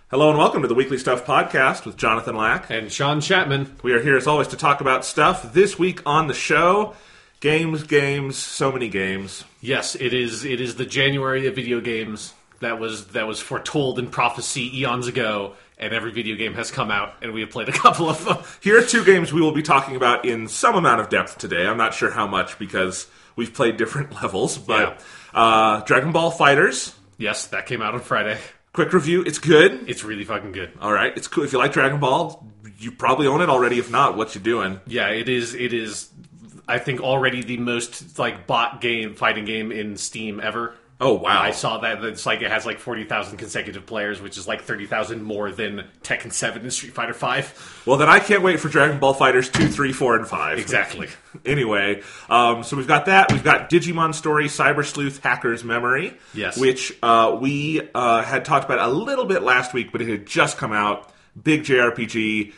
Hello and welcome to the Weekly Stuff Podcast with Jonathan Lack. And Sean Chapman. We are here as always to talk about stuff. This week on the show, games, so many games. Yes, it is the January of video games that was foretold in prophecy eons ago, and every video game has come out, and we have played a couple of them. Here are two games we will be talking about in some amount of depth today. I'm not sure how much because we've played different levels, but Dragon Ball FighterZ. Yes, that came out on Friday. Quick review, it's good. It's really fucking good. All right, it's cool. If you like Dragon Ball, you probably own it already. If not, what you doing? Yeah, it is. I think already the most fighting game in Steam ever. Oh wow! I saw that it has 40,000 consecutive players, which is 30,000 more than Tekken 7 and Street Fighter 5. Well, then I can't wait for Dragon Ball FighterZ 2, 3, 4, and 5. Exactly. Anyway, so we've got that. We've got Digimon Story Cyber Sleuth Hacker's Memory. Yes. Which we had talked about a little bit last week, but it had just come out. Big JRPG.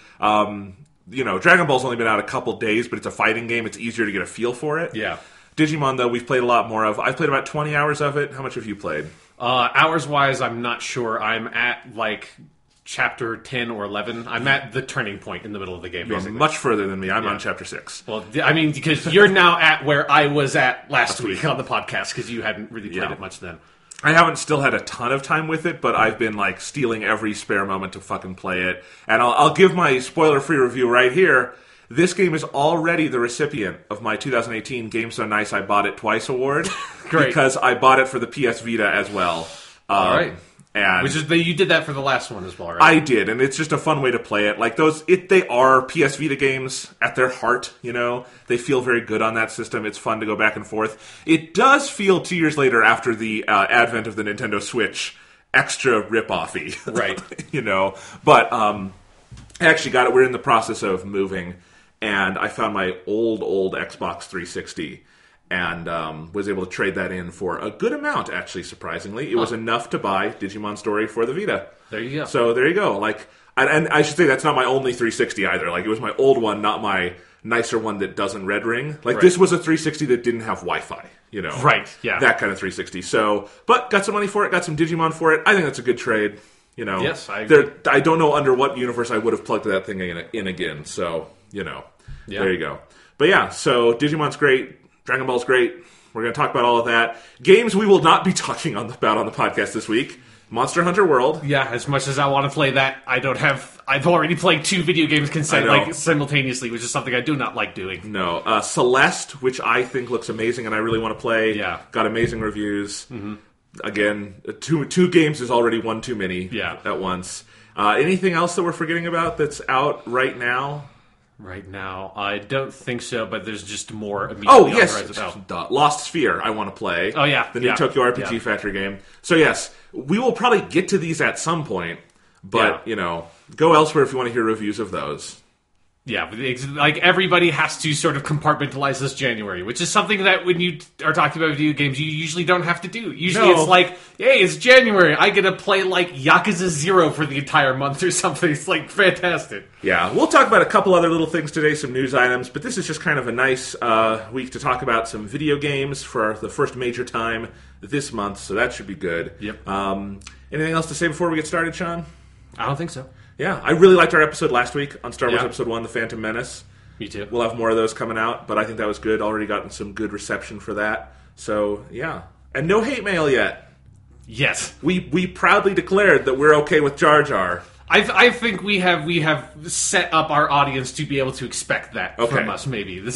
Dragon Ball's only been out a couple days, but it's a fighting game. It's easier to get a feel for it. Yeah. Digimon, though, we've played a lot more of. I've played about 20 hours of it. How much have you played? Hours-wise, I'm not sure. I'm at, chapter 10 or 11. I'm at the turning point in the middle of the game, basically. You're much further than me. I'm on chapter 6. Well, I mean, because you're now at where I was at last week on the podcast, because you hadn't really played it much then. I haven't still had a ton of time with it, but I've been, stealing every spare moment to fucking play it. And I'll give my spoiler-free review right here. This game is already the recipient of my 2018 Game So Nice I Bought It Twice award. Great. Because I bought it for the PS Vita as well. All right. And you did that for the last one as well, right? I did, and it's just a fun way to play it. They are PS Vita games at their heart, They feel very good on that system. It's fun to go back and forth. It does feel 2 years later after the advent of the Nintendo Switch extra rip-offy. Right. But I actually got it. We're in the process of moving. And I found my old Xbox 360 and was able to trade that in for a good amount, actually, surprisingly. It was enough to buy Digimon Story for the Vita. There you go. So there you go. And I should say that's not my only 360 either. It was my old one, not my nicer one that doesn't red ring. Right. This was a 360 that didn't have Wi-Fi, Right, yeah. That kind of 360. So, but got some money for it, got some Digimon for it. I think that's a good trade. Yes, I agree. I don't know under what universe I would have plugged that thing in again. So, there you go. But yeah, so Digimon's great. Dragon Ball's great. We're going to talk about all of that. Games we will not be talking about on the podcast this week. Monster Hunter World. Yeah, as much as I want to play that, I've already played 2 video games simultaneously, which is something I do not like doing. No. Celeste, which I think looks amazing and I really want to play. Yeah. Got amazing reviews. Mm-hmm. Again, two games is already one too many at once. Anything else that we're forgetting about that's out right now? Right now, I don't think so, but there's just more immediately on the horizon. Lost Sphere, I want to play. Oh, yeah. The new Tokyo RPG Factory game. So, yes, we will probably get to these at some point, but, go elsewhere if you want to hear reviews of those. Yeah, everybody has to sort of compartmentalize this January, which is something that when you are talking about video games, you usually don't have to do. Usually it's hey, it's January, I get to play Yakuza 0 for the entire month or something. It's fantastic. Yeah, we'll talk about a couple other little things today, some news items, but this is just kind of a nice week to talk about some video games for the first major time this month, so that should be good. Yep. Anything else to say before we get started, Sean? I don't think so. Yeah, I really liked our episode last week on Star Wars Episode 1, The Phantom Menace. Me too. We'll have more of those coming out, but I think that was good. Already gotten some good reception for that. So, yeah. And no hate mail yet. Yes. We proudly declared that we're okay with Jar Jar. I think we have set up our audience to be able to expect that from us, maybe. This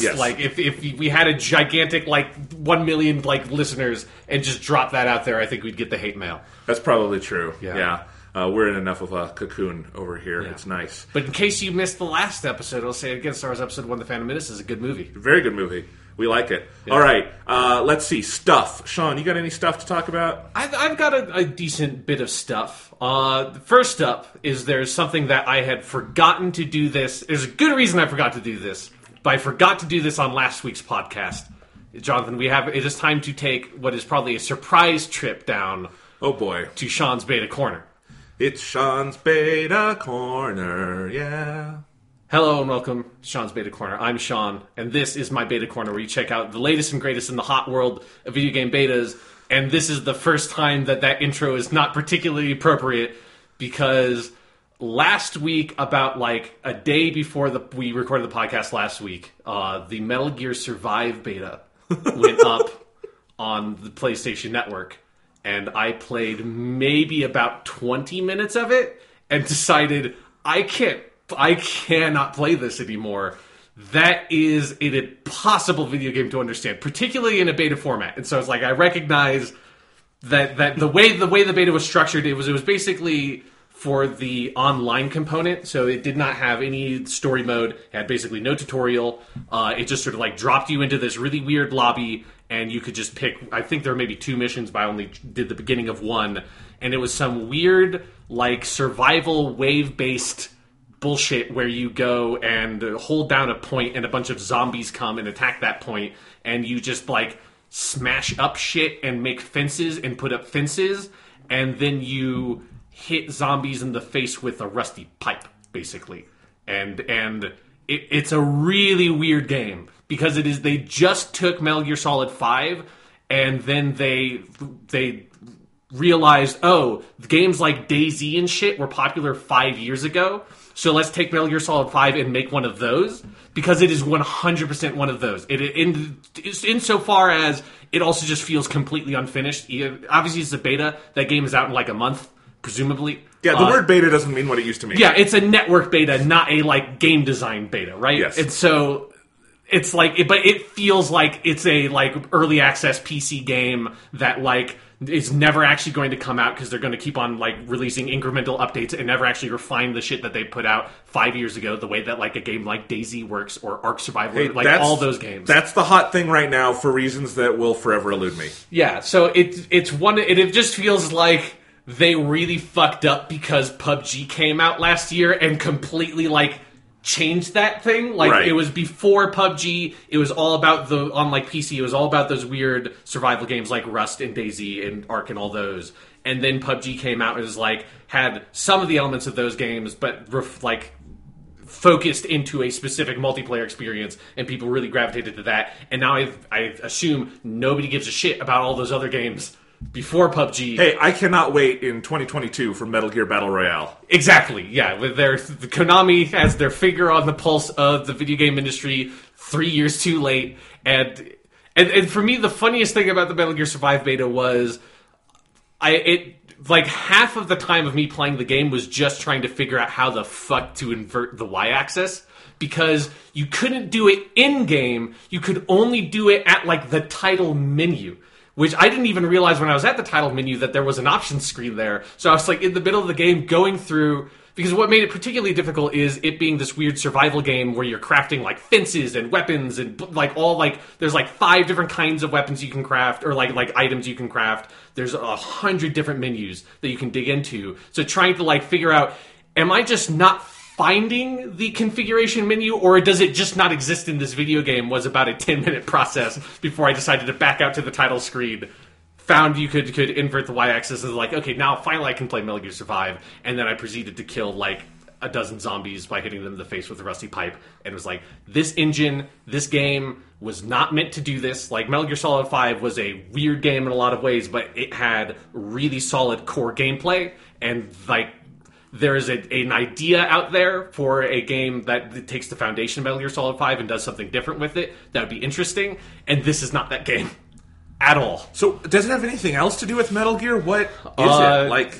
if we had a gigantic 1 million listeners and just drop that out there, I think we'd get the hate mail. That's probably true. Yeah. We're in enough of a cocoon over here. Yeah. It's nice. But in case you missed the last episode, I'll say it again, Star Wars Episode 1, The Phantom Menace is a good movie. Very good movie. We like it. Yeah. All right, let's see. Stuff. Sean, you got any stuff to talk about? I've got a decent bit of stuff. First up is there's something that I had forgotten to do this. There's a good reason I forgot to do this, but I forgot to do this on last week's podcast. Jonathan, it is time to take what is probably a surprise trip down to Sean's Beta Corner. It's Sean's Beta Corner, yeah. Hello and welcome to Sean's Beta Corner. I'm Sean, and this is my Beta Corner where you check out the latest and greatest in the hot world of video game betas. And this is the first time that intro is not particularly appropriate because last week, about like a day before we recorded the podcast last week, the Metal Gear Survive beta went up on the PlayStation Network, and I played maybe about 20 minutes of it and decided I cannot play this anymore. That is an impossible video game to understand, particularly in a beta format. And so it's like I recognize that the way the beta was structured, it was basically for the online component, so it did not have any story mode. It had basically no tutorial. It just sort of like dropped you into this really weird lobby, and you could just pick. I think there were maybe 2 missions, but I only did the beginning of one, and it was some weird like survival wave-based bullshit where you go and hold down a point and a bunch of zombies come and attack that point, and you just like smash up shit and make fences and put up fences, and then you hit zombies in the face with a rusty pipe, basically. And it's a really weird game because they just took Metal Gear Solid 5 and then they realized, games like DayZ and shit were popular 5 years ago. So let's take Metal Gear Solid 5 and make one of those, because it is 100% one of those. Insofar as it also just feels completely unfinished. Obviously, it's a beta. That game is out in like a month, presumably. Yeah, the word beta doesn't mean what it used to mean. Yeah, it's a network beta, not a like game design beta, right? Yes. And so it's like, but it feels like it's a like early access PC game that like is never actually going to come out because they're going to keep on like releasing incremental updates and never actually refine the shit that they put out 5 years ago, the way that like a game like DayZ works or Ark Survival, like all those games. That's the hot thing right now for reasons that will forever elude me. Yeah, so it just feels like they really fucked up because PUBG came out last year and completely like changed that thing. Like right. It was before PUBG. It was all about on like PC. It was all about those weird survival games like Rust and DayZ and Ark and all those. And then PUBG came out and was like had some of the elements of those games, but like focused into a specific multiplayer experience, and people really gravitated to that. And now I assume nobody gives a shit about all those other games before PUBG. Hey, I cannot wait in 2022 for Metal Gear Battle Royale. Exactly, yeah. With the Konami has their finger on the pulse of the video game industry 3 years too late. And for me, the funniest thing about the Metal Gear Survive beta was like half of the time of me playing the game was just trying to figure out how the fuck to invert the y-axis, because you couldn't do it in-game. You could only do it at like the title menu, which I didn't even realize when I was at the title menu that there was an options screen there. So I was like in the middle of the game going through, because what made it particularly difficult is it being this weird survival game where you're crafting like fences and weapons and like all like, there's like 5 different kinds of weapons you can craft, or like items you can craft. There's 100 different menus that you can dig into. So trying to like figure out, am I just not finding the configuration menu, or does it just not exist in this video game, was about a 10-minute process before I decided to back out to the title screen. Found you could invert the y-axis, and like, okay, now finally I can play Metal Gear Survive. And then I proceeded to kill like a dozen zombies by hitting them in the face with a rusty pipe. And it was like, this engine, this game was not meant to do this. Like, Metal Gear Solid 5 was a weird game in a lot of ways, but it had really solid core gameplay. And like, there is an idea out there for a game that takes the foundation of Metal Gear Solid 5 and does something different with it that would be interesting. And this is not that game at all. So, does it have anything else to do with Metal Gear? What is it? Like,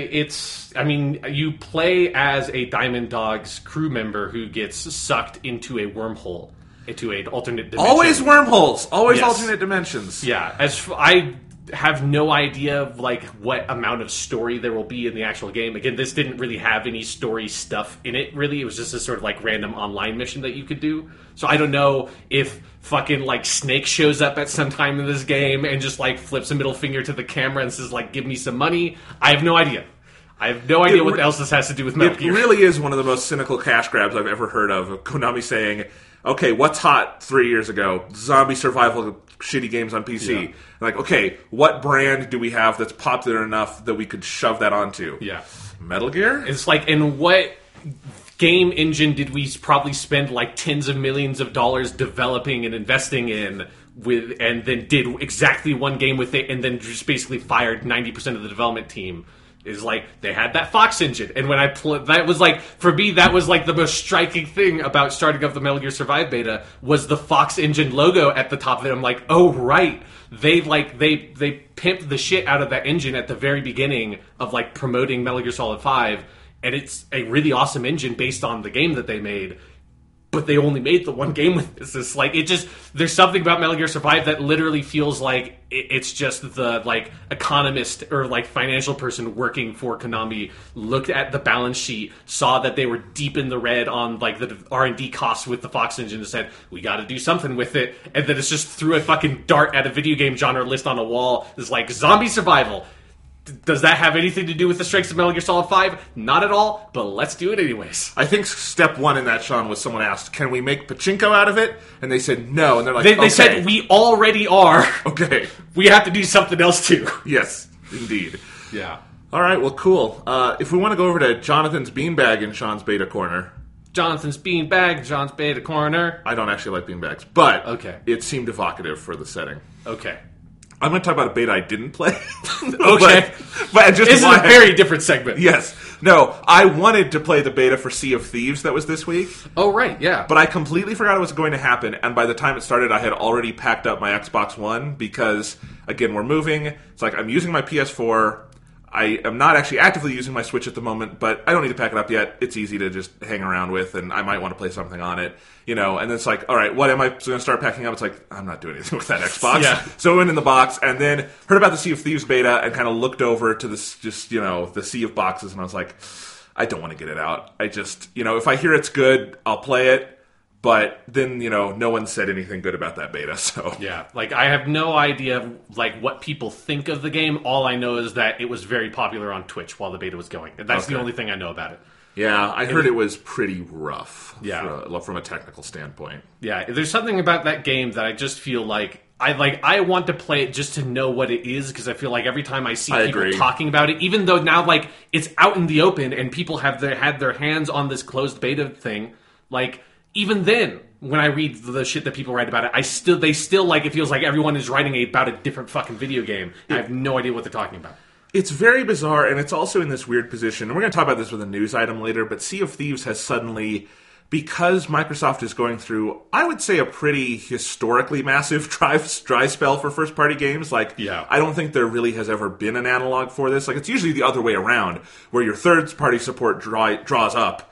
you play as a Diamond Dogs crew member who gets sucked into a wormhole, into an alternate dimension. Always wormholes. Always Yes. alternate dimensions. Yeah, I have no idea of like what amount of story there will be in the actual game. Again, this didn't really have any story stuff in it, really. It was just a sort of like random online mission that you could do. So I don't know if fucking like Snake shows up at some time in this game and just like flips a middle finger to the camera and says like, give me some money. I have no idea. I have no idea what else this has to do with Metal Gear. It really is one of the most cynical cash grabs I've ever heard of Konami saying, okay, what's hot 3 years ago? Zombie survival shitty games on PC. Yeah. Like, okay, what brand do we have that's popular enough that we could shove that onto? Yeah. Metal Gear? It's like, in what game engine did we probably spend like tens of millions of dollars developing and investing in with, and then did exactly one game with it, and then just basically fired 90% of the development team is like they had that Fox engine, and when I that was like for me that was like the most striking thing about starting up the Metal Gear Survive beta was the Fox engine logo at the top of it. I'm like, oh right, they pimped the shit out of that engine at the very beginning of like promoting Metal Gear Solid 5, and it's a really awesome engine based on the game that they made. But they only made the one game with this. It's like, there's something about Metal Gear Survive that literally feels like it's just the, like, economist or, like, financial person working for Konami looked at the balance sheet, saw that they were deep in the red on, like, the R&D costs with the Fox engine and said, we gotta do something with it. And then it's just threw a fucking dart at a video game genre list on a wall. It's like, zombie survival. Does that have anything to do with the strengths of Metal Gear Solid 5? Not at all, but let's do it anyways. I think step one in that, Sean, was someone asked, can we make pachinko out of it? And they said no, and they're like, They said, we already are. Okay. We have to do something else, too. Yes, indeed. Yeah. All right, well, cool. If we want to go over to Jonathan's beanbag in Sean's beta corner. Jonathan's beanbag, John's beta corner. I don't actually like beanbags, but okay. It seemed evocative for the setting. Okay. I'm going to talk about a beta I didn't play. Okay. but just this is a very different segment. Yes. No, I wanted to play the beta for Sea of Thieves that was this week. Oh, right, yeah. But I completely forgot it was going to happen, and by the time it started, I had already packed up my Xbox One because, again, we're moving. It's like I'm using my PS4. I am not actually actively using my Switch at the moment, but I don't need to pack it up yet. It's easy to just hang around with, and I might want to play something on it, you know. And then it's like, all right, what am I going to start packing up? It's like, I'm not doing anything with that Xbox. Yeah. So I went in the box, and then heard about the Sea of Thieves beta, and kind of looked over to this, just, you know, the sea of boxes, and I was like, I don't want to get it out. I just, you know, if I hear it's good, I'll play it. But then, you know, no one said anything good about that beta, so... Yeah, like, I have no idea, like, what people think of the game. All I know is that it was very popular on Twitch while the beta was going. And that's the only thing I know about it. Yeah, I heard it was pretty rough from a technical standpoint. Yeah, there's something about that game that I just feel like... I want to play it just to know what it is, because I feel like every time I see people talking about it, even though now, like, it's out in the open and people have had their hands on this closed beta thing, like... Even then, when I read the shit that people write about it, they still like it feels like everyone is writing about a different fucking video game. I have no idea what they're talking about. It's very bizarre, and it's also in this weird position. And we're going to talk about this with a news item later, but Sea of Thieves has suddenly, because Microsoft is going through, I would say, a pretty historically massive dry spell for first-party games. Like, I don't think there really has ever been an analog for this. Like, it's usually the other way around, where your third-party support dries up,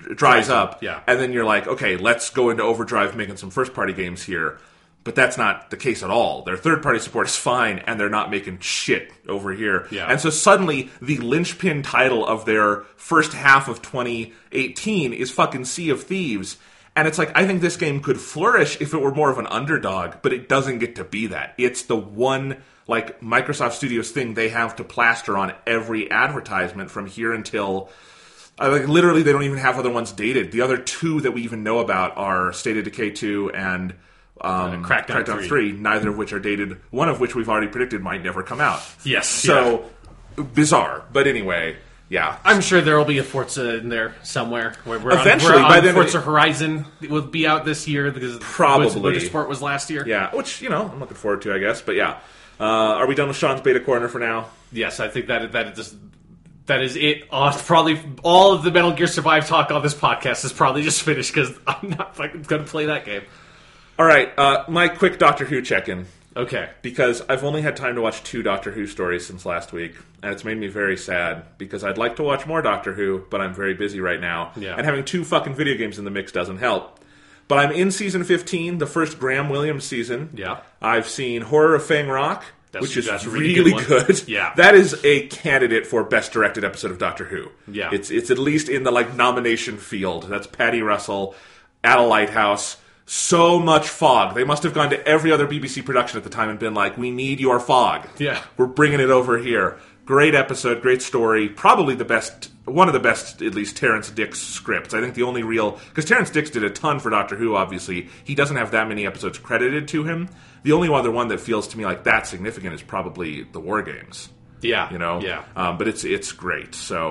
and then you're like, okay, let's go into overdrive making some first-party games here. But that's not the case at all. Their third-party support is fine, and they're not making shit over here. Yeah. And so suddenly, the linchpin title of their first half of 2018 is fucking Sea of Thieves. And it's like, I think this game could flourish if it were more of an underdog, but it doesn't get to be that. It's the one, like, Microsoft Studios thing they have to plaster on every advertisement from here until... Like, literally, they don't even have other ones dated. The other two that we even know about are State of Decay 2 and Crackdown 3, neither of which are dated. One of which we've already predicted might never come out. Yes. So, bizarre. But anyway, yeah. I'm sure there will be a Forza in there somewhere. Eventually, by then, Forza Horizon will be out this year because Motorsport was last year. Yeah, which, you know, I'm looking forward to, I guess. But yeah. Are we done with Sean's Beta Corner for now? Yes, I think that is it. Probably all of the Metal Gear Survive talk on this podcast is probably just finished because I'm not fucking going to play that game. All right, my quick Doctor Who check-in. Okay. Because I've only had time to watch 2 Doctor Who stories since last week, and it's made me very sad because I'd like to watch more Doctor Who, but I'm very busy right now. Yeah. And having 2 fucking video games in the mix doesn't help. But I'm in season 15, the first Graham Williams season. Yeah. I've seen Horror of Fang Rock. Which is really good. Yeah. That is a candidate for best directed episode of Doctor Who. Yeah. It's at least in the like nomination field. That's Paddy Russell at a lighthouse. So much fog. They must have gone to every other BBC production at the time and been like, we need your fog. Yeah. We're bringing it over here. Great episode, great story. Probably the best, one of the best, at least, Terrence Dicks scripts. I think the only real... Because Terrence Dicks did a ton for Doctor Who, obviously. He doesn't have that many episodes credited to him. The only other one that feels to me like that significant is probably the War Games. Yeah. You know? Yeah. But it's great. So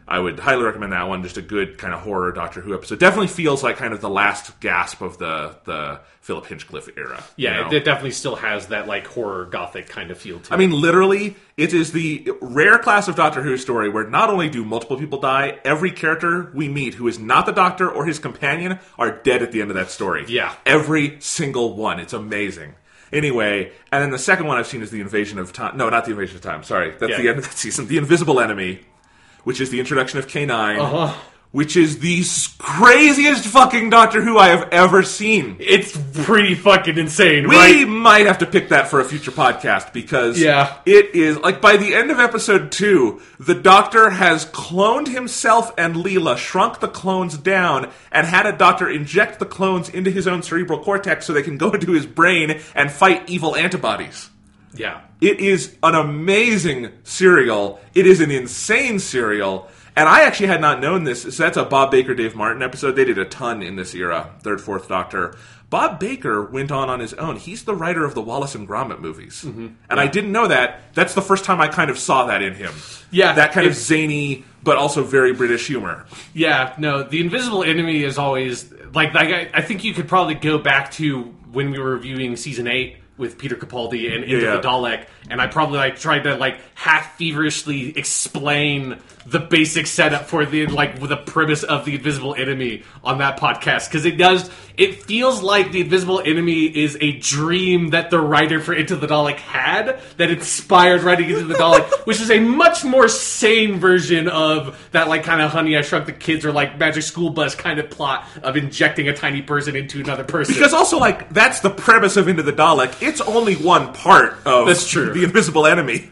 I would highly recommend that one. Just a good kind of horror Doctor Who episode. Definitely feels like kind of the last gasp of the Philip Hinchcliffe era. Yeah, it definitely still has that like horror gothic kind of feel to it. I mean, literally, it is the rare class of Doctor Who story where not only do multiple people die, every character we meet who is not the Doctor or his companion are dead at the end of that story. Yeah. Every single one. It's amazing. Anyway, and then the second one I've seen is The Invasion of Time. No, not The Invasion of Time. Sorry. That's the end of that season. The Invisible Enemy, which is the introduction of K9, which is the craziest fucking Doctor Who I have ever seen. It's pretty fucking insane, We might have to pick that for a future podcast because it is, like, by the end of episode 2, the Doctor has cloned himself and Leela, shrunk the clones down, and had a Doctor inject the clones into his own cerebral cortex so they can go into his brain and fight evil antibodies. Yeah. It is an amazing serial. It is an insane serial. And I actually had not known this. So that's a Bob Baker, Dave Martin episode. They did a ton in this era, Third, Fourth Doctor. Bob Baker went on his own. He's the writer of the Wallace and Gromit movies. Mm-hmm. And I didn't know that. That's the first time I kind of saw that in him. Yeah. That kind of zany, but also very British humor. Yeah, no, The Invisible Enemy is always... Like I think you could probably go back to when we were reviewing Season 8 with Peter Capaldi and Into the Dalek, and I probably tried to half feverishly explain the basic setup for the premise of The Invisible Enemy on that podcast, because it feels like The Invisible Enemy is a dream that the writer for Into the Dalek had that inspired writing Into the Dalek, which is a much more sane version of that kind of Honey, I Shrunk the Kids or Magic School Bus kind of plot of injecting a tiny person into another person. Because also that's the premise of Into the Dalek. It's only one part of The Invisible Enemy.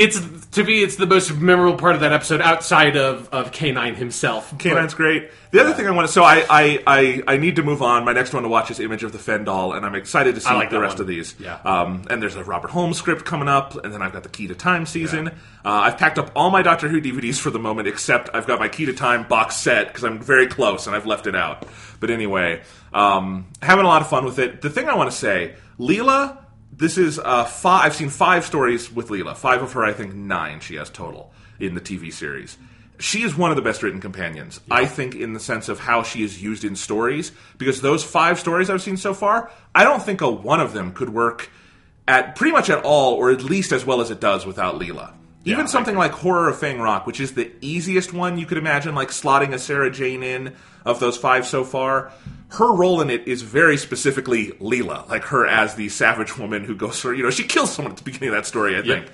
It's the most memorable part of that episode outside of K9 himself. K9's great. The other thing I want to... So I need to move on. My next one to watch is Image of the Fendal, and I'm excited to see the rest of these. Yeah. And there's a Robert Holmes script coming up, and then I've got the Key to Time season. Yeah. I've packed up all my Doctor Who DVDs for the moment, except I've got my Key to Time box set, because I'm very close, and I've left it out. But anyway, having a lot of fun with it. The thing I want to say, Leela... This is I've seen 5 stories with Leela. 5 of her, I think 9 she has total in the TV series. She is one of the best written companions, I think, in the sense of how she is used in stories. Because those 5 stories I've seen so far, I don't think a one of them could work at pretty much at all, or at least as well as it does without Leela. Even something like Horror of Fang Rock, which is the easiest one you could imagine, slotting a Sarah Jane in of those 5 so far. Her role in it is very specifically Leela, her as the savage woman who goes through, she kills someone at the beginning of that story, I think.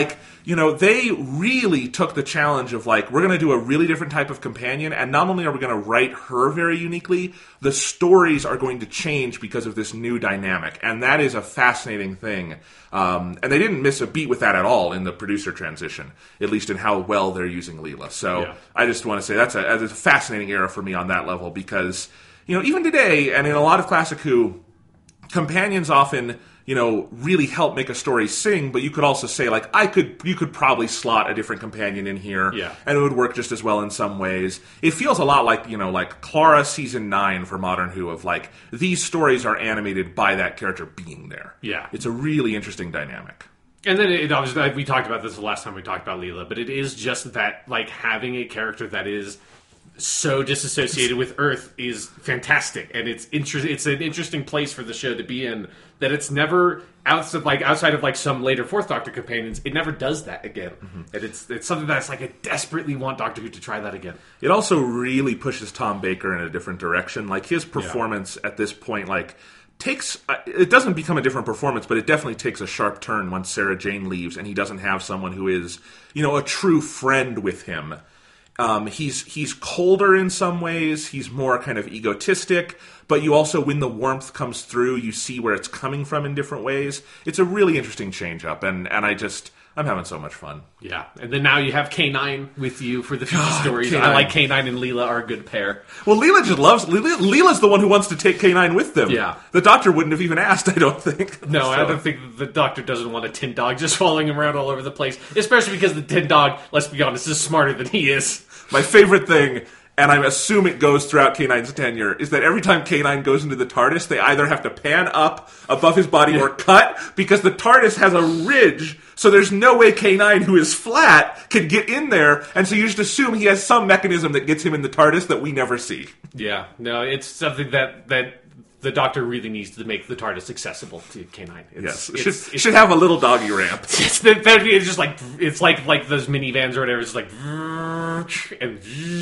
They really took the challenge of, we're going to do a really different type of companion, and not only are we going to write her very uniquely, the stories are going to change because of this new dynamic, and that is a fascinating thing. And they didn't miss a beat with that at all in the producer transition, at least in how well they're using Leela. So I just want to say that's a fascinating era for me on that level, because... even today, and in a lot of classic Who, companions often, really help make a story sing, but you could also say, you could probably slot a different companion in here, and it would work just as well in some ways. It feels a lot like Clara Season 9 for Modern Who, of these stories are animated by that character being there. Yeah. It's a really interesting dynamic. And then it obviously, we talked about this the last time we talked about Leela, but it is just that, having a character that is so disassociated with Earth is fantastic, and it's an interesting place for the show to be in, that it's never outside of some later Fourth Doctor companions, it never does that again. Mm-hmm. And it's something that's I desperately want Doctor Who to try that again. It also really pushes Tom Baker in a different direction. His performance at this point takes it doesn't become a different performance, but it definitely takes a sharp turn once Sarah Jane leaves and he doesn't have someone who is a true friend with him. He's colder in some ways. He's more kind of egotistic, but you also, when the warmth comes through, you see where it's coming from in different ways. It's a really interesting change-up, and I'm having so much fun. Yeah, and then now you have K9 with you for the future stories. K9. I like K9 and Leela are a good pair. Well, Leela just loves... Leela's the one who wants to take K9 with them. Yeah. The Doctor wouldn't have even asked, I don't think. No, I don't think the Doctor doesn't want a tin dog just following him around all over the place, especially because the tin dog, let's be honest, is smarter than he is. My favorite thing, and I assume it goes throughout K9's tenure, is that every time K9 goes into the TARDIS, they either have to pan up above his body or cut, because the TARDIS has a ridge, so there's no way K9, who is flat, can get in there, and so you just assume he has some mechanism that gets him in the TARDIS that we never see. Yeah, no, it's something that the Doctor really needs to make the TARDIS accessible to K9. It should have a little doggy ramp. It's just like it's like those minivans or whatever. It's like and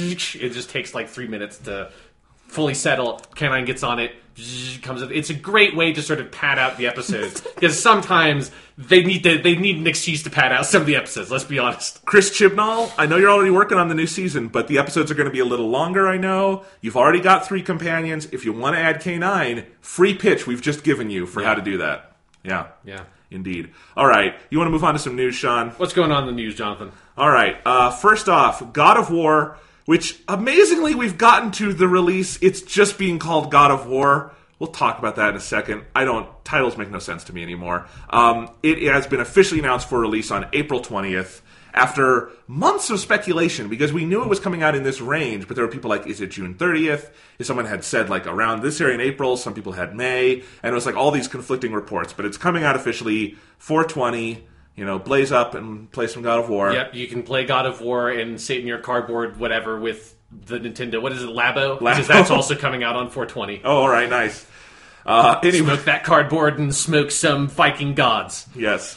it just takes like 3 minutes to fully settle. K9 gets on it, comes in. It's a great way to sort of pad out the episodes because sometimes they need an excuse to pad out some of the episodes. Let's be honest. Chris Chibnall, I know you're already working on the new season, but the episodes are going to be a little longer. I know you've already got 3 companions. If you want to add K9, free pitch we've just given you for how to do that. Yeah, indeed. All right, you want to move on to some news, Sean? What's going on in the news, Jonathan? All right. First off, God of War, which amazingly we've gotten to the release. It's just being called God of War. We'll talk about that in a second. Titles make no sense to me anymore. It has been officially announced for release on April 20th after months of speculation, because we knew it was coming out in this range, but there were people like, is it June 30th? Someone had said like around this area in April, some people had May, and it was like all these conflicting reports, but it's coming out officially 4/20. Blaze up and play some God of War. Yep, you can play God of War and sit in your cardboard, whatever, with the Nintendo. What is it, Labo? Because that's also coming out on 4/20. Oh, all right, nice. Anyway. Smoke that cardboard and smoke some Viking gods. Yes.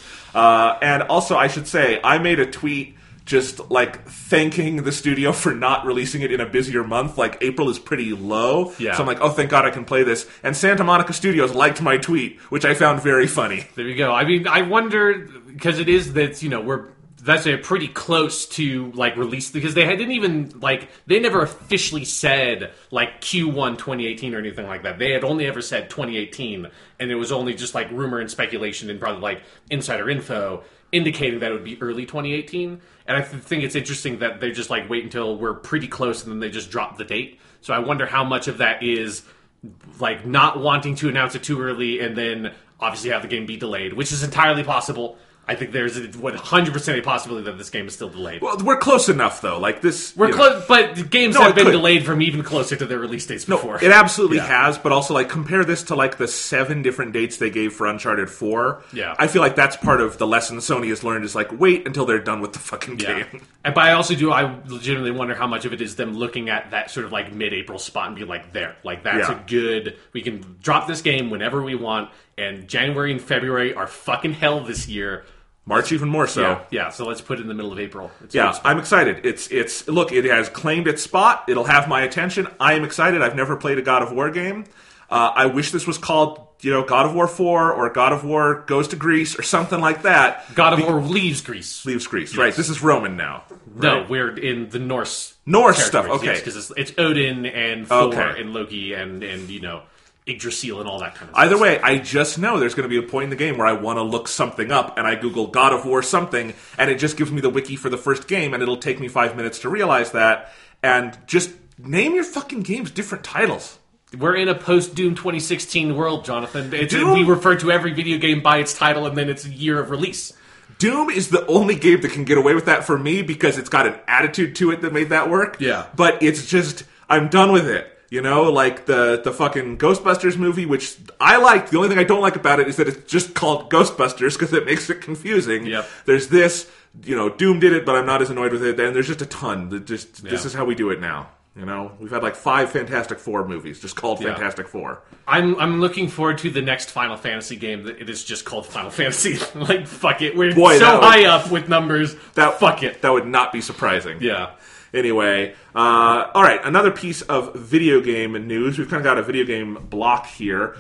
And also, I should say, I made a tweet just like thanking the studio for not releasing it in a busier month. Like April is pretty low. Yeah. So I'm like, oh, thank God I can play this. And Santa Monica Studios liked my tweet, which I found very funny. There you go. I mean, I wonder, because it is that, that's pretty close to like release, because they didn't even they never officially said like Q1 2018 or anything like that. They had only ever said 2018, and it was only just like rumor and speculation and probably like insider info indicating that it would be early 2018. And I think it's interesting that they just like wait until we're pretty close and then they just drop the date. So I wonder how much of that is like not wanting to announce it too early and then obviously have the game be delayed, which is entirely possible. I think there's 100% a possibility that this game is still delayed. Well, we're close enough, though. Like this, we're close, but the games have been delayed from even closer to their release dates before. It absolutely has, but also like compare this to like the 7 different dates they gave for Uncharted 4. Yeah, I feel like that's part of the lesson Sony has learned is like wait until they're done with the fucking game. But I legitimately wonder how much of it is them looking at that sort of like mid-April spot and be like, that's a good. We can drop this game whenever we want, and January and February are fucking hell this year. March even more so. Yeah, so let's put it in the middle of April. I'm excited. Look, it has claimed its spot. It'll have my attention. I am excited. I've never played a God of War game. I wish this was called, God of War 4 or God of War Goes to Greece or something like that. God of War leaves Greece. Leaves Greece, right. This is Roman now. Right? No, we're in the Norse stuff, okay. Because it's Odin and Thor and Loki and Yggdrasil and all that kind of stuff. Either way, I just know there's going to be a point in the game where I want to look something up, and I Google God of War something, and it just gives me the wiki for the first game, and it'll take me 5 minutes to realize that, and just name your fucking games different titles. We're in a post-Doom 2016 world, Jonathan. We refer to every video game by its title, and then its year of release. Doom is the only game that can get away with that for me, because it's got an attitude to it that made that work. Yeah. But it's just, I'm done with it. Like the fucking Ghostbusters movie, which I liked. The only thing I don't like about it is that it's just called Ghostbusters because it makes it confusing. Yep. There's this, Doom did it, but I'm not as annoyed with it. And there's just a ton. This is how we do it now. We've had like 5 Fantastic Four movies just called Fantastic Four. I'm looking forward to the next Final Fantasy game that it is just called Final Fantasy. Like, fuck it. We're high up with numbers. Fuck it. That would not be surprising. Yeah. Anyway, all right, another piece of video game news. We've kind of got a video game block here.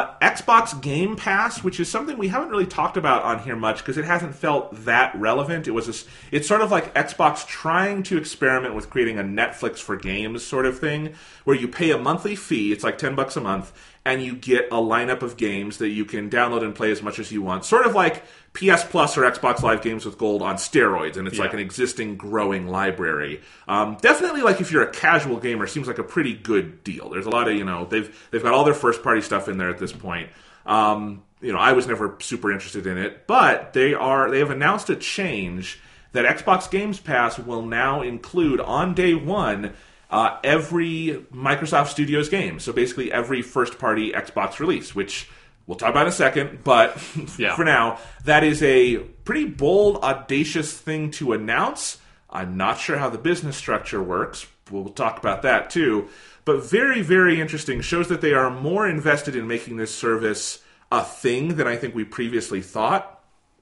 Xbox Game Pass, which is something we haven't really talked about on here much because it hasn't felt that relevant. It's sort of like Xbox trying to experiment with creating a Netflix for games sort of thing, where you pay a monthly fee, it's like $10 a month, and you get a lineup of games that you can download and play as much as you want. Sort of like PS Plus or Xbox Live Games with Gold on steroids, and it's like an existing growing library. Definitely, like if you're a casual gamer, seems like a pretty good deal. There's a lot of, they've got all their first party stuff in there at this point. I was never super interested in it, but they have announced a change that Xbox Games Pass will now include on day one every Microsoft Studios game. So basically every first-party Xbox release, which we'll talk about in a second, but for now, that is a pretty bold, audacious thing to announce. I'm not sure how the business structure works. We'll talk about that too. But very, very interesting. Shows that they are more invested in making this service a thing than I think we previously thought.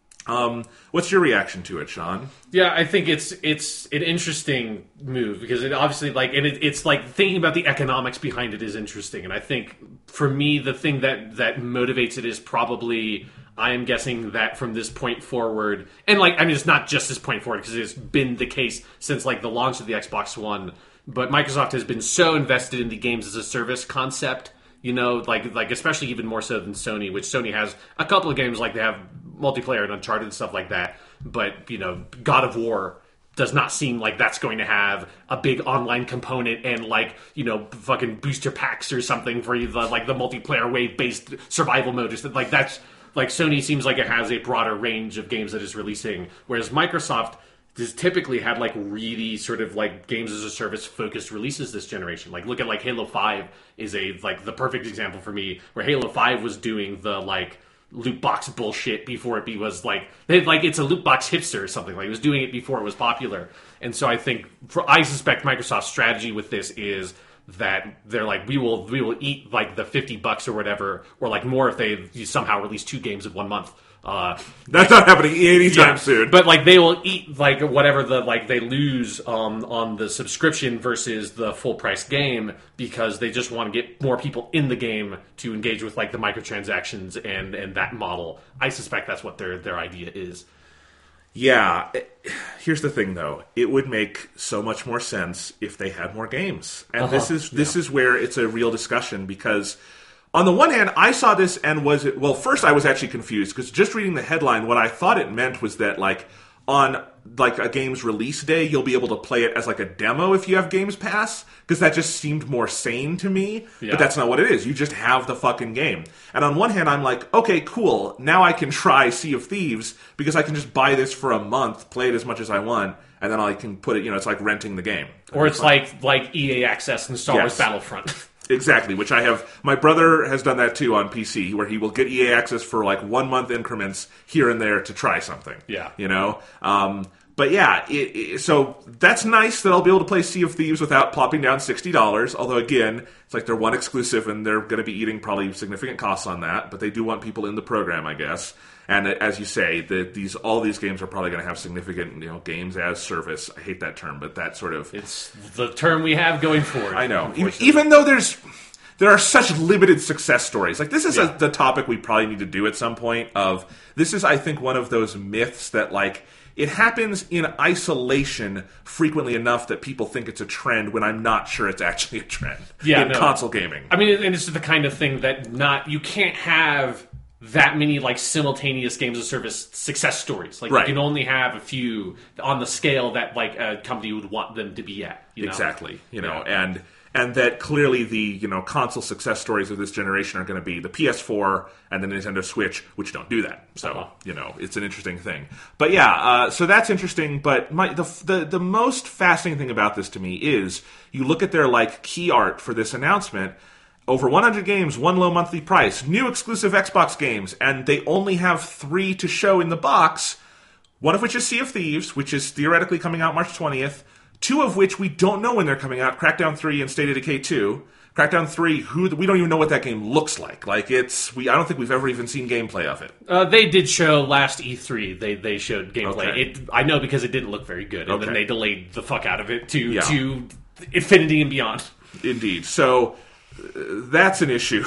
What's your reaction to it, Sean? Yeah, I think it's an interesting move because it obviously it's like thinking about the economics behind it is interesting, and I think for me the thing that motivates it is probably I am guessing that from this point forward, and it's not just this point forward because it's been the case since the launch of the Xbox One, but Microsoft has been so invested in the games as a service concept. Especially even more so than Sony, which Sony has a couple of games they have multiplayer and Uncharted and stuff like that. But, God of War does not seem like that's going to have a big online component and fucking booster packs or something for the multiplayer wave-based survival mode. That's Sony seems like it has a broader range of games that it's releasing, whereas Microsoft has typically had really sort of games as a service focused releases this generation. Look at Halo 5 is the perfect example for me, where Halo 5 was doing the loot box bullshit before it was it's a loot box hipster or something. It was doing it before it was popular. And so I suspect Microsoft's strategy with this is that they're we will eat the $50 or whatever, or more if they somehow release 2 games in 1 month. That's not happening anytime soon. But they will eat whatever they lose on the subscription versus the full price game, because they just want to get more people in the game to engage with the microtransactions and that model. I suspect that's what their idea is. Yeah. Here's the thing, though. It would make so much more sense if they had more games. And this is where it's a real discussion, because on the one hand, I saw this and first I was actually confused, because just reading the headline, what I thought it meant was that on a game's release day, you'll be able to play it as a demo if you have Games Pass, because that just seemed more sane to me. Yeah. But that's not what it is. You just have the fucking game. And on one hand, I'm okay, cool. Now I can try Sea of Thieves, because I can just buy this for a month, play it as much as I want, and then I can put it, it's like renting the game. Or it's like EA Access and Star Wars Battlefront. Exactly, which I have. My brother has done that too on PC, where he will get EA Access for 1 month increments here and there to try something. Yeah. But yeah, so that's nice that I'll be able to play Sea of Thieves without plopping down $60. Although again, it's they're one exclusive and they're going to be eating probably significant costs on that. But they do want people in the program, I guess. And as you say, all these games are probably going to have significant, games as service. I hate that term, but that sort of... It's the term we have going forward. I know. Even though there are such limited success stories. This is the topic we probably need to do at some point. This is, I think, one of those myths that, it happens in isolation frequently enough that people think it's a trend when I'm not sure it's actually a trend in console gaming. I mean, and it's the kind of thing that you can't have that many simultaneous games of service success stories. Right. You can only have a few on the scale that a company would want them to be at. Exactly. And that clearly the console success stories of this generation are going to be the PS4 and the Nintendo Switch, which don't do that. So it's an interesting thing. But yeah, so that's interesting. But the most fascinating thing about this to me is you look at their key art for this announcement. Over 100 games, one low monthly price, new exclusive Xbox games, and they only have 3 to show in the box, one of which is Sea of Thieves, which is theoretically coming out March 20th, 2 of which we don't know when they're coming out, Crackdown 3 and State of Decay 2. Crackdown 3, we don't even know what that game looks like. I don't think we've ever even seen gameplay of it. They did show last E3. They showed gameplay. Okay. I know because it didn't look very good, and then they delayed the fuck out of it to Infinity and beyond. Indeed. So that's an issue.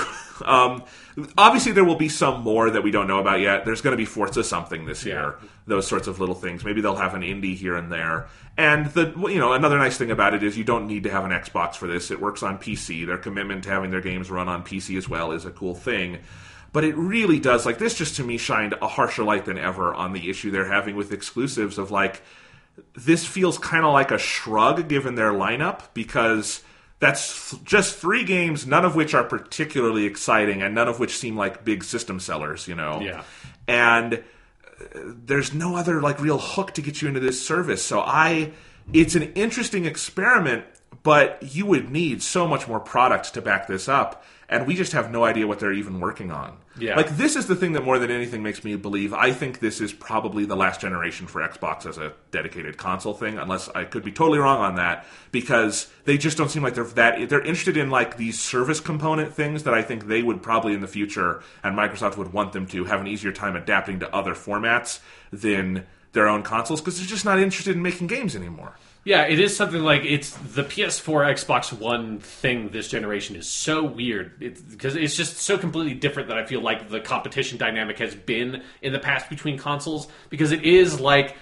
Obviously, there will be some more that we don't know about yet. There's going to be Forza something this year. Those sorts of little things. Maybe they'll have an indie here and there. And another nice thing about it is you don't need to have an Xbox for this. It works on PC. Their commitment to having their games run on PC as well is a cool thing. But it really does, this just to me shined a harsher light than ever on the issue they're having with exclusives of this feels kind of like a shrug given their lineup, because that's just 3 games, none of which are particularly exciting and none of which seem like big system sellers, Yeah. And there's no other real hook to get you into this service. So it's an interesting experiment, but you would need so much more product to back this up, and we just have no idea what they're even working on. Yeah. Like, this is the thing that more than anything makes me believe I think this is probably the last generation for Xbox as a dedicated console thing, unless I could be totally wrong on that, because they just don't seem like they're interested in, like, these service component things that I think they would probably in the future, and Microsoft would want them to have an easier time adapting to other formats than their own consoles, because they're just not interested in making games anymore. Yeah, it is something like it's the PS4, Xbox One thing this generation is so weird because it's just so completely different that I feel like the competition dynamic has been in the past between consoles, because it is like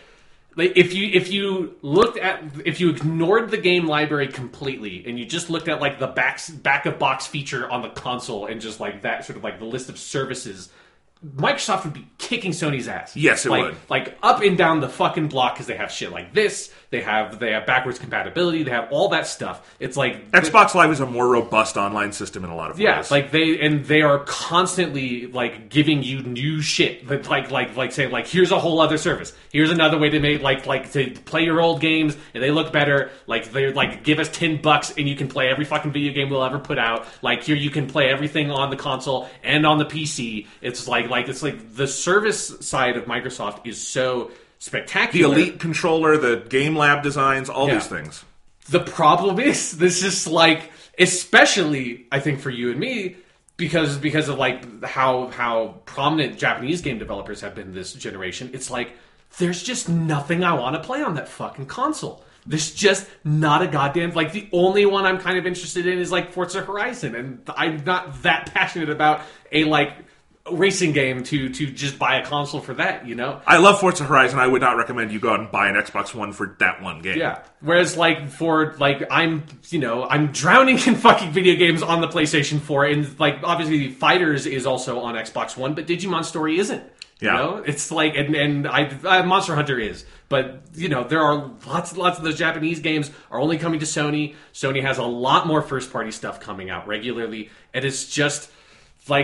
if you ignored the game library completely and you just looked at like the back of box feature on the console and just like that sort of like the list of services, Microsoft would be kicking Sony's ass. Yes, it would. Like up and down the fucking block, because they have shit like this. They have backwards compatibility. They have all that stuff. It's like Xbox Live is a more robust online system in a lot of ways. Yeah, like they are constantly like giving you new shit. Like saying like here's a whole other service. Here's another way to make like to play your old games and they look better. Like they're like give us $10 and you can play every fucking video game we'll ever put out. Like here you can play everything on the console and on the PC. It's like the service side of Microsoft is so spectacular. The Elite controller, the Game Lab designs, all these things. The problem is, this is like, especially I think for you and me, because of like how prominent Japanese game developers have been this generation. It's like there's just nothing I want to play on that fucking console. There's just not a goddamn, like the only one I'm kind of interested in is like Forza Horizon, and I'm not that passionate about a like racing game to just buy a console for that, you know? I love Forza Horizon. I would not recommend you go out and buy an Xbox One for that one game. Yeah. Whereas like for like I'm drowning in fucking video games on the PlayStation 4, and like obviously Fighters is also on Xbox One, but Digimon Story isn't. Yeah. You know? It's like and I Monster Hunter is. But you know, there are lots of those Japanese games are only coming to Sony. Sony has a lot more first party stuff coming out regularly, and it's just Like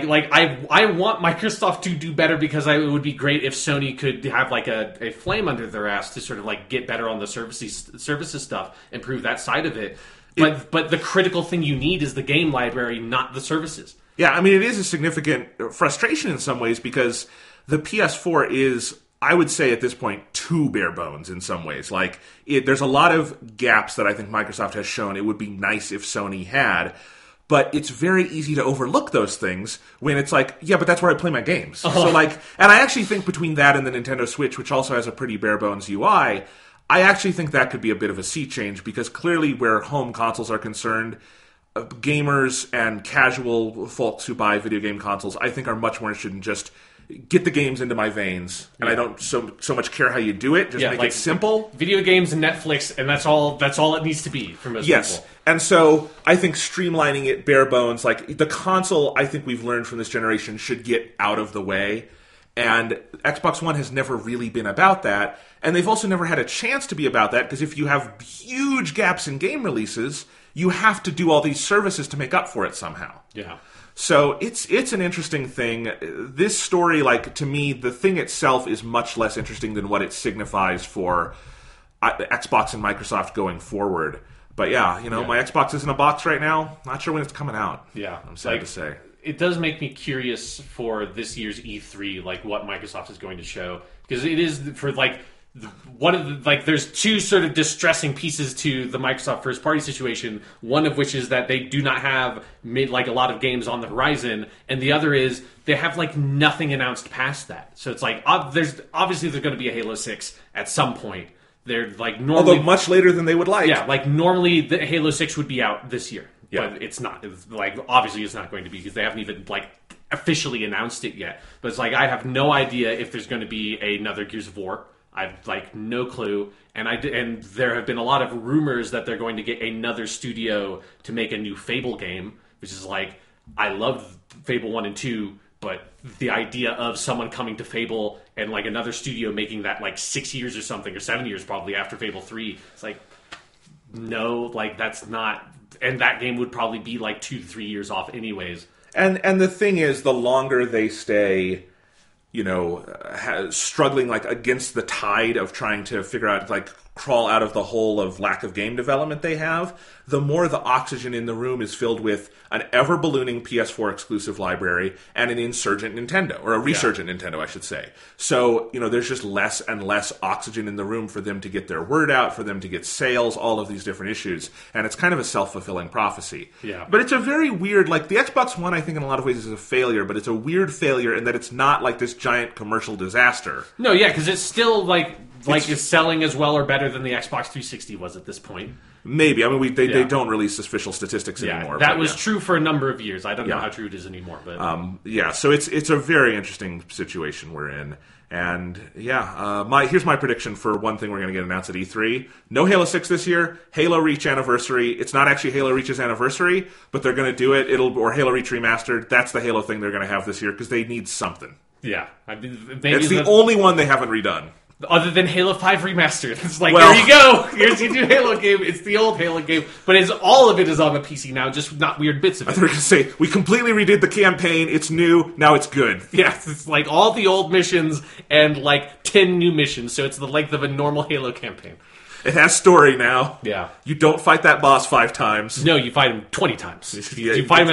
I want Microsoft to do better, because it would be great if Sony could have like a flame under their ass to sort of like get better on the services stuff, improve that side of it. But the critical thing you need is the game library, not the services. Yeah, I mean, it is a significant frustration in some ways, because the PS4 is, I would say at this point, too bare bones in some ways. Like, there's a lot of gaps that I think Microsoft has shown it would be nice if Sony had. But it's very easy to overlook those things when it's like, yeah, but that's where I play my games. So like, and I actually think between that and the Nintendo Switch, which also has a pretty bare bones UI, I actually think that could be a bit of a sea change, because clearly where home consoles are concerned, gamers and casual folks who buy video game consoles, I think are much more interested in just get the games into my veins, and I don't so much care how you do it. Just make it simple. Video games and Netflix, and that's all it needs to be for most people. And so I think streamlining it bare bones, like the console, I think we've learned from this generation should get out of the way. And Xbox One has never really been about that. And they've also never had a chance to be about that, because if you have huge gaps in game releases, you have to do all these services to make up for it somehow. Yeah. So it's an interesting thing. This story, like, to me, the thing itself is much less interesting than what it signifies for Xbox and Microsoft going forward. But yeah, my Xbox is in a box right now. Not sure when it's coming out. Yeah. I'm sad to say. It does make me curious for this year's E3, like what Microsoft is going to show. Because it is for like one of the, like, there's two sort of distressing pieces to the Microsoft first party situation. One of which is that they do not have like a lot of games on the horizon, and the other is they have like nothing announced past that. So it's like there's going to be a Halo 6 at some point. They're like normally, although much later than they would like. Yeah, like normally the Halo 6 would be out this year. Yeah. But it's not. It's like, obviously it's not going to be, because they haven't even like officially announced it yet. But it's like, I have no idea if there's going to be another Gears of War. I've like no clue. And there have been a lot of rumors that they're going to get another studio to make a new Fable game, which is like, I love Fable 1 and 2, but the idea of someone coming to Fable and like another studio making that like 6 years or something, or 7 years probably after Fable 3, it's like, no, like that's not. And that game would probably be like 2 to 3 years off anyways. And the thing is, the longer they stay, struggling like against the tide of trying to figure out like crawl out of the hole of lack of game development they have, the more the oxygen in the room is filled with an ever-ballooning PS4 exclusive library and an insurgent Nintendo, or a resurgent Nintendo, I should say. So, there's just less and less oxygen in the room for them to get their word out, for them to get sales, all of these different issues. And it's kind of a self-fulfilling prophecy. Yeah. But it's a very weird, like, the Xbox One, I think, in a lot of ways is a failure, but it's a weird failure in that it's not like this giant commercial disaster. No, yeah, because it's still, like it's selling as well or better than the Xbox 360 was at this point. Maybe. I mean, they don't release official statistics anymore. That was true for a number of years. I don't know how true it is anymore. But so it's a very interesting situation we're in. And, here's my prediction for one thing we're going to get announced at E3. No Halo 6 this year. Halo Reach anniversary. It's not actually Halo Reach's anniversary, but they're going to do it. Or Halo Reach Remastered. That's the Halo thing they're going to have this year because they need something. Yeah. I mean, maybe it's the only one they haven't redone. Other than Halo 5 Remastered. It's like, there you go. Here's your new Halo game. It's the old Halo game. But all of it is on the PC now, just not weird bits of it. I thought you were going to say, we completely redid the campaign. It's new. Now it's good. Yes, it's like all the old missions and like 10 new missions. So it's the length of a normal Halo campaign. It has story now. Yeah. You don't fight that boss 5 times. No, you fight him 20 times. Yeah, you fight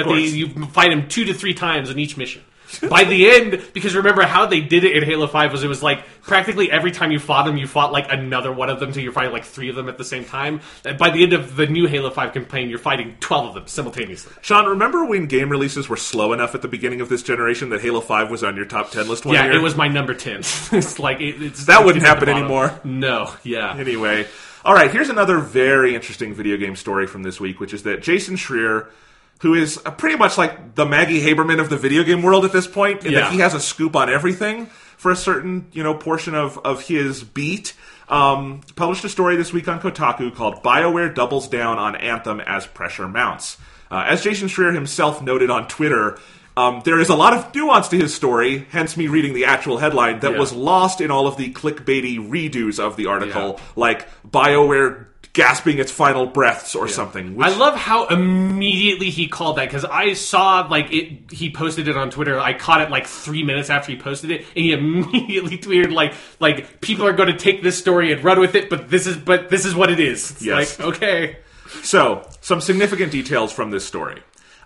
him 2 to 3 times in each mission. By the end, because remember how they did it in Halo 5 it was like practically every time you fought them, you fought like another one of them until you're fighting like 3 of them at the same time. And by the end of the new Halo 5 campaign, you're fighting 12 of them simultaneously. Sean, remember when game releases were slow enough at the beginning of this generation that Halo 5 was on your top 10 list one year? Yeah, it was my number 10. It's like that wouldn't happen anymore. No, yeah. Anyway, all right, here's another very interesting video game story from this week, which is that Jason Schreier, who is pretty much like the Maggie Haberman of the video game world at this point, in that he has a scoop on everything for a certain portion of his beat, published a story this week on Kotaku called BioWare Doubles Down on Anthem as Pressure Mounts. As Jason Schreier himself noted on Twitter, there is a lot of nuance to his story, hence me reading the actual headline, that was lost in all of the clickbaity redos of the article, like BioWare gasping its final breaths or something. I love how immediately he called that, because I saw he posted it on Twitter. I caught it like 3 minutes after he posted it, and he immediately tweeted like people are going to take this story and run with it, but this is what it is. It's like, okay. So, some significant details from this story.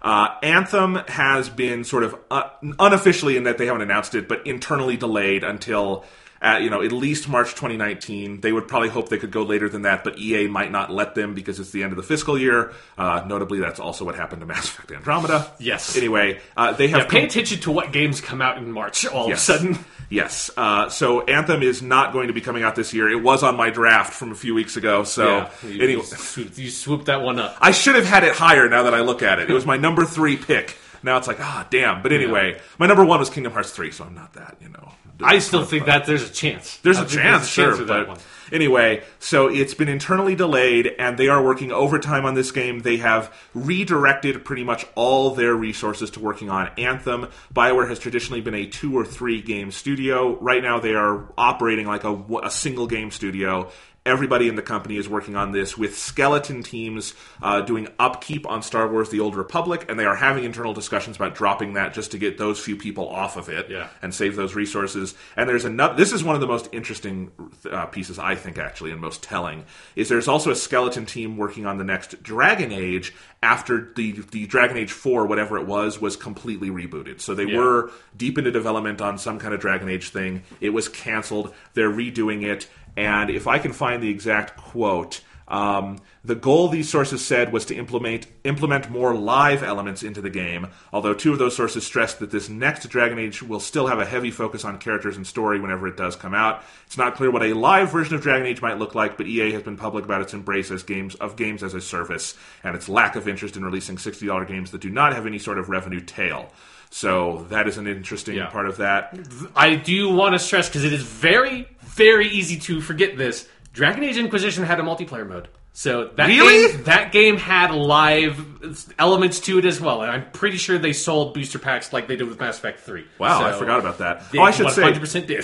Anthem has been sort of unofficially, in that they haven't announced it, but internally delayed until at least March 2019. They would probably hope they could go later than that, but EA might not let them because it's the end of the fiscal year. Notably, that's also what happened to Mass Effect Andromeda. Yes. Anyway, they have... pay attention to what games come out in March all of a sudden. Yes. So Anthem is not going to be coming out this year. It was on my draft from a few weeks ago. So anyway, you swooped that one up. I should have had it higher now that I look at it. It was my number 3 pick. Now it's like, damn. But anyway, my number 1 was Kingdom Hearts 3, so I'm not that, I still think that there's a chance. There's a chance, sure. But anyway, so it's been internally delayed, and they are working overtime on this game. They have redirected pretty much all their resources to working on Anthem. BioWare has traditionally been a 2 or 3 game studio. Right now they are operating like a single game studio. Everybody in the company is working on this with skeleton teams doing upkeep on Star Wars The Old Republic, and they are having internal discussions about dropping that just to get those few people off of it and save those resources. And there's this is one of the most interesting pieces, I think, actually, and most telling, is there's also a skeleton team working on the next Dragon Age after the Dragon Age 4, whatever it was completely rebooted. So they were deep into development on some kind of Dragon Age thing. It was canceled. They're redoing it. And if I can find the exact quote, the goal, these sources said, was to implement more live elements into the game, although 2 of those sources stressed that this next Dragon Age will still have a heavy focus on characters and story whenever it does come out. It's not clear what a live version of Dragon Age might look like, but EA has been public about its embrace as games as a service, and its lack of interest in releasing $60 games that do not have any sort of revenue tail. So that is an interesting part of that. I do want to stress, because it is very, very easy to forget this, Dragon Age Inquisition had a multiplayer mode. So that game had live elements to it as well. And I'm pretty sure they sold booster packs like they did with Mass Effect 3. Wow, I forgot about that. I should 100% did.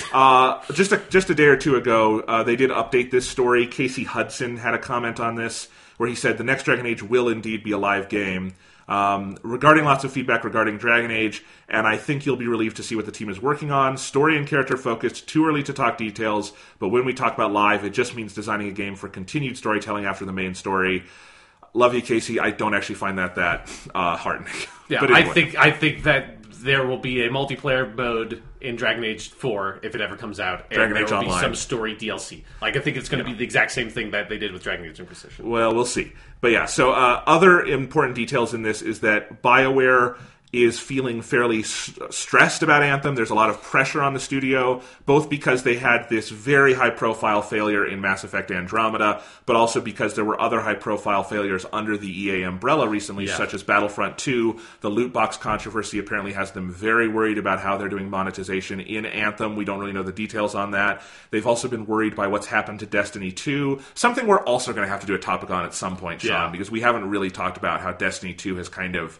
Just a day or two ago, they did update this story. Casey Hudson had a comment on this, where he said the next Dragon Age will indeed be a live game. regarding lots of feedback regarding Dragon Age, and I think you'll be relieved to see what the team is working on. Story and character focused, too early to talk details, but when we talk about live, it just means designing a game for continued storytelling after the main story. Love you, Casey. I don't actually find that heartening. Yeah, but anyway. I think that there will be a multiplayer mode in Dragon Age 4 if it ever comes out, and Dragon Age there will Online. be some story DLC. Like, I think it's going to be the exact same thing that they did with Dragon Age Inquisition. Well, we'll see. But yeah, so other important details in this is that BioWare is feeling fairly stressed about Anthem. There's a lot of pressure on the studio, both because they had this very high-profile failure in Mass Effect Andromeda, but also because there were other high-profile failures under the EA umbrella recently, such as Battlefront 2. The loot box controversy apparently has them very worried about how they're doing monetization in Anthem. We don't really know the details on that. They've also been worried by what's happened to Destiny 2, something we're also going to have to do a topic on at some point, Sean, because we haven't really talked about how Destiny 2 has kind of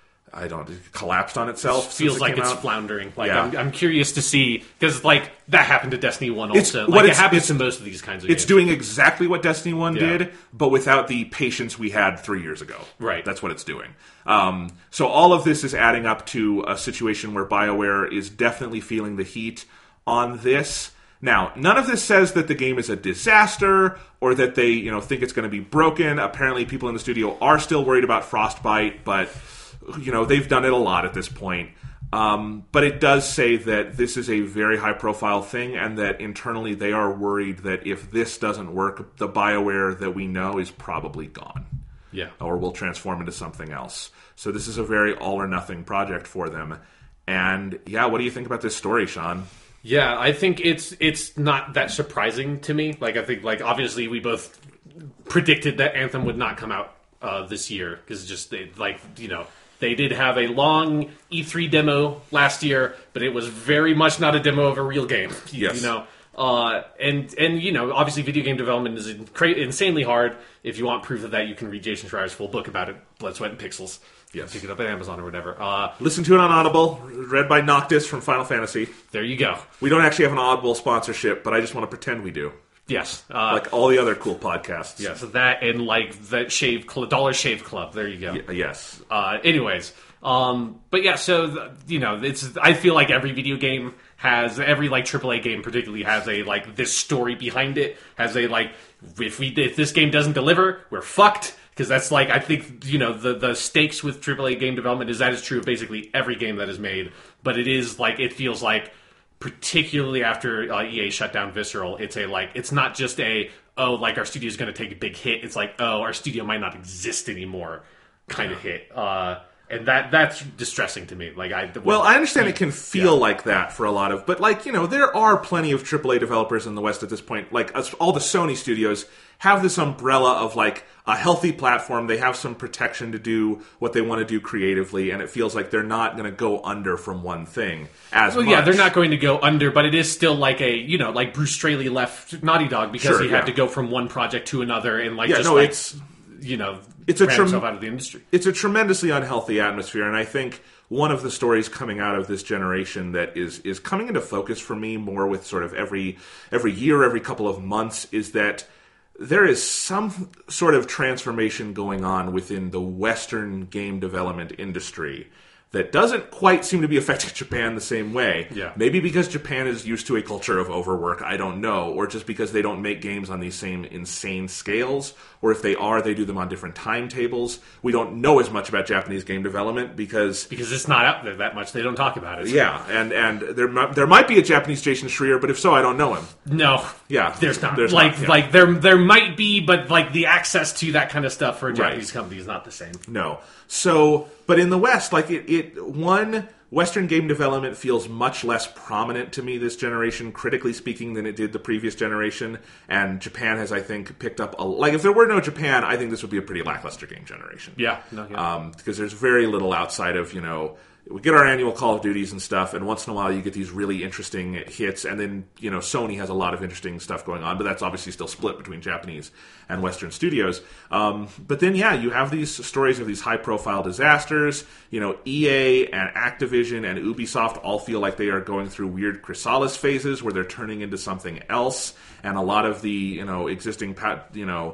collapsed on itself. Feels like it's floundering. Like, Yeah. I'm curious to see, because like that happened to Destiny 1 also. It happens to most of these kinds of games. It's doing exactly what Destiny 1 did, but without the patience we had 3 years ago. Right. That's what it's doing. So all of this is adding up to a situation where BioWare is definitely feeling the heat on this. Now, none of this says that the game is a disaster or that they, think it's going to be broken. Apparently, people in the studio are still worried about Frostbite, but they've done it a lot at this point. But it does say that this is a very high-profile thing and that internally they are worried that if this doesn't work, the BioWare that we know is probably gone. Yeah. Or will transform into something else. So this is a very all-or-nothing project for them. And, what do you think about this story, Sean? Yeah, I think it's not that surprising to me. Like, I think, obviously we both predicted that Anthem would not come out this year because they did have a long E3 demo last year, but it was very much not a demo of a real game. Yes. Obviously video game development is insanely hard. If you want proof of that, you can read Jason Schreier's full book about it, Blood, Sweat, and Pixels. Yes. Pick it up at Amazon or whatever. Listen to it on Audible, read by Noctis from Final Fantasy. There you go. We don't actually have an Audible sponsorship, but I just want to pretend we do. Yes. Like all the other cool podcasts. Yes, that and that Dollar Shave Club. There you go. Yes. Anyways. But yeah, so, I feel like every video game has, every AAA game particularly has this story behind it, has if this game doesn't deliver, we're fucked. Because that's I think, the stakes with AAA game development is that is true of basically every game that is made. But it is it feels like, particularly after EA shut down Visceral, it's not just our studio's going to take a big hit. It's our studio might not exist anymore kind of hit. And that's distressing to me. I understand it can feel like that for a lot of, but there are plenty of AAA developers in the West at this point. All the Sony studios have this umbrella of a healthy platform. They have some protection to do what they want to do creatively, and it feels like they're not going to go under from one thing as much. Yeah, they're not going to go under, but it is still like Bruce Straley left Naughty Dog because he had to go from one project to another and ran himself out of the industry. It's a tremendously unhealthy atmosphere, and I think one of the stories coming out of this generation that is coming into focus for me more with sort of every year, every couple of months, is that there is some sort of transformation going on within the Western game development industry that doesn't quite seem to be affecting Japan the same way. Yeah. Maybe because Japan is used to a culture of overwork, I don't know, or just because they don't make games on these same insane scales, or if they are, they do them on different timetables. We don't know as much about Japanese game development because it's not out there that much. They don't talk about it. Yeah, and there might be a Japanese Jason Schreier, but if so, I don't know him. No. Yeah. There's not. There's not, yeah. There might be, but the access to that kind of stuff for a Japanese company is not the same. No. So, but in the West, Western game development feels much less prominent to me this generation, critically speaking, than it did the previous generation. And Japan has, I think, picked up if there were no Japan, I think this would be a pretty lackluster game generation. Yeah. Because there's very little outside of, we get our annual Call of Duties and stuff, and once in a while you get these really interesting hits, and then, Sony has a lot of interesting stuff going on, but that's obviously still split between Japanese and Western studios. But then, you have these stories of these high-profile disasters. EA and Activision and Ubisoft all feel like they are going through weird chrysalis phases where they're turning into something else, and a lot of the, existing,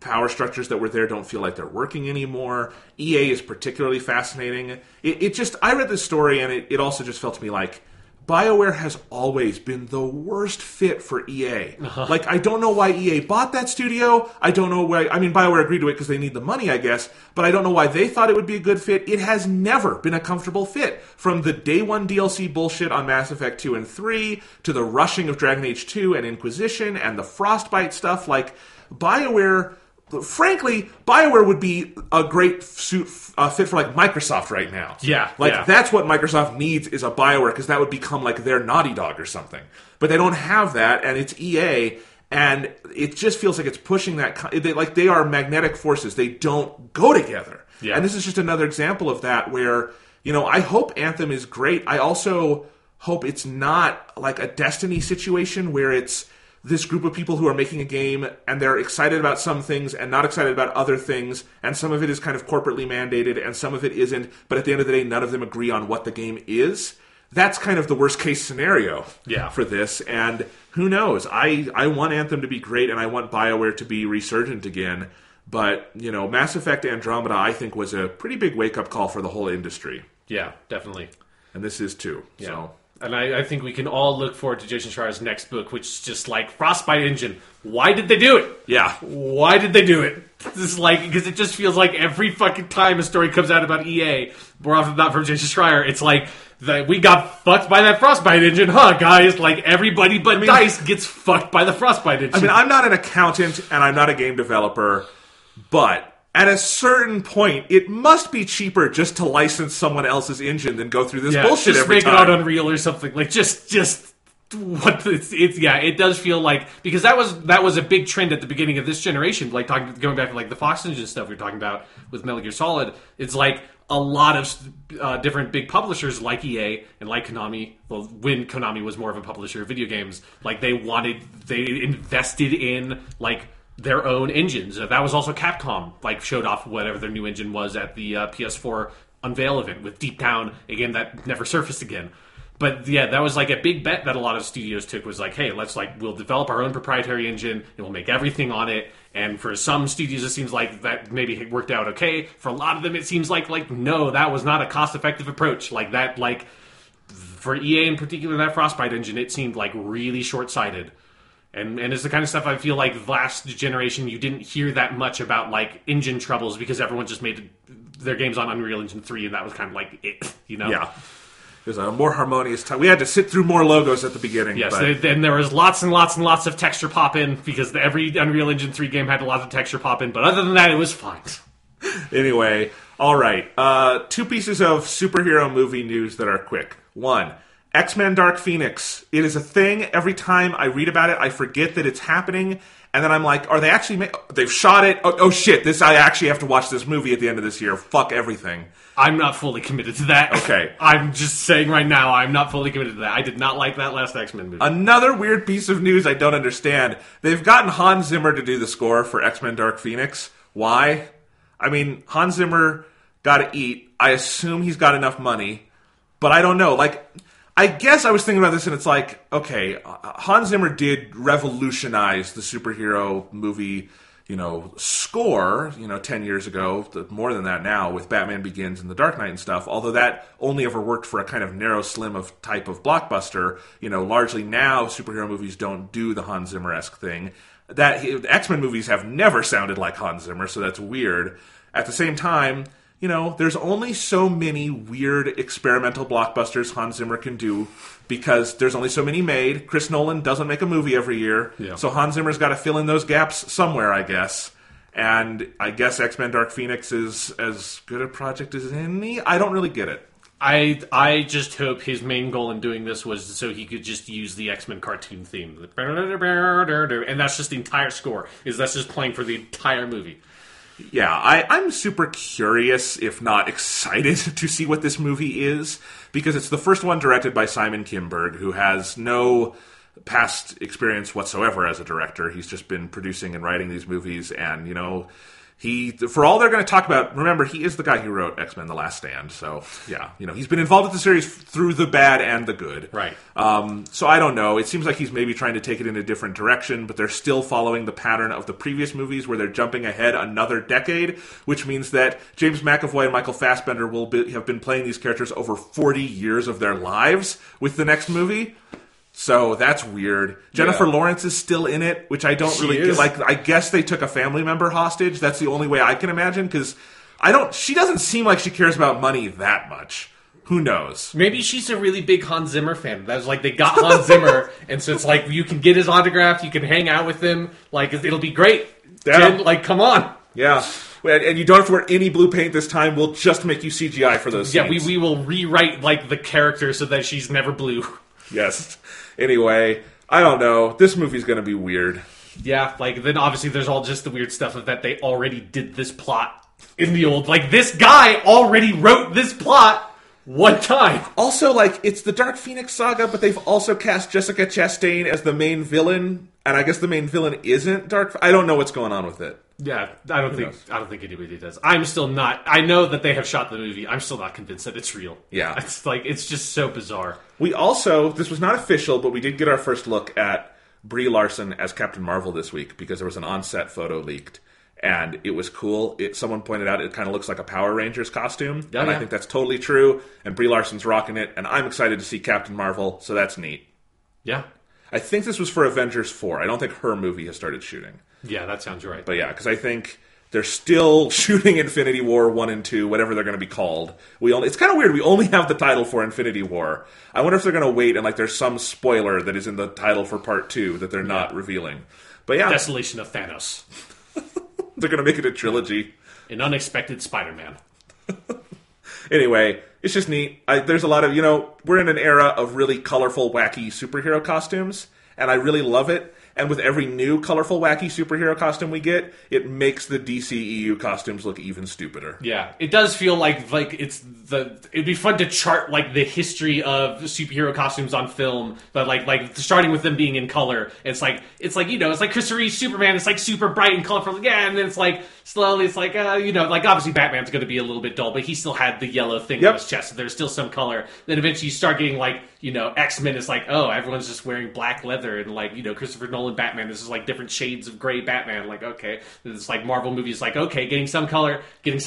power structures that were there don't feel like they're working anymore. EA is particularly fascinating. I read this story, and it also just felt to me like BioWare has always been the worst fit for EA. Like, I don't know why EA bought that studio. I don't know why. I mean, BioWare agreed to it because they need the money, I guess. But I don't know why they thought it would be a good fit. It has never been a comfortable fit. From the day one DLC bullshit on Mass Effect 2 and 3 to the rushing of Dragon Age 2 and Inquisition and the Frostbite stuff, like, BioWare... Frankly, BioWare would be a great fit for like Microsoft right now. That's what Microsoft needs is a BioWare, because that would become like their Naughty Dog or something. But they don't have that, and it's EA, and it just feels like it's pushing that. They are magnetic forces. They don't go together. Yeah. And this is just another example of that where, I hope Anthem is great. I also hope it's not like a Destiny situation where it's this group of people who are making a game and they're excited about some things and not excited about other things, and some of it is kind of corporately mandated and some of it isn't, but at the end of the day, none of them agree on what the game is. That's kind of the worst case scenario for this, and who knows? I want Anthem to be great, and I want BioWare to be resurgent again, but, Mass Effect Andromeda, I think, was a pretty big wake-up call for the whole industry. Yeah, definitely. And this is too, yeah. So... And I think we can all look forward to Jason Schreier's next book, which is just like Frostbite Engine. Why did they do it? Yeah. Why did they do it? This is like, because it just feels like every fucking time a story comes out about EA, more often than not from Jason Schreier, it's like, we got fucked by that Frostbite Engine, huh, guys? Like, everybody but DICE gets fucked by the Frostbite Engine. I mean, I'm not an accountant, and I'm not a game developer, but... at a certain point, it must be cheaper just to license someone else's engine than go through this bullshit every time. Just make it on Unreal or something. Like, it does feel like, because that was a big trend at the beginning of this generation. Like, going back to like the Fox Engine stuff we were talking about with Metal Gear Solid. It's like a lot of different big publishers like EA and like Konami. Well, when Konami was more of a publisher of video games, like they invested in like their own engines. That was also Capcom, like, showed off whatever their new engine was at the PS4 unveil event with Deep Down, again, that never surfaced again. But yeah, that was like a big bet that a lot of studios took, was like, hey, we'll develop our own proprietary engine, and we'll make everything on it. And for some studios, it seems like that maybe worked out okay. For a lot of them, it seems like no, that was not a cost-effective approach. Like that, like, for EA in particular, that Frostbite engine, it seemed like really short-sighted. And it's the kind of stuff I feel like last generation you didn't hear that much about, like, engine troubles, because everyone just made their games on Unreal Engine 3, and that was kind of like it, Yeah. It was a more harmonious time. We had to sit through more logos at the beginning. Yes, then there was lots and lots and lots of texture pop-in, because every Unreal Engine 3 game had a lot of texture pop-in, but other than that, it was fine. Anyway, all right. 2 pieces of superhero movie news that are quick. 1, X-Men Dark Phoenix. It is a thing. Every time I read about it, I forget that it's happening. And then I'm like, are they actually... they've shot it? Oh, shit, I actually have to watch this movie at the end of this year. Fuck everything. I'm not fully committed to that. Okay. I'm just saying right now, I'm not fully committed to that. I did not like that last X-Men movie. Another weird piece of news I don't understand. They've gotten Hans Zimmer to do the score for X-Men Dark Phoenix. Why? I mean, Hans Zimmer got to eat. I assume he's got enough money. But I don't know. Like... I guess I was thinking about this, and it's like, okay, Hans Zimmer did revolutionize the superhero movie, score, 10 years ago, more than that now, with Batman Begins and The Dark Knight and stuff, although that only ever worked for a kind of narrow slim of type of blockbuster. Largely now, superhero movies don't do the Hans Zimmer-esque thing. That X-Men movies have never sounded like Hans Zimmer, so that's weird. At the same time... there's only so many weird experimental blockbusters Hans Zimmer can do, because there's only so many made. Chris Nolan doesn't make a movie every year, so Hans Zimmer's got to fill in those gaps somewhere, I guess. And I guess X-Men Dark Phoenix is as good a project as any. I don't really get it. I just hope his main goal in doing this was so he could just use the X-Men cartoon theme. And that's just the entire score. That's just playing for the entire movie. Yeah, I'm super curious, if not excited, to see what this movie is, because it's the first one directed by Simon Kinberg, who has no past experience whatsoever as a director. He's just been producing and writing these movies, and, For all they're going to talk about, remember, he is the guy who wrote X-Men The Last Stand. So, yeah, he's been involved with the series through the bad and the good. Right. So I don't know. It seems like he's maybe trying to take it in a different direction, but they're still following the pattern of the previous movies where they're jumping ahead another decade, which means that James McAvoy and Michael Fassbender have been playing these characters over 40 years of their lives with the next movie. So that's weird. Jennifer Lawrence is still in it, which I don't really get. Like, I guess they took a family member hostage. That's the only way I can imagine, because she doesn't seem like she cares about money that much. Who knows? Maybe she's a really big Hans Zimmer fan. That's like, they got Hans Zimmer, and so it's like, you can get his autograph, you can hang out with him, like, it'll be great. Yeah. Jen, like, come on. Yeah. And you don't have to wear any blue paint this time. We'll just make you CGI for those scenes. Yeah, we will rewrite, like, the character so that she's never blue. Yes. Anyway, I don't know. This movie's going to be weird. Yeah, like, then obviously there's all just the weird stuff of that they already did this plot in the old... Like, this guy already wrote this plot one time. Also, like, it's the Dark Phoenix saga, but they've also cast Jessica Chastain as the main villain, and I guess the main villain isn't Dark... I don't know what's going on with it. Yeah, I don't think anybody does. I'm still not... I know that they have shot the movie. I'm still not convinced that it's real. Yeah. It's like, it's just so bizarre. We also... This was not official, but we did get our first look at Brie Larson as Captain Marvel this week, because there was an on-set photo leaked, and it was cool. Someone pointed out it kind of looks like a Power Rangers costume, and I think that's totally true, and Brie Larson's rocking it, and I'm excited to see Captain Marvel, so that's neat. Yeah. I think this was for Avengers 4. I don't think her movie has started shooting. Yeah, that sounds right. But yeah, because I think they're still shooting Infinity War 1 and 2, whatever they're going to be called. It's kind of weird. We only have the title for Infinity War. I wonder if they're going to wait and, like, there's some spoiler that is in the title for Part 2 that they're not revealing. But yeah. Desolation of Thanos. They're going to make it a trilogy. An unexpected Spider-Man. Anyway, it's just neat. There's a lot of, we're in an era of really colorful, wacky superhero costumes, and I really love it. And with every new colorful, wacky superhero costume we get, it makes the DCEU costumes look even stupider. Yeah, it does feel like it'd be fun to chart like the history of superhero costumes on film, but like starting with them being in color. It's like it's like Christopher Reeve's Superman. It's like super bright and colorful, and then it's like slowly it's like like obviously Batman's going to be a little bit dull, but he still had the yellow thing on his chest, so there's still some color. Then eventually you start getting like X-Men is like, oh, everyone's just wearing black leather, and like Christopher Nolan Batman, this is like different shades of gray Batman. Like, okay, it's like Marvel movies, like, okay, getting some color.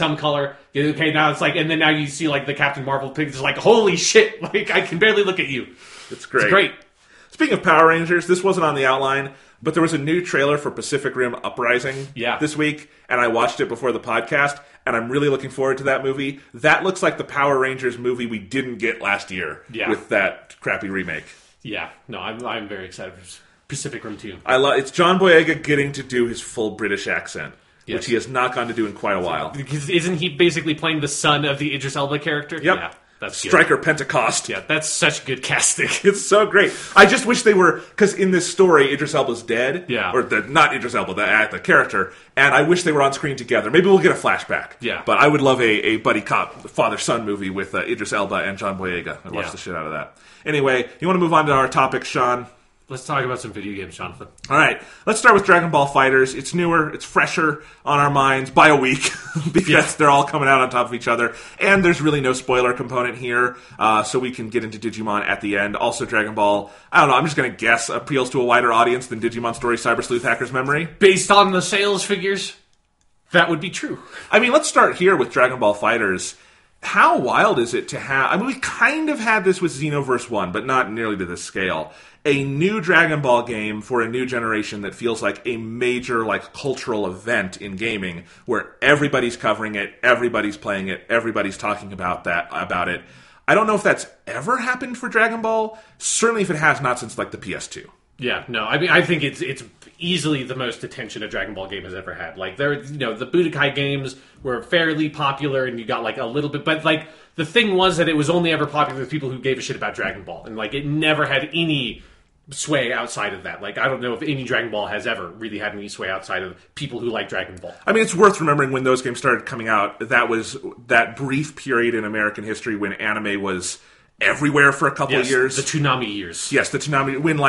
Okay, now it's like, and then now you see like the Captain Marvel pictures, like, holy shit, like I can barely look at you. It's great. It's great. Speaking of Power Rangers, this wasn't on the outline, but there was a new trailer for Pacific Rim Uprising this week, and I watched it before the podcast, and I'm really looking forward to that movie. That looks like the Power Rangers movie we didn't get last year with that crappy remake. Yeah, no, I'm very excited for Pacific Rim 2. It's John Boyega getting to do his full British accent, which he has not gone to do in quite a while. Because isn't he basically playing the son of the Idris Elba character? Yep. Yeah. That's Stryker Pentecost. Yeah, that's such good casting. It's so great. I just wish they were, because in this story, Idris Elba's dead. Yeah. Or not Idris Elba, the character. And I wish they were on screen together. Maybe we'll get a flashback. Yeah. But I would love a buddy cop, father-son movie with Idris Elba and John Boyega. I'd watch the shit out of that. Anyway, you want to move on to our topic, Sean? Let's talk about some video games, Jonathan. All right, let's start with Dragon Ball FighterZ. It's newer, it's fresher on our minds by a week because they're all coming out on top of each other. And there's really no spoiler component here, so we can get into Digimon at the end. Also, Dragon Ball, I don't know, I'm just going to guess, appeals to a wider audience than Digimon Story Cyber Sleuth Hacker's Memory. Based on the sales figures, that would be true. I mean, let's start here with Dragon Ball FighterZ. How wild is it to have... I mean, we kind of had this with Xenoverse 1, but not nearly to this scale. A new Dragon Ball game for a new generation that feels like a major, like, cultural event in gaming, where everybody's covering it, everybody's playing it, everybody's talking about it. I don't know if that's ever happened for Dragon Ball. Certainly if it has, not since, like, the PS2. Yeah, no, I mean, I think it's easily the most attention a Dragon Ball game has ever had. Like, the Budokai games were fairly popular, and you got, like, a little bit, but, like, the thing was that it was only ever popular with people who gave a shit about Dragon Ball, and, like, it never had any sway outside of that. Like, I don't know if any Dragon Ball has ever really had any sway outside of people who like Dragon Ball. I mean, it's worth remembering when those games started coming out, that was that brief period in American history when anime was everywhere for a couple of years. The Toonami years. Yes, the Toonami, when, like,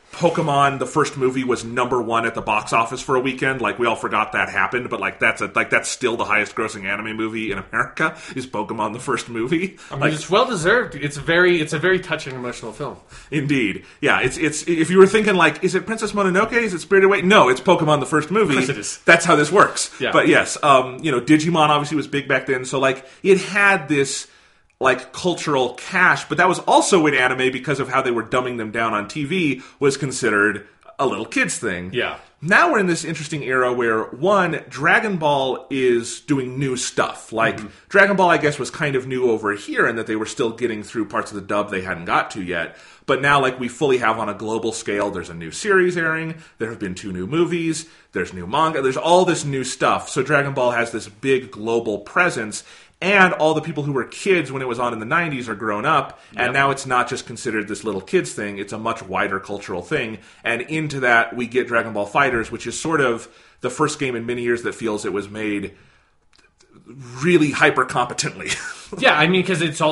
Pokemon, the first movie, was #1 at the box office for a weekend. Like, we all forgot that happened, but that's still the highest grossing anime movie in America, is Pokemon, the first movie. I mean, it's well deserved. It's a very touching, emotional film. Indeed. Yeah, it's if you were thinking, like, is it Princess Mononoke? Is it Spirited Away? No, it's Pokemon, the first movie. Of course it is. That's how this works. Yeah. But yes, Digimon obviously was big back then, so, like, it had this, like, cultural cash, but that was also in anime, because of how they were dumbing them down on TV, was considered a little kids thing. Yeah. Now we're in this interesting era where, one, Dragon Ball is doing new stuff. Like, Dragon Ball, I guess, was kind of new over here in that they were still getting through parts of the dub they hadn't got to yet. But now, like, we fully have on a global scale, there's a new series airing, there have been 2 new movies, there's new manga, there's all this new stuff. So Dragon Ball has this big global presence, and all the people who were kids when it was on in the 90s are grown up, and now it's not just considered this little kids thing, it's a much wider cultural thing. And into that, we get Dragon Ball FighterZ, which is sort of the first game in many years that feels it was made really hyper competently. Yeah, I mean, because it's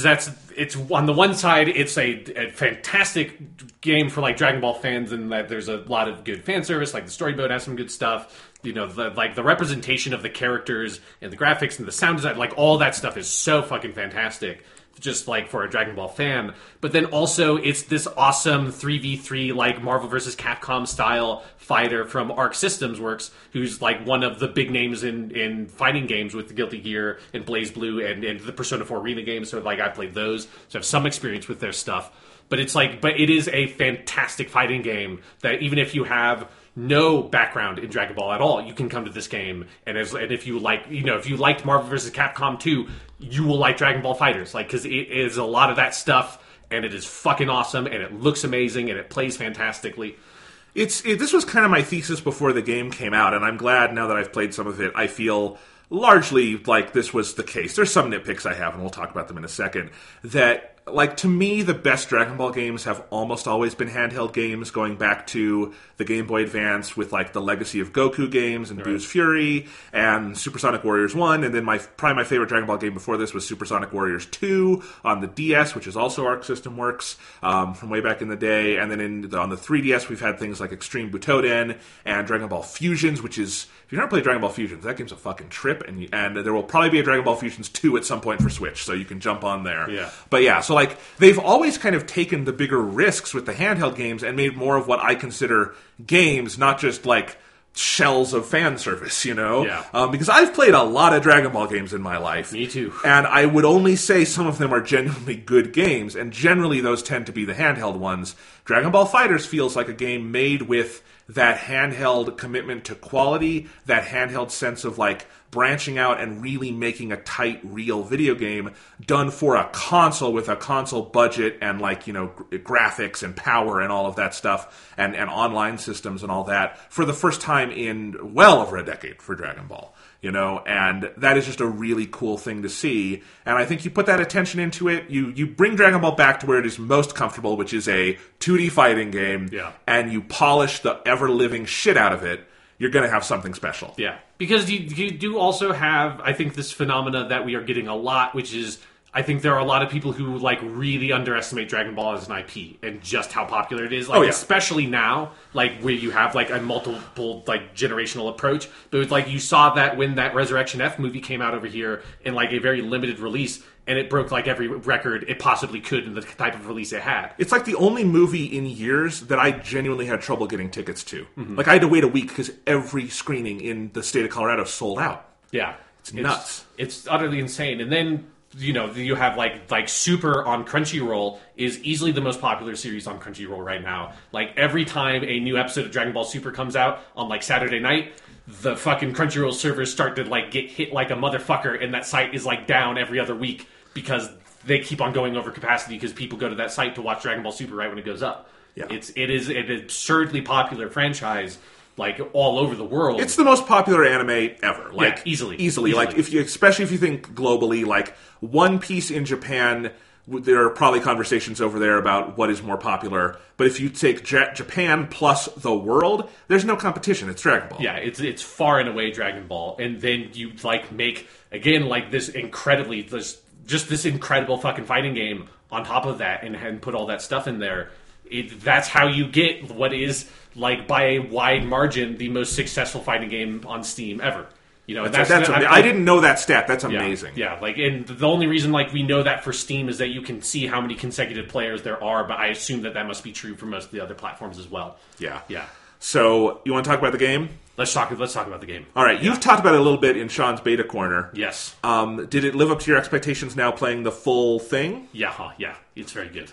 on the one side, it's a fantastic game for, like, Dragon Ball fans, and that there's a lot of good fan service. Like, the story mode has some good stuff. You know, the representation of the characters and the graphics and the sound design, like, all that stuff is so fucking fantastic, just, like, for a Dragon Ball fan. But then also, it's this awesome 3v3, like, Marvel vs. Capcom style fighter from Arc Systems Works, who's, like, one of the big names in fighting games with the Guilty Gear and BlazBlue and the Persona 4 Arena games. So, like, I played those, so I have some experience with their stuff. But it is a fantastic fighting game that, even if you have no background in Dragon Ball at all, you can come to this game, and if you liked Marvel vs. Capcom 2, you will like Dragon Ball FighterZ, like, because it is a lot of that stuff, and it is fucking awesome, and it looks amazing, and it plays fantastically. This was kind of my thesis before the game came out, and I'm glad now that I've played some of it, I feel largely like this was the case. There's some nitpicks I have, and we'll talk about them in a second, that, like, to me, the best Dragon Ball games have almost always been handheld games, going back to the Game Boy Advance with, like, the Legacy of Goku games and Boo's Fury and Super Sonic Warriors 1, and then probably my favorite Dragon Ball game before this was Super Sonic Warriors 2 on the DS, which is also Arc System Works, from way back in the day, and then on the 3DS we've had things like Extreme Butoden and Dragon Ball Fusions, which is, if you've never played Dragon Ball Fusions, that game's a fucking trip, and there will probably be a Dragon Ball Fusions 2 at some point for Switch, so you can jump on there. Yeah. But yeah, so, like, they've always kind of taken the bigger risks with the handheld games and made more of what I consider games, not just, like, shells of fan service, you know? Yeah. Because I've played a lot of Dragon Ball games in my life. Me too. And I would only say some of them are genuinely good games, and generally those tend to be the handheld ones. Dragon Ball FighterZ feels like a game made with that handheld commitment to quality, that handheld sense of, like, branching out and really making a tight, real video game done for a console with a console budget and, like, you know, graphics and power and all of that stuff and online systems and all that for the first time in well over a decade for Dragon Ball. You know, and that is just a really cool thing to see. And I think you put that attention into it, you bring Dragon Ball back to where it is most comfortable, which is a 2D fighting game, and you polish the ever-living shit out of it, you're going to have something special. Yeah, because you do also have, I think, this phenomena that we are getting a lot, which is, I think there are a lot of people who, like, really underestimate Dragon Ball as an IP and just how popular it is. Like, especially now, like, where you have, like, a multiple, like, generational approach. But it's like, you saw that when that Resurrection F movie came out over here in, like, a very limited release, and it broke, like, every record it possibly could in the type of release it had. It's like the only movie in years that I genuinely had trouble getting tickets to. Like, I had to wait a week because every screening in the state of Colorado sold out. Yeah. It's nuts. It's utterly insane. And then, you know, you have, like Super on Crunchyroll is easily the most popular series on Crunchyroll right now. Like, every time a new episode of Dragon Ball Super comes out on, like, Saturday night, the fucking Crunchyroll servers start to, like, get hit like a motherfucker, and that site is, like, down every other week because they keep on going over capacity because people go to that site to watch Dragon Ball Super right when it goes up. Yeah. It is an absurdly popular franchise, like, all over the world. It's the most popular anime ever. Like, easily. Like, especially if you think globally, like, One Piece in Japan, there are probably conversations over there about what is more popular. But if you take Japan plus the world, there's no competition. It's Dragon Ball. Yeah, it's far and away Dragon Ball. And then you, like, make, again, like, this incredible fucking fighting game on top of that and put all that stuff in there. that's how you get what is, like, by a wide margin, the most successful fighting game on Steam ever. I didn't know that stat. That's amazing. Yeah, like, and the only reason, like, we know that for Steam is that you can see how many consecutive players there are, but I assume that must be true for most of the other platforms as well. Yeah. Yeah. So, you want to talk about the game? Let's talk about the game. All right, you've talked about it a little bit in Sean's Beta Corner. Yes. Did it live up to your expectations now playing the full thing? Yeah, it's very good.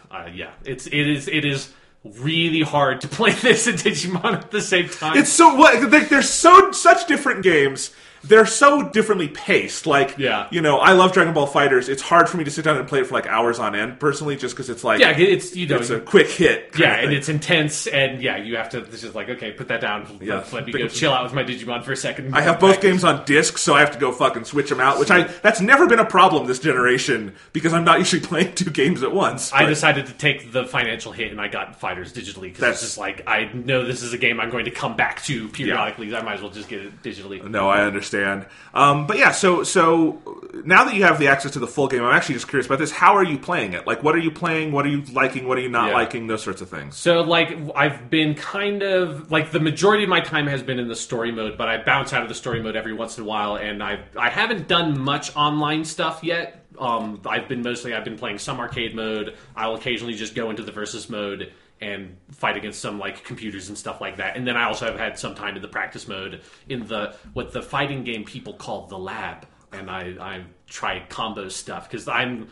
It is really hard to play this and Digimon at the same time. It's they're such different games. They're so differently paced. Like, I love Dragon Ball FighterZ. It's hard for me to sit down and play it for like hours on end, personally, just because it's like, it's a quick hit. And it's intense, and you have to. This is like, okay, put that down. Let me go chill out with my Digimon for a second. I have both games on disc, so I have to go fucking switch them out. That's never been a problem this generation because I'm not usually playing two games at once. I decided to take the financial hit, and I got FighterZ digitally because it's just like, I know this is a game I'm going to come back to periodically. Yeah. I might as well just get it digitally. No, I understand. But yeah, so now that you have the access to the full game, I'm actually just curious about this. How are you playing it? Like, what are you playing? What are you liking? What are you not liking? Those sorts of things. So, like, I've been kind of, like, the majority of my time has been in the story mode, but I bounce out of the story mode every once in a while, and I haven't done much online stuff yet. I've been playing some arcade mode. I'll occasionally just go into the versus mode and fight against some, like, computers and stuff like that. And then I also have had some time in the practice mode in what the fighting game people call the lab. And I tried combo stuff because I'm,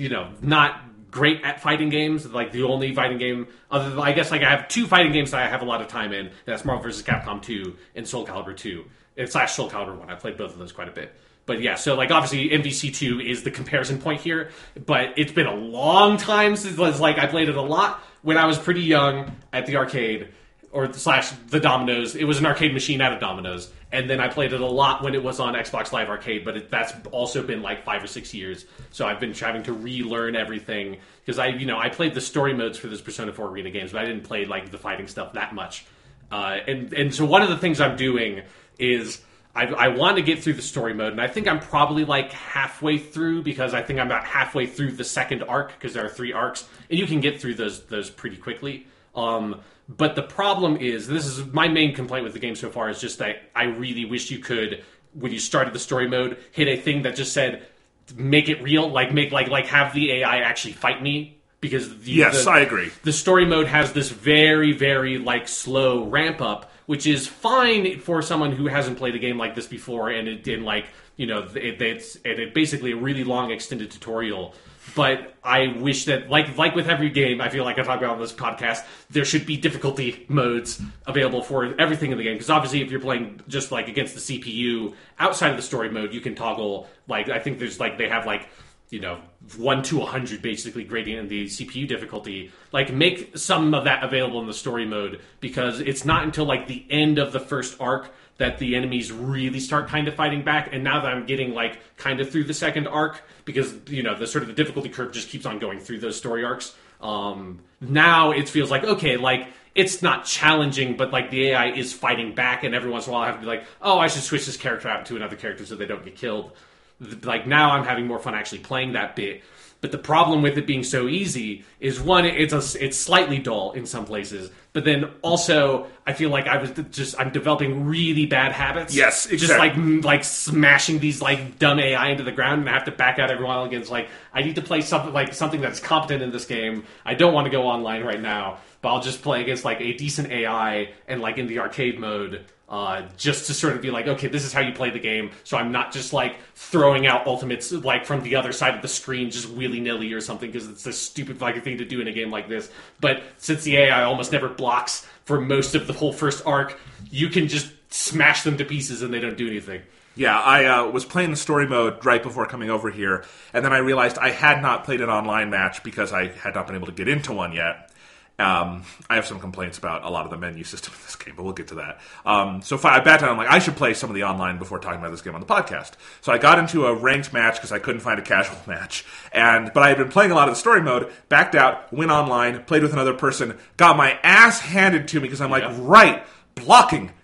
not great at fighting games. Like, the only fighting game other than, I guess, like, I have two fighting games that I have a lot of time in. That's Marvel vs. Capcom 2 and Soul Calibur 2. / Soul Calibur 1. I played both of those quite a bit. But yeah, so, like, obviously MVC2 is the comparison point here, but it's been a long time since, like, I played it a lot when I was pretty young at the arcade, or / the Domino's. It was an arcade machine at a Domino's, and then I played it a lot when it was on Xbox Live Arcade, but that's also been, like, 5 or 6 years, so I've been having to relearn everything, because I played the story modes for those Persona 4 Arena games, but I didn't play, like, the fighting stuff that much. And so one of the things I'm doing is I want to get through the story mode, and I think I'm probably like halfway through, because I think I'm about halfway through the second arc, because there are 3 arcs, and you can get through those pretty quickly. But the problem is, this is my main complaint with the game so far, is just that I really wish you could, when you started the story mode, hit a thing that just said, make it real, like have the AI actually fight me. Because I agree. The story mode has this very, very, like, slow ramp up, which is fine for someone who hasn't played a game like this before, and it's basically a really long extended tutorial. But I wish that, like with every game, I feel like I talk about on this podcast, there should be difficulty modes available for everything in the game. Because obviously, if you're playing just, like, against the CPU outside of the story mode, you can toggle, like, I think there's, like, they have, like, 1 to 100 basically gradient in the CPU difficulty. Like, make some of that available in the story mode, because it's not until, like, the end of the first arc that the enemies really start kind of fighting back. And now that I'm getting, like, kind of through the second arc, because the sort of the difficulty curve just keeps on going through those story arcs, now it feels like, okay, like, it's not challenging, but, like, the AI is fighting back, and every once in a while I have to be like, oh, I should switch this character out to another character so they don't get killed. Like, now I'm having more fun actually playing that bit. But the problem with it being so easy is, one, it's slightly dull in some places, but then also I feel like I'm developing really bad habits. Yes, exactly. Just like smashing these, like, dumb AI into the ground, and I have to back out every while against, like, I need to play something that's competent in this game. I don't want to go online right now, but I'll just play against, like, a decent AI and, like, in the arcade mode. Just to sort of be like, okay, this is how you play the game, so I'm not just, like, throwing out ultimates, like, from the other side of the screen just willy-nilly or something, because it's a stupid fucking thing to do in a game like this. But since the AI almost never blocks for most of the whole first arc, you can just smash them to pieces and they don't do anything. Yeah, I was playing the story mode right before coming over here, and then I realized I had not played an online match because I had not been able to get into one yet. I have some complaints about a lot of the menu system in this game, but we'll get to that. So I backed down. I'm like, I should play some of the online before talking about this game on the podcast. So I got into a ranked match because I couldn't find a casual match. But I had been playing a lot of the story mode, backed out, went online, played with another person, got my ass handed to me because I'm like, right, blocking,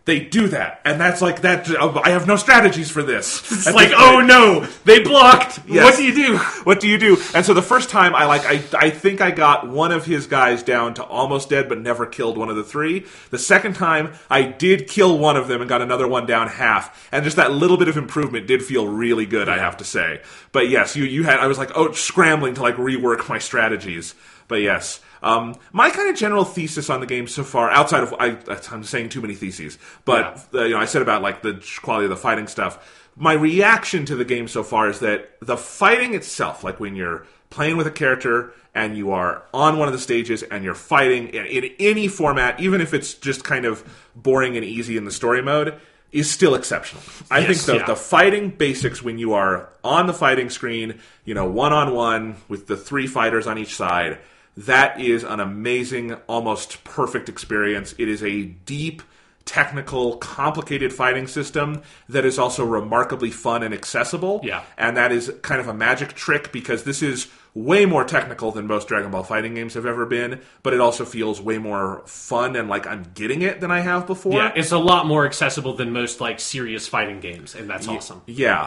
They do that, and that's like that. I have no strategies for this. It's like, oh no, they blocked. Yes. What do you do? What do you do? And so the first time, I think I got one of his guys down to almost dead, but never killed one of the three. The second time, I did kill one of them and got another one down half, and just that little bit of improvement did feel really good, I have to say. But yes, I was like, scrambling to like rework my strategies. But yes. My kind of general thesis on the game so far, outside of I'm saying too many theses, but I said about like the quality of the fighting stuff. My reaction to the game so far is that the fighting itself, like when you're playing with a character and you are on one of the stages and you're fighting in any format, even if it's just kind of boring and easy in the story mode, is still exceptional. I think the fighting basics when you are on the fighting screen, one-on-one with the three fighters on each side. That is an amazing, almost perfect experience. It is a deep, technical, complicated fighting system that is also remarkably fun and accessible. Yeah. And that is kind of a magic trick because this is way more technical than most Dragon Ball fighting games have ever been, but it also feels way more fun and like I'm getting it than I have before. Yeah, it's a lot more accessible than most like serious fighting games, and that's awesome. Yeah.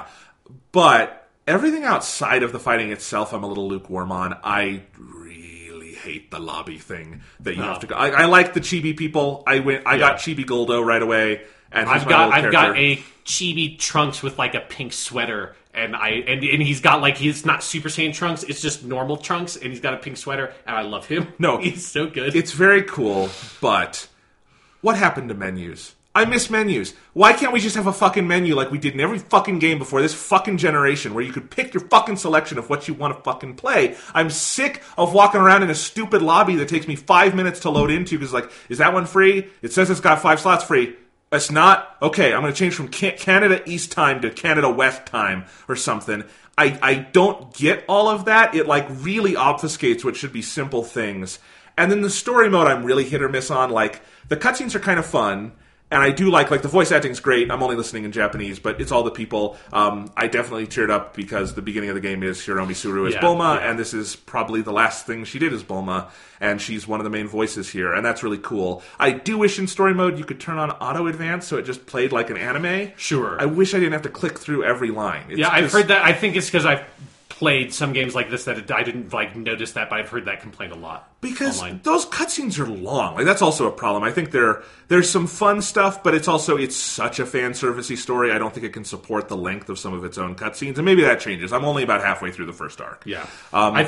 But everything outside of the fighting itself, I'm a little lukewarm on. I hate the lobby thing that you have to go. I like the chibi people. I got Chibi Goldo right away, and I've got a Chibi Trunks with like a pink sweater, and he's got like he's not Super Saiyan Trunks, it's just normal Trunks, and he's got a pink sweater, and I love him. No, he's so good. It's very cool, but what happened to menus? I miss menus. Why can't we just have a fucking menu like we did in every fucking game before this fucking generation where you could pick your fucking selection of what you want to fucking play? I'm sick of walking around in a stupid lobby that takes me 5 minutes to load into because, like, is that one free? It says it's got 5 slots free. It's not? Okay, I'm going to change from Canada East time to Canada West time or something. I don't get all of that. It, like, really obfuscates what should be simple things. And then the story mode I'm really hit or miss on. Like, the cutscenes are kind of fun. And I do like the voice acting's great. I'm only listening in Japanese, but it's all the people. I definitely teared up because the beginning of the game is Hiromi Suru as Bulma, and this is probably the last thing she did as Bulma, and she's one of the main voices here, and that's really cool. I do wish in story mode you could turn on auto advance so it just played like an anime. Sure. I wish I didn't have to click through every line. I've heard that. I think it's because I've played some games like this that I didn't like notice that, but I've heard that complaint a lot. Because online. Those cutscenes are long. Like that's also a problem. I think there's some fun stuff, but it's such a fan servicey story. I don't think it can support the length of some of its own cutscenes, and maybe that changes. I'm only about halfway through the first arc. Yeah, I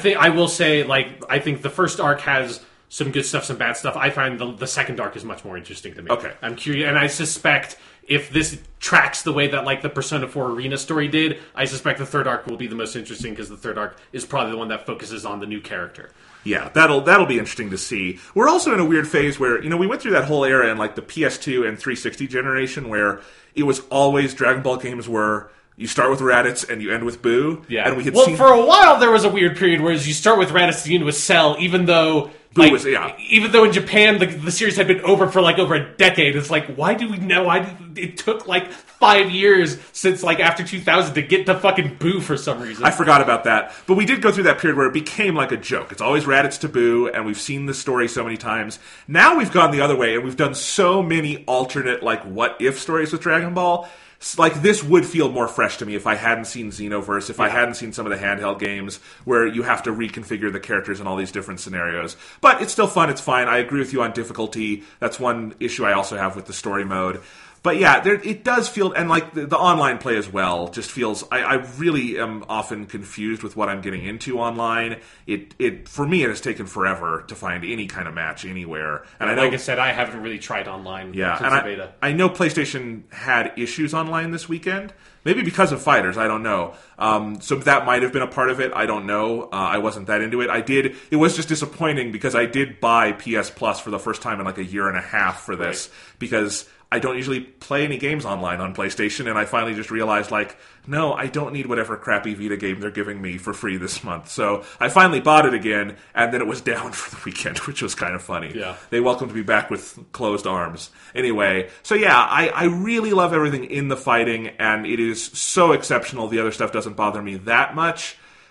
think the first arc has some good stuff, some bad stuff. I find the second arc is much more interesting to me. Okay, I'm curious, and I suspect if this tracks the way that like the Persona 4 Arena story did, I suspect the third arc will be the most interesting because the third arc is probably the one that focuses on the new character. Yeah, that'll be interesting to see. We're also in a weird phase where, we went through that whole era in like the PS2 and 360 generation where it was always Dragon Ball games were you start with Raditz and you end with Boo. Yeah. And we had for a while there was a weird period where you start with Raditz and you end with Cell, even though even though in Japan the series had been over for like over a decade. It's like, why do we know? It took like 5 years since like after 2000 to get to fucking Boo for some reason. I forgot about that. But we did go through that period where it became like a joke. It's always Raditz to Boo, and we've seen the story so many times. Now we've gone the other way, and we've done so many alternate like what-if stories with Dragon Ball. Like, this would feel more fresh to me if I hadn't seen Xenoverse, if I hadn't seen some of the handheld games where you have to reconfigure the characters in all these different scenarios. But it's still fun, it's fine. I agree with you on difficulty. That's one issue I also have with the story mode. But yeah, it does feel, and like the online play as well, just feels, I really am often confused with what I'm getting into online. For me, it has taken forever to find any kind of match anywhere. And like I said, I haven't really tried online since the beta. I know PlayStation had issues online this weekend. Maybe because of fighters, I don't know. So that might have been a part of it. I don't know. I wasn't that into it. It was just disappointing because I did buy PS Plus for the first time in like a year and a half for this because I don't usually play any games online on PlayStation, and I finally just realized, like, no, I don't need whatever crappy Vita game they're giving me for free this month. So I finally bought it again, and then it was down for the weekend, which was kind of funny. Yeah. They welcomed me back with closed arms. Anyway, so yeah, I really love everything in the fighting, and it is so exceptional. The other stuff doesn't bother me that much.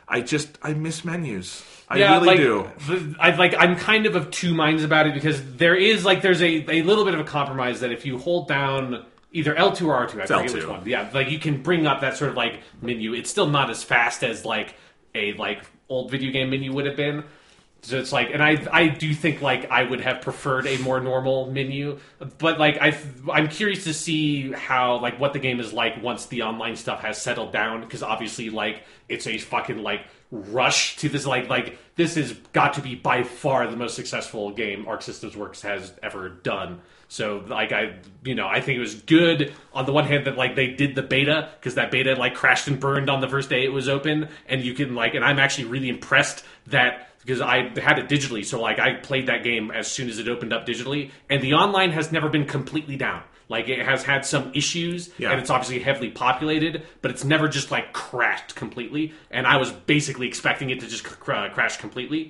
I miss menus. I really do. I'm kind of two minds about it because there's a little bit of a compromise that if you hold down either L2 or R2, I forget which one. Yeah, like you can bring up that sort of like menu. It's still not as fast as like a old video game menu would have been. So it's like, and I do think like I would have preferred a more normal menu, but like I'm curious to see how like what the game is like once the online stuff has settled down, because obviously like it's a fucking like rush to this like this has got to be by far the most successful game Arc Systems Works has ever done. So like I think it was good on the one hand that like they did the beta, because that beta like crashed and burned on the first day it was open, and you can like, and I'm actually really impressed that. Because I had it digitally, so like I played that game as soon as it opened up digitally, and the online has never been completely down. Like it has had some issues, and it's obviously heavily populated, but it's never just like crashed completely. And I was basically expecting it to just crash completely.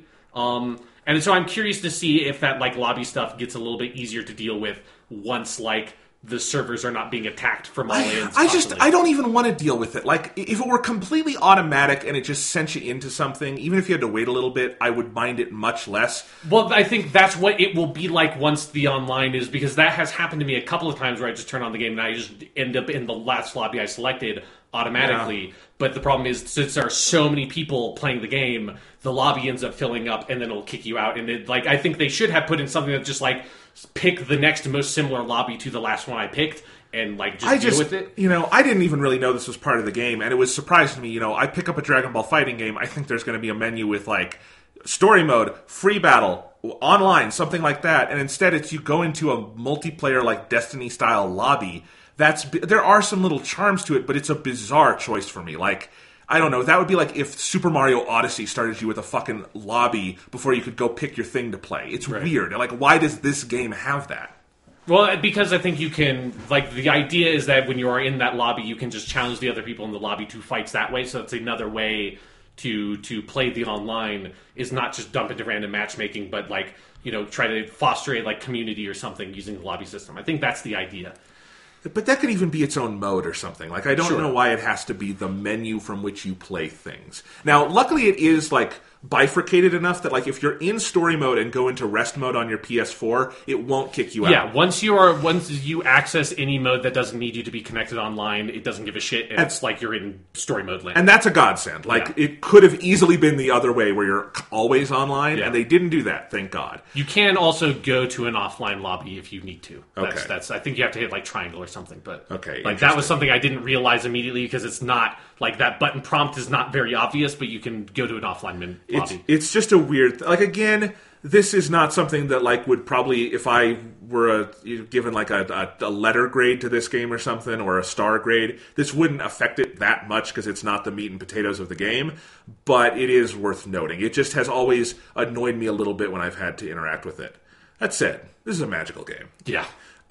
And so I'm curious to see if that like lobby stuff gets a little bit easier to deal with once like the servers are not being attacked from all ends. I don't even want to deal with it. Like, if it were completely automatic and it just sent you into something, even if you had to wait a little bit, I would mind it much less. Well, I think that's what it will be like once the online is, because that has happened to me a couple of times where I just turn on the game and I just end up in the last lobby I selected automatically. Yeah. But the problem is, since there are so many people playing the game, the lobby ends up filling up and then it'll kick you out. And it, like, I think they should have put in something that just like pick the next most similar lobby to the last one I picked and like just deal with it. You know, I didn't even really know this was part of the game, and it was surprising to me. You know, I pick up a Dragon Ball fighting game, I think there's going to be a menu with like story mode, free battle, online, something like that, and instead it's you go into a multiplayer like Destiny style lobby. There are some little charms to it, but it's a bizarre choice for me. Like, I don't know, that would be like if Super Mario Odyssey started you with a fucking lobby before you could go pick your thing to play. It's weird. Like, why does this game have that? Well, because I think you can, like, the idea is that when you are in that lobby, you can just challenge the other people in the lobby to fights that way, so it's another way to play the online, is not just dump into random matchmaking, but, like, you know, try to foster a, like, community or something using the lobby system. I think that's the idea. But that could even be its own mode or something. Like, I don't know why it has to be the menu from which you play things. Now, luckily it is, like, bifurcated enough that, like, if you're in story mode and go into rest mode on your PS4, it won't kick you out. Yeah, once you access any mode that doesn't need you to be connected online, it doesn't give a shit, and it's like you're in story mode land. And that's a godsend. Like, it could have easily been the other way, where you're always online, and they didn't do that, thank God. You can also go to an offline lobby if you need to. Okay. That's I think you have to hit, like, triangle or something, but okay, like, that was something I didn't realize immediately, because it's not, like, that button prompt is not very obvious, but you can go to an offline lobby. It's just a weird... Like, again, this is not something that, like, would probably... If I were given, like, a letter grade to this game or something, or a star grade, this wouldn't affect it that much, because it's not the meat and potatoes of the game, but it is worth noting. It just has always annoyed me a little bit when I've had to interact with it. That said, this is a magical game. Yeah.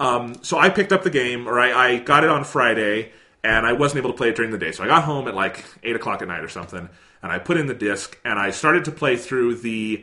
So I picked up the game, or I got it on Friday, and I wasn't able to play it during the day. So I got home at like 8 o'clock at night or something, and I put in the disc, and I started to play through the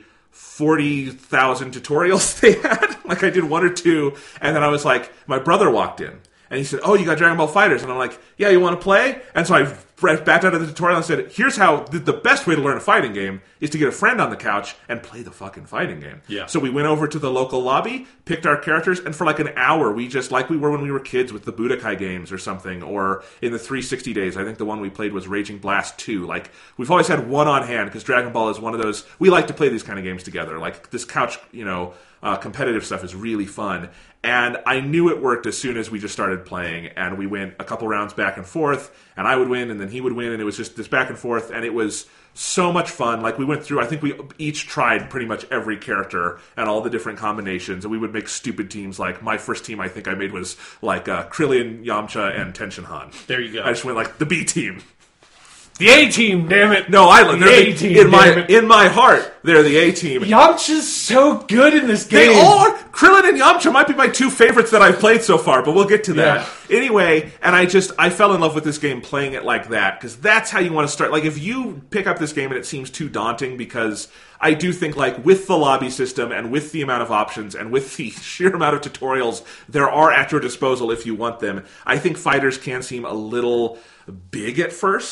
40,000 tutorials they had. Like, I did one or two, and then I was like, my brother walked in, and he said, "Oh, you got Dragon Ball FighterZ?" And I'm like, "Yeah, you want to play?" And so I backed out of the tutorial and said, here's how the best way to learn a fighting game is to get a friend on the couch and play the fucking fighting game. Yeah. So we went over to the local lobby, picked our characters, and for like an hour, we just, like we were when we were kids with the Budokai games or something, or in the 360 days, I think the one we played was Raging Blast 2. Like, we've always had one on hand, because Dragon Ball is one of those, we like to play these kind of games together. Like, this couch, competitive stuff is really fun. And I knew it worked as soon as we just started playing, and we went a couple rounds back and forth, and I would win, and then he would win, and it was just this back and forth, and it was so much fun. Like, we went through, I think we each tried pretty much every character and all the different combinations, and we would make stupid teams. Like, my first team I think I made was, like, Krillin, Yamcha, and Tenshin Han. There you go. I just went, like, the B team. The A team, damn it! No, the A team. In my heart, they're the A team. Yamcha's so good in this game. They are. Krillin and Yamcha might be my two favorites that I've played so far, but we'll get to that. Yeah. Anyway, and I fell in love with this game playing it like that, because that's how you want to start. Like, if you pick up this game and it seems too daunting, because I do think, like, with the lobby system and with the amount of options and with the sheer amount of tutorials there are at your disposal if you want them, I think fighters can seem a little big at first.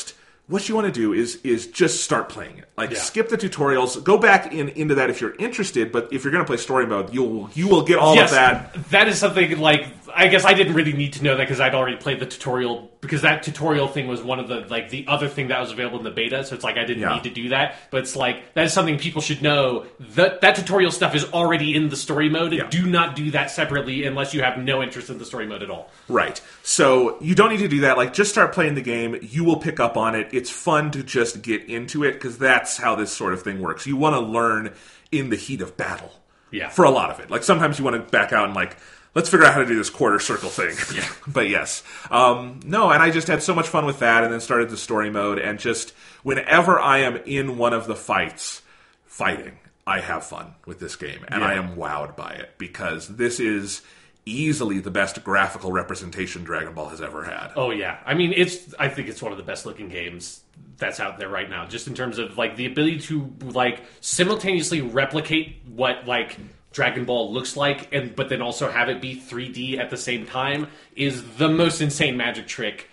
what you want to do is just start playing it. Like, Yeah. skip the tutorials, go back into that if you're interested, but if you're going to play story mode, you will get all of that. That is something, like, I guess I didn't really need to know that because I'd already played the tutorial, because that tutorial thing was one of the, like, the other thing that was available in the beta, so it's like I didn't need to do that, but it's like, that is something people should know. That tutorial stuff is already in the story mode. Yeah. Do not do that separately unless you have no interest in the story mode at all. Right. So you don't need to do that. Like, just start playing the game. You will pick up on it. It's fun to just get into it, because that's how this sort of thing works. You want to learn in the heat of battle. Yeah. For a lot of it. Like, sometimes you want to back out and, like, let's figure out how to do this quarter circle thing. Yeah. But yes. No, and I just had so much fun with that, and then started the story mode, and just whenever I am in one of the fighting, I have fun with this game, and I am wowed by it, because this is easily the best graphical representation Dragon Ball has ever had. Oh yeah, I mean, I think it's one of the best looking games that's out there right now, just in terms of like the ability to like simultaneously replicate what like Dragon Ball looks like, but then also have it be 3D at the same time is the most insane magic trick.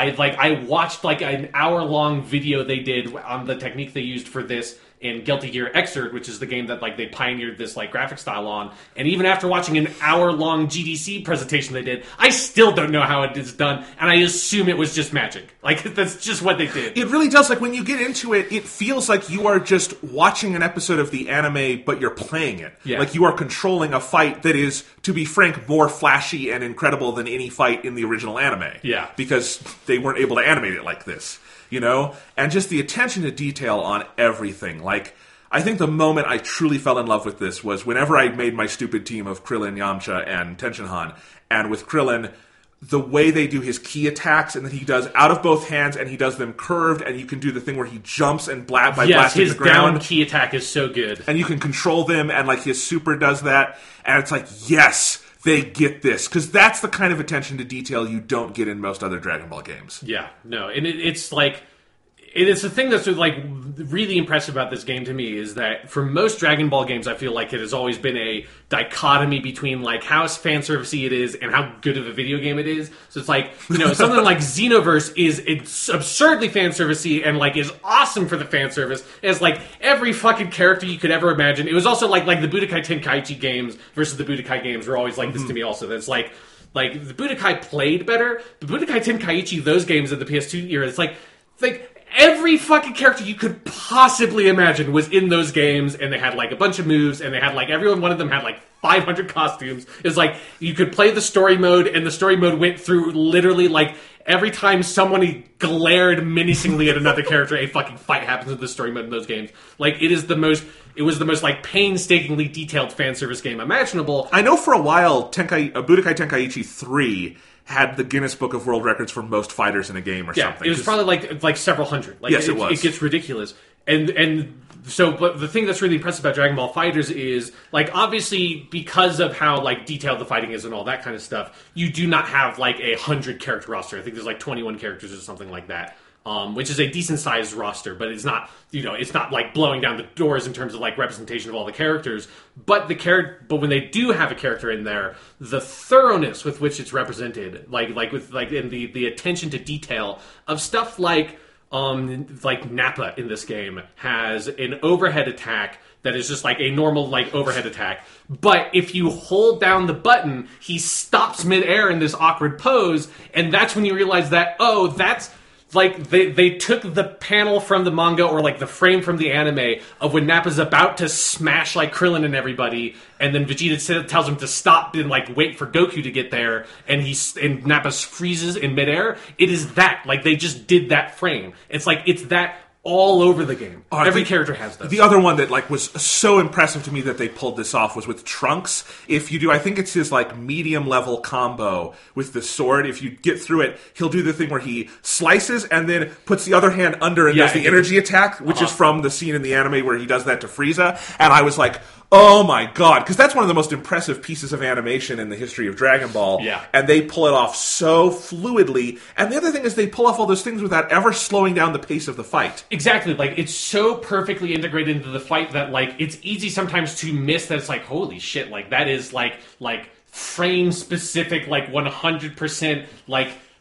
I watched like an hour-long video they did on the technique they used for this in Guilty Gear Xrd, which is the game that like they pioneered this like graphic style on. And even after watching an hour-long GDC presentation they did, I still don't know how it is done, and I assume it was just magic. Like, that's just what they did. It really does. Like, when you get into it, it feels like you are just watching an episode of the anime, but you're playing it. Yeah. Like, you are controlling a fight that is, to be frank, more flashy and incredible than any fight in the original anime. Yeah. Because they weren't able to animate it like this. You know? And just the attention to detail on everything. Like, I think the moment I truly fell in love with this was whenever I made my stupid team of Krillin, Yamcha, and Tenshinhan. And with Krillin, the way they do his ki attacks, and that he does out of both hands, and he does them curved, and you can do the thing where he jumps and blasting his the ground. down ki attack is so good. And you can control them, and like his super does that. And it's like, yes, they get this. Because that's the kind of attention to detail you don't get in most other Dragon Ball games. Yeah, no, and it's like, it's the thing that's like really impressive about this game to me is that for most Dragon Ball games, I feel like it has always been a dichotomy between like how fan servicey it is and how good of a video game it is. So it's like, you know, something like Xenoverse it's absurdly fan servicey and like is awesome for the fan service. It's like every fucking character you could ever imagine. It was also like the Budokai Tenkaichi games versus the Budokai games were always like this to me also. That's like the Budokai played better, but Budokai Tenkaichi, those games in the PS2 era, it's like every fucking character you could possibly imagine was in those games, and they had like a bunch of moves, and they had like one of them had like 500 costumes. It's like you could play the story mode, and the story mode went through literally like every time someone glared menacingly at another character, a fucking fight happens in the story mode in those games. Like it was the most like painstakingly detailed fan service game imaginable. I know for a while Budokai Tenkaichi 3 had the Guinness Book of World Records for most fighters in a game or something. It was probably like several hundred. Like, yes, it was. It gets ridiculous. And so, but the thing that's really impressive about Dragon Ball FighterZ is, like, obviously, because of how, like, detailed the fighting is and all that kind of stuff, you do not have, like, 100 character roster. I think there's, like, 21 characters or something like that. Which is a decent sized roster, but it's not, you know, it's not like blowing down the doors in terms of like representation of all the characters. But but when they do have a character in there, the thoroughness with which it's represented, like in the attention to detail of stuff like Nappa in this game has an overhead attack that is just like a normal like overhead attack. But if you hold down the button, he stops midair in this awkward pose, and that's when you realize that, oh, that's like they took the panel from the manga or like the frame from the anime of when Nappa's about to smash like Krillin and everybody, and then Vegeta tells him to stop and like wait for Goku to get there, and Nappa freezes in midair. It is that, like, they just did that frame. It's like it's that all over the game. Every character has this. The other one that like was so impressive to me that they pulled this off was with Trunks. If you do, I think it's his like medium level combo with the sword. If you get through it, he'll do the thing where he slices and then puts the other hand under and does the energy attack, which is from the scene in the anime where he does that to Frieza. And I was like, oh my god, because that's one of the most impressive pieces of animation in the history of Dragon Ball. Yeah. And they pull it off so fluidly. And the other thing is they pull off all those things without ever slowing down the pace of the fight. Exactly. Like, it's so perfectly integrated into the fight that, like, it's easy sometimes to miss that it's like, holy shit, like, that is, like frame-specific, like, 100%, like,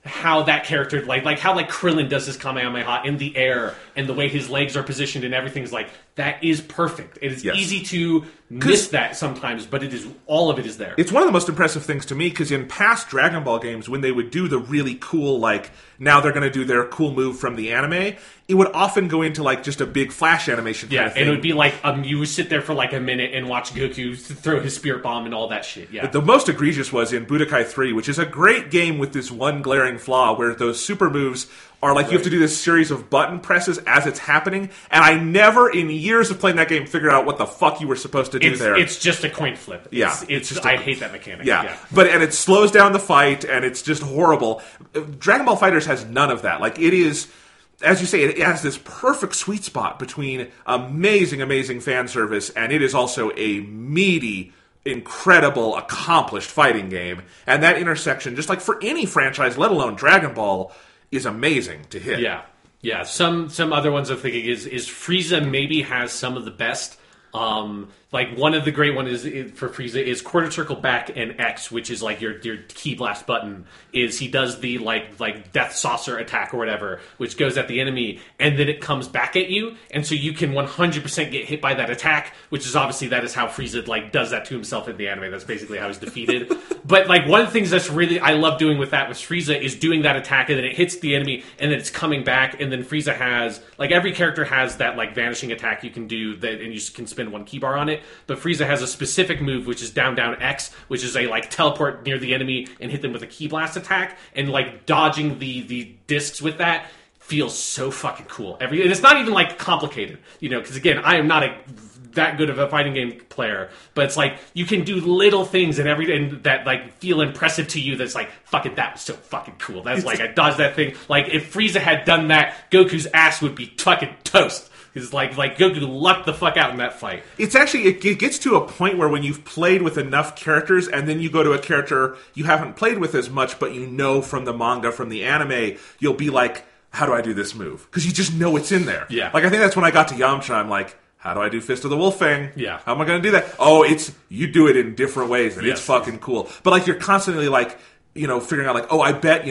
how that character, like how like Krillin does his Kamehameha in the air, and the way his legs are positioned and everything's like, that is perfect. It is easy to miss that sometimes, but all of it is there. It's one of the most impressive things to me, because in past Dragon Ball games, when they would do the really cool, like, now they're going to do their cool move from the anime, it would often go into like just a big flash animation kind of thing. And it would be like, you would sit there for like a minute and watch Goku throw his spirit bomb and all that shit. Yeah. But the most egregious was in Budokai 3, which is a great game with this one glaring flaw where those super moves are like, you have to do this series of button presses as it's happening, and I never, in years of playing that game, figured out what the fuck you were supposed to do there. It's just a coin flip. I hate that mechanic. Yeah. And it slows down the fight, and it's just horrible. Dragon Ball FighterZ has none of that. Like, it is, as you say, it has this perfect sweet spot between amazing, amazing fan service, and it is also a meaty, incredible, accomplished fighting game. And that intersection, just like for any franchise, let alone Dragon Ball, is amazing to hit. Yeah. Some other ones I'm thinking is Frieza maybe has some of the best. Like one of the great ones for Frieza is quarter circle back and X, which is like your key blast button. Is he does the like death saucer attack or whatever, which goes at the enemy, and then it comes back at you, and so you can 100% get hit by that attack, which is obviously that is how Frieza like does that to himself in the anime. That's basically how he's defeated. But like one of the things that's really I love doing with Frieza is doing that attack, and then it hits the enemy, and then it's coming back, and then Frieza has like every character has that like vanishing attack you can do that, and you can spend one key bar on it. But Frieza has a specific move, which is down X, which is a like teleport near the enemy and hit them with a key blast attack, and like dodging the discs with that feels so fucking cool. And it's not even like complicated, because again, I am not that good of a fighting game player, but it's like you can do little things and that like feel impressive to you. That's like fucking that was so fucking cool. That's like I dodged that thing. Like if Frieza had done that, Goku's ass would be fucking toast. Because like Goku lucked the fuck out in that fight. It's actually it gets to a point where when you've played with enough characters, and then you go to a character you haven't played with as much, but you know from the manga, from the anime, you'll be like, how do I do this move? Because you just know it's in there. Yeah. Like I think that's when I got to Yamcha. I'm like, how do I do Fist of the Wolf Fang? Yeah. How am I going to do that? Oh, you do it in different ways, and it's fucking cool. But like you're constantly like, figuring out like, oh, I bet,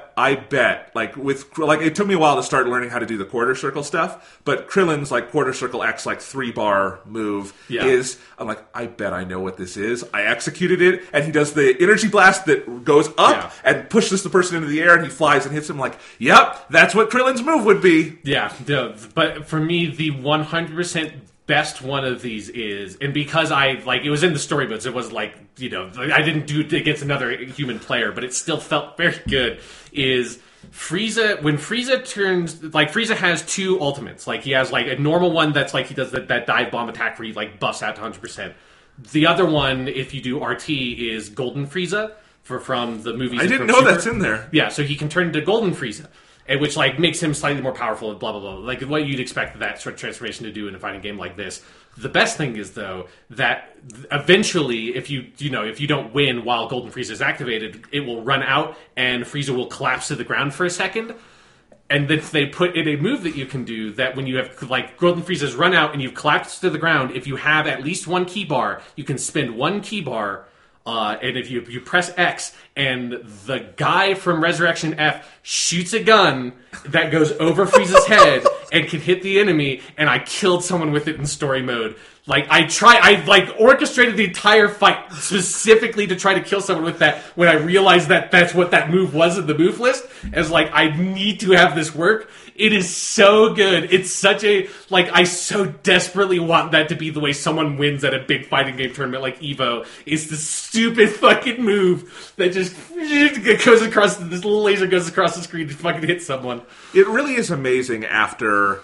like it took me a while to start learning how to do the quarter circle stuff, but Krillin's like quarter circle X, like 3-bar move I'm like, I bet I know what this is. I executed it, and he does the energy blast that goes up and pushes the person into the air, and he flies and hits him like, yep, that's what Krillin's move would be. Yeah, but for me, the 100% best one of these is, and because it was in the story modes, it was like, I didn't do it against another human player, but it still felt very good, is Frieza, when Frieza turns, like Frieza has two ultimates, like he has like a normal one that's like he does that dive bomb attack where he like buffs out to 100%. The other one, if you do RT, is Golden Frieza from the movies. I didn't know that's in there. Yeah, so he can turn into Golden Frieza, which like makes him slightly more powerful and blah blah blah, like what you'd expect that sort of transformation to do in a fighting game like this. The best thing is though that eventually, if you don't win while Golden Frieza is activated, it will run out and Frieza will collapse to the ground for a second. And then they put in a move that you can do that when you have like Golden Frieza's run out and you've collapsed to the ground, if you have at least one key bar, you can spend one key bar. And if you press X and the guy from Resurrection F shoots a gun that goes over Frieza's head and can hit the enemy, and I killed someone with it in story mode. Like I orchestrated the entire fight specifically to try to kill someone with that when I realized that that's what that move was in the move list. As like, I need to have this work. It is so good. It's such a, I so desperately want that to be the way someone wins at a big fighting game tournament like EVO, is the stupid fucking move that just goes across, this little laser goes across the screen to fucking hit someone. It really is amazing after,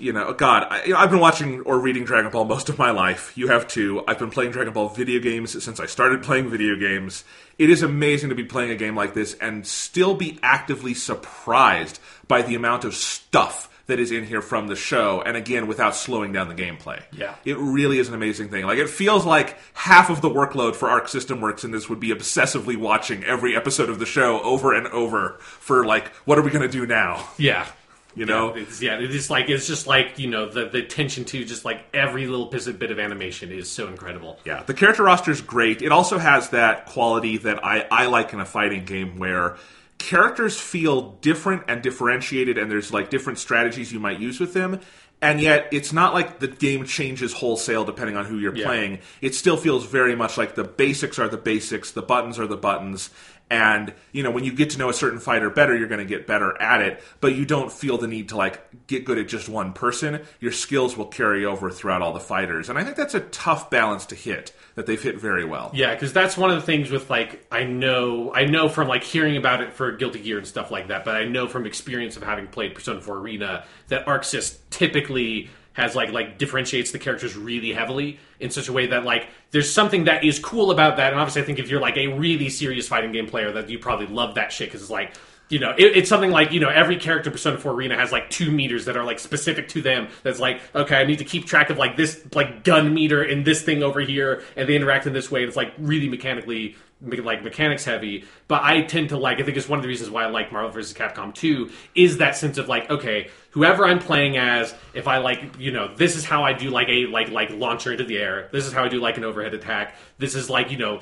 I've been watching or reading Dragon Ball most of my life. You have too. I've been playing Dragon Ball video games since I started playing video games. It is amazing to be playing a game like this and still be actively surprised by the amount of stuff that is in here from the show, and again, without slowing down the gameplay. Yeah. It really is an amazing thing. Like, it feels like half of the workload for Arc System Works in this would be obsessively watching every episode of the show over and over for, what are we going to do now? Yeah. It's just like the attention to just like every little bit of animation is so incredible. Yeah, the character roster is great. It also has that quality that I like in a fighting game where characters feel different and differentiated, and there's like different strategies you might use with them. And yet, it's not like the game changes wholesale depending on who you're playing. It still feels very much like the basics are the basics, the buttons are the buttons. And, you know, when you get to know a certain fighter better, you're going to get better at it. But you don't feel the need to, like, get good at just one person. Your skills will carry over throughout all the fighters. And I think that's a tough balance to hit, that they've hit very well. Yeah, because that's one of the things with, like, I know from, like, hearing about it for Guilty Gear and stuff like that, but I know from experience of having played Persona 4 Arena that Arc Sys typically has like differentiates the characters really heavily in such a way that like there's something that is cool about that. And obviously I think if you're like a really serious fighting game player, that you probably love that shit, because it's like, you know, it's something like, you know, every character in Persona 4 Arena has like 2 meters that are like specific to them. That's like, okay, I need to keep track of like this like gun meter and this thing over here, and they interact in this way. And it's like really mechanics heavy. But I tend to like, I think it's one of the reasons why I like Marvel vs. Capcom 2 is that sense of like, okay, whoever I'm playing as, if I like, you know, this is how I do like a like launcher into the air. This is how I do like an overhead attack. This is like, you know,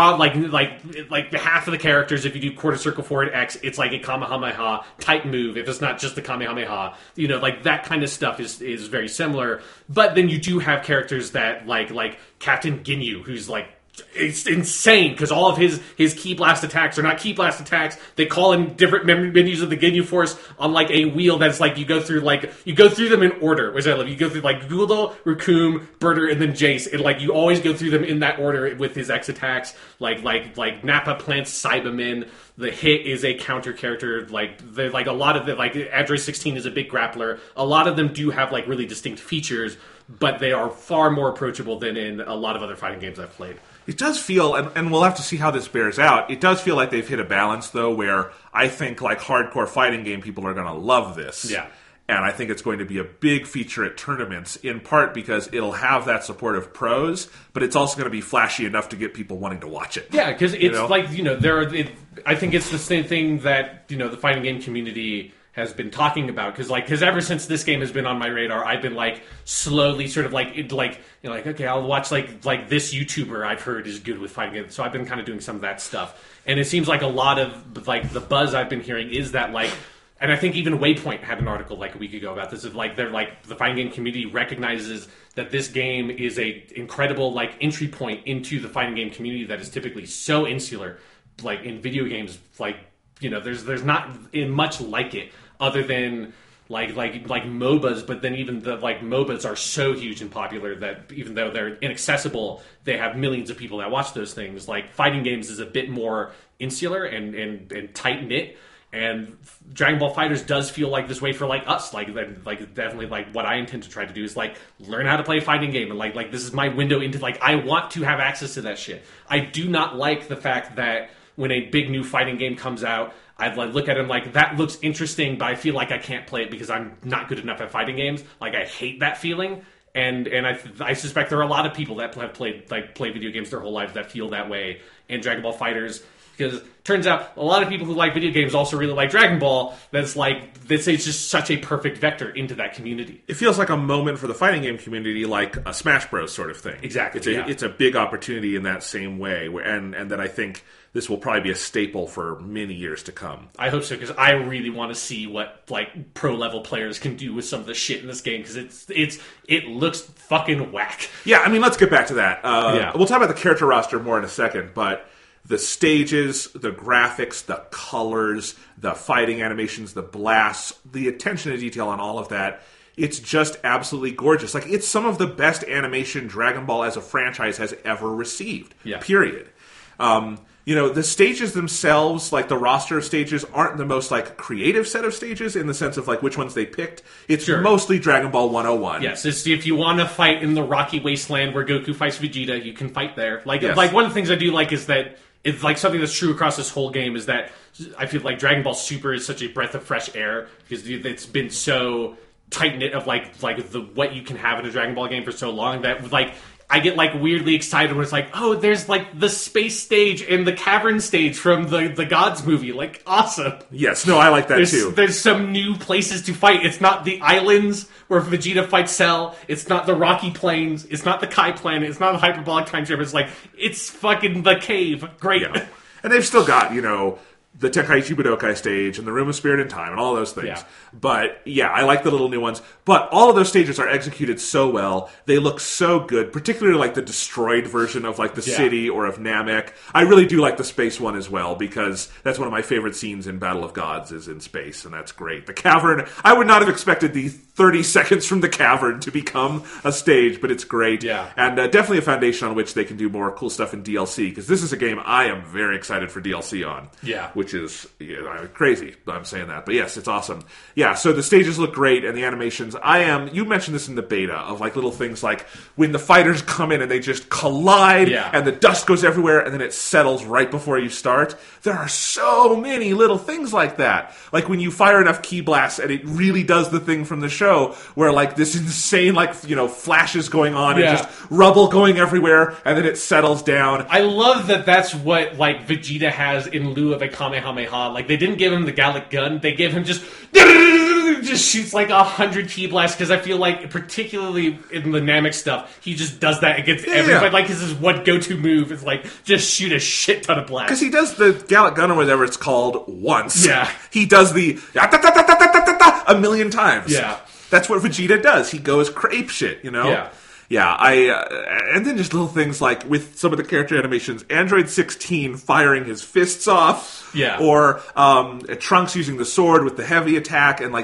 like half of the characters, if you do quarter circle forward X, it's like a Kamehameha type move. If it's not just the Kamehameha, you know, like that kind of stuff is very similar. But then you do have characters that like Captain Ginyu, who's like, it's insane because all of his key blast attacks are not key blast attacks. They call in different menus of the Ginyu Force on like a wheel that's like you go through them in order, which I love. You go through like Guldo, Raccoon, Birder, and then Jace, and like you always go through them in that order with his X attacks. Like Nappa plants Cybermen. The hit is a counter character. Like a lot of the like Android 16 is a big grappler. A lot of them do have like really distinct features, but they are far more approachable than in a lot of other fighting games I've played. It does feel, and we'll have to see how this bears out, it does feel like they've hit a balance, though, where I think, like, hardcore fighting game people are going to love this. Yeah. And I think it's going to be a big feature at tournaments, in part because it'll have that support of pros, but it's also going to be flashy enough to get people wanting to watch it. Yeah, because it's like, you know, I think it's the same thing that, you know, the fighting game community has been talking about, because ever since this game has been on my radar, I've been like slowly sort of like okay, I'll watch like this YouTuber I've heard is good with fighting games, so I've been kind of doing some of that stuff, and it seems like a lot of like the buzz I've been hearing is that like, and I think even Waypoint had an article like a week ago about this, of like they're like the fighting game community recognizes that this game is a incredible like entry point into the fighting game community that is typically so insular, like in video games, like, you know, there's not much like it other than like MOBAs, but then even the like MOBAs are so huge and popular that even though they're inaccessible, they have millions of people that watch those things. Like fighting games is a bit more insular and tight knit, and Dragon Ball FighterZ does feel like this way for like us. Like definitely like what I intend to try to do is like learn how to play a fighting game, and like this is my window into like I want to have access to that shit. I do not like the fact that when a big new fighting game comes out, I'd like look at it like, that looks interesting, but I feel like I can't play it because I'm not good enough at fighting games. Like, I hate that feeling, and I suspect there are a lot of people that have play video games their whole lives that feel that way in Dragon Ball FighterZ. Because it turns out a lot of people who like video games also really like Dragon Ball. That's like, this is just such a perfect vector into that community. It feels like a moment for the fighting game community, like a Smash Bros. Sort of thing. Exactly. It's a big opportunity in that same way, and that I think this will probably be a staple for many years to come. I hope so, because I really want to see what like pro level players can do with some of the shit in this game, because it looks fucking whack. Yeah, I mean, let's get back to that. Yeah. We'll talk about the character roster more in a second, but the stages, the graphics, the colors, the fighting animations, the blasts, the attention to detail on all of that, it's just absolutely gorgeous. Like, it's some of the best animation Dragon Ball as a franchise has ever received. Yeah. Period. You know, the stages themselves, like the roster of stages, aren't the most like creative set of stages in the sense of like which ones they picked. It's mostly Dragon Ball 101. Yes, if you want to fight in the rocky wasteland where Goku fights Vegeta, you can fight there. Like, yes. Like one of the things I do like is that it's like something that's true across this whole game is that I feel like Dragon Ball Super is such a breath of fresh air because it's been so tight knit of like the what you can have in a Dragon Ball game for so long that like I get like weirdly excited when it's like, oh, there's like the space stage and the cavern stage from the Gods movie. Like, awesome. Yes, no, I like that too. There's some new places to fight. It's not the islands where Vegeta fights Cell. It's not the rocky plains. It's not the Kai planet. It's not the hyperbolic time chamber. It's like, it's fucking the cave. Great. Yeah. And they've still got, you know, the Tenkaichi Budokai stage and the Room of Spirit and Time and all those things. Yeah. But yeah, I like the little new ones. But all of those stages are executed so well. They look so good, particularly like the destroyed version of like the city or of Namek. I really do like the space one as well because that's one of my favorite scenes in Battle of Gods is in space, and that's great. The cavern, I would not have expected the 30 seconds from the cavern to become a stage, but it's great. Yeah. And definitely a foundation on which they can do more cool stuff in DLC because this is a game I am very excited for DLC on. Yeah. Which is crazy. I'm saying that, but yes, it's awesome. Yeah, so the stages look great and the animations. You mentioned this in the beta of like little things like when the fighters come in and they just collide and the dust goes everywhere and then it settles right before you start. There are so many little things like that. Like when you fire enough key blasts and it really does the thing from the show where like this insane flashes going on and just rubble going everywhere and then it settles down. I love that that's what like Vegeta has in lieu of a Kamehameha. Like they didn't give him the Gallic gun, they gave him just shoots like 100 key blasts because I feel like particularly in the Namek stuff he just does that against everybody. Like his one go-to move is like just shoot a shit ton of blasts because he does the Gallic gun or whatever it's called once. He does the a million times. That's what Vegeta does. He goes ape shit, and then just little things like with some of the character animations, Android 16 firing his fists off, or Trunks using the sword with the heavy attack, and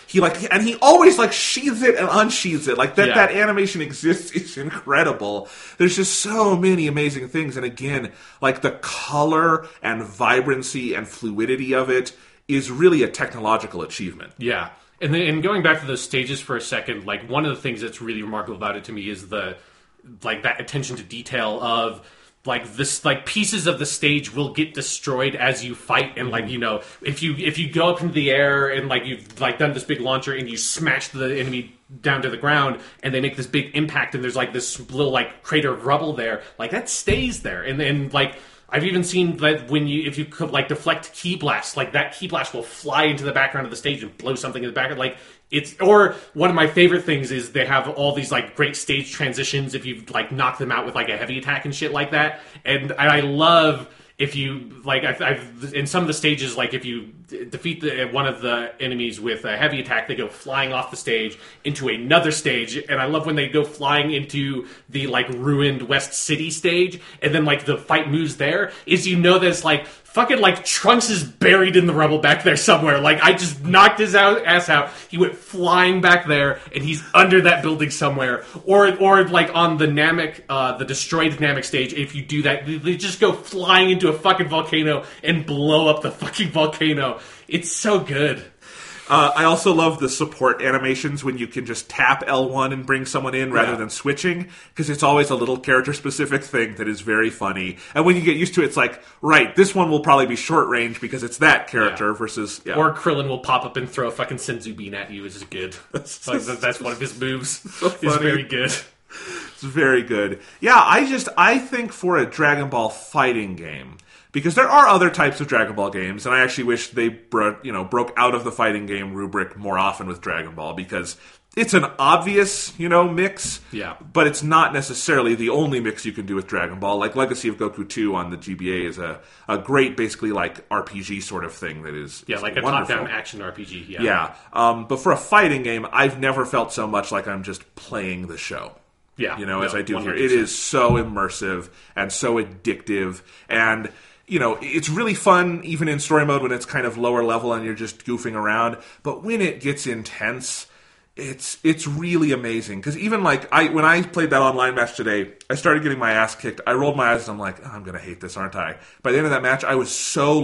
he always like sheathes it and unsheathes it. Like that animation exists is incredible. There's just so many amazing things, and again, like the color and vibrancy and fluidity of it is really a technological achievement. Yeah. And going back to those stages for a second, like one of the things that's really remarkable about it to me is that attention to detail of like this, like pieces of the stage will get destroyed as you fight, and like if you go up into the air and like you've like done this big launcher and you smash the enemy down to the ground and they make this big impact and there's like this little like crater of rubble there, like that stays there, and then like. I've even seen that if you could like deflect key blasts, like that key blast will fly into the background of the stage and blow something in the background. Like or one of my favorite things is they have all these like great stage transitions if you like knock them out with like a heavy attack and shit like that. And I love if you like I've in some of the stages, like if you defeat one of the enemies with a heavy attack, they go flying off the stage into another stage, and I love when they go flying into the like ruined West City stage, and then like the fight moves there. Is that it's like fucking like Trunks is buried in the rubble back there somewhere. Like I just knocked his ass out. He went flying back there, and he's under that building somewhere. Or like on the Namek, the destroyed Namek stage, if you do that, they just go flying into a fucking volcano and blow up the fucking volcano. It's so good. I also love the support animations when you can just tap L1 and bring someone in rather than switching, because it's always a little character-specific thing that is very funny. And when you get used to it, it's like, right, this one will probably be short range because it's that character versus... Yeah. Or Krillin will pop up and throw a fucking Senzu Bean at you, which is good. That's one of his moves. So funny. It's very good. It's very good. Yeah, I think for a Dragon Ball fighting game... Because there are other types of Dragon Ball games, and I actually wish they broke out of the fighting game rubric more often with Dragon Ball, because it's an obvious, mix, but it's not necessarily the only mix you can do with Dragon Ball. Like Legacy of Goku 2 on the GBA is a great, basically, like, RPG sort of thing that is like a top-down action RPG, but for a fighting game, I've never felt so much like I'm just playing the show. As I do 100%. Here. It is so immersive and so addictive, and... it's really fun, even in story mode, when it's kind of lower level and you're just goofing around. But when it gets intense, it's really amazing. Because even when I played that online match today, I started getting my ass kicked. I rolled my eyes and I'm like, I'm going to hate this, aren't I? By the end of that match, I was so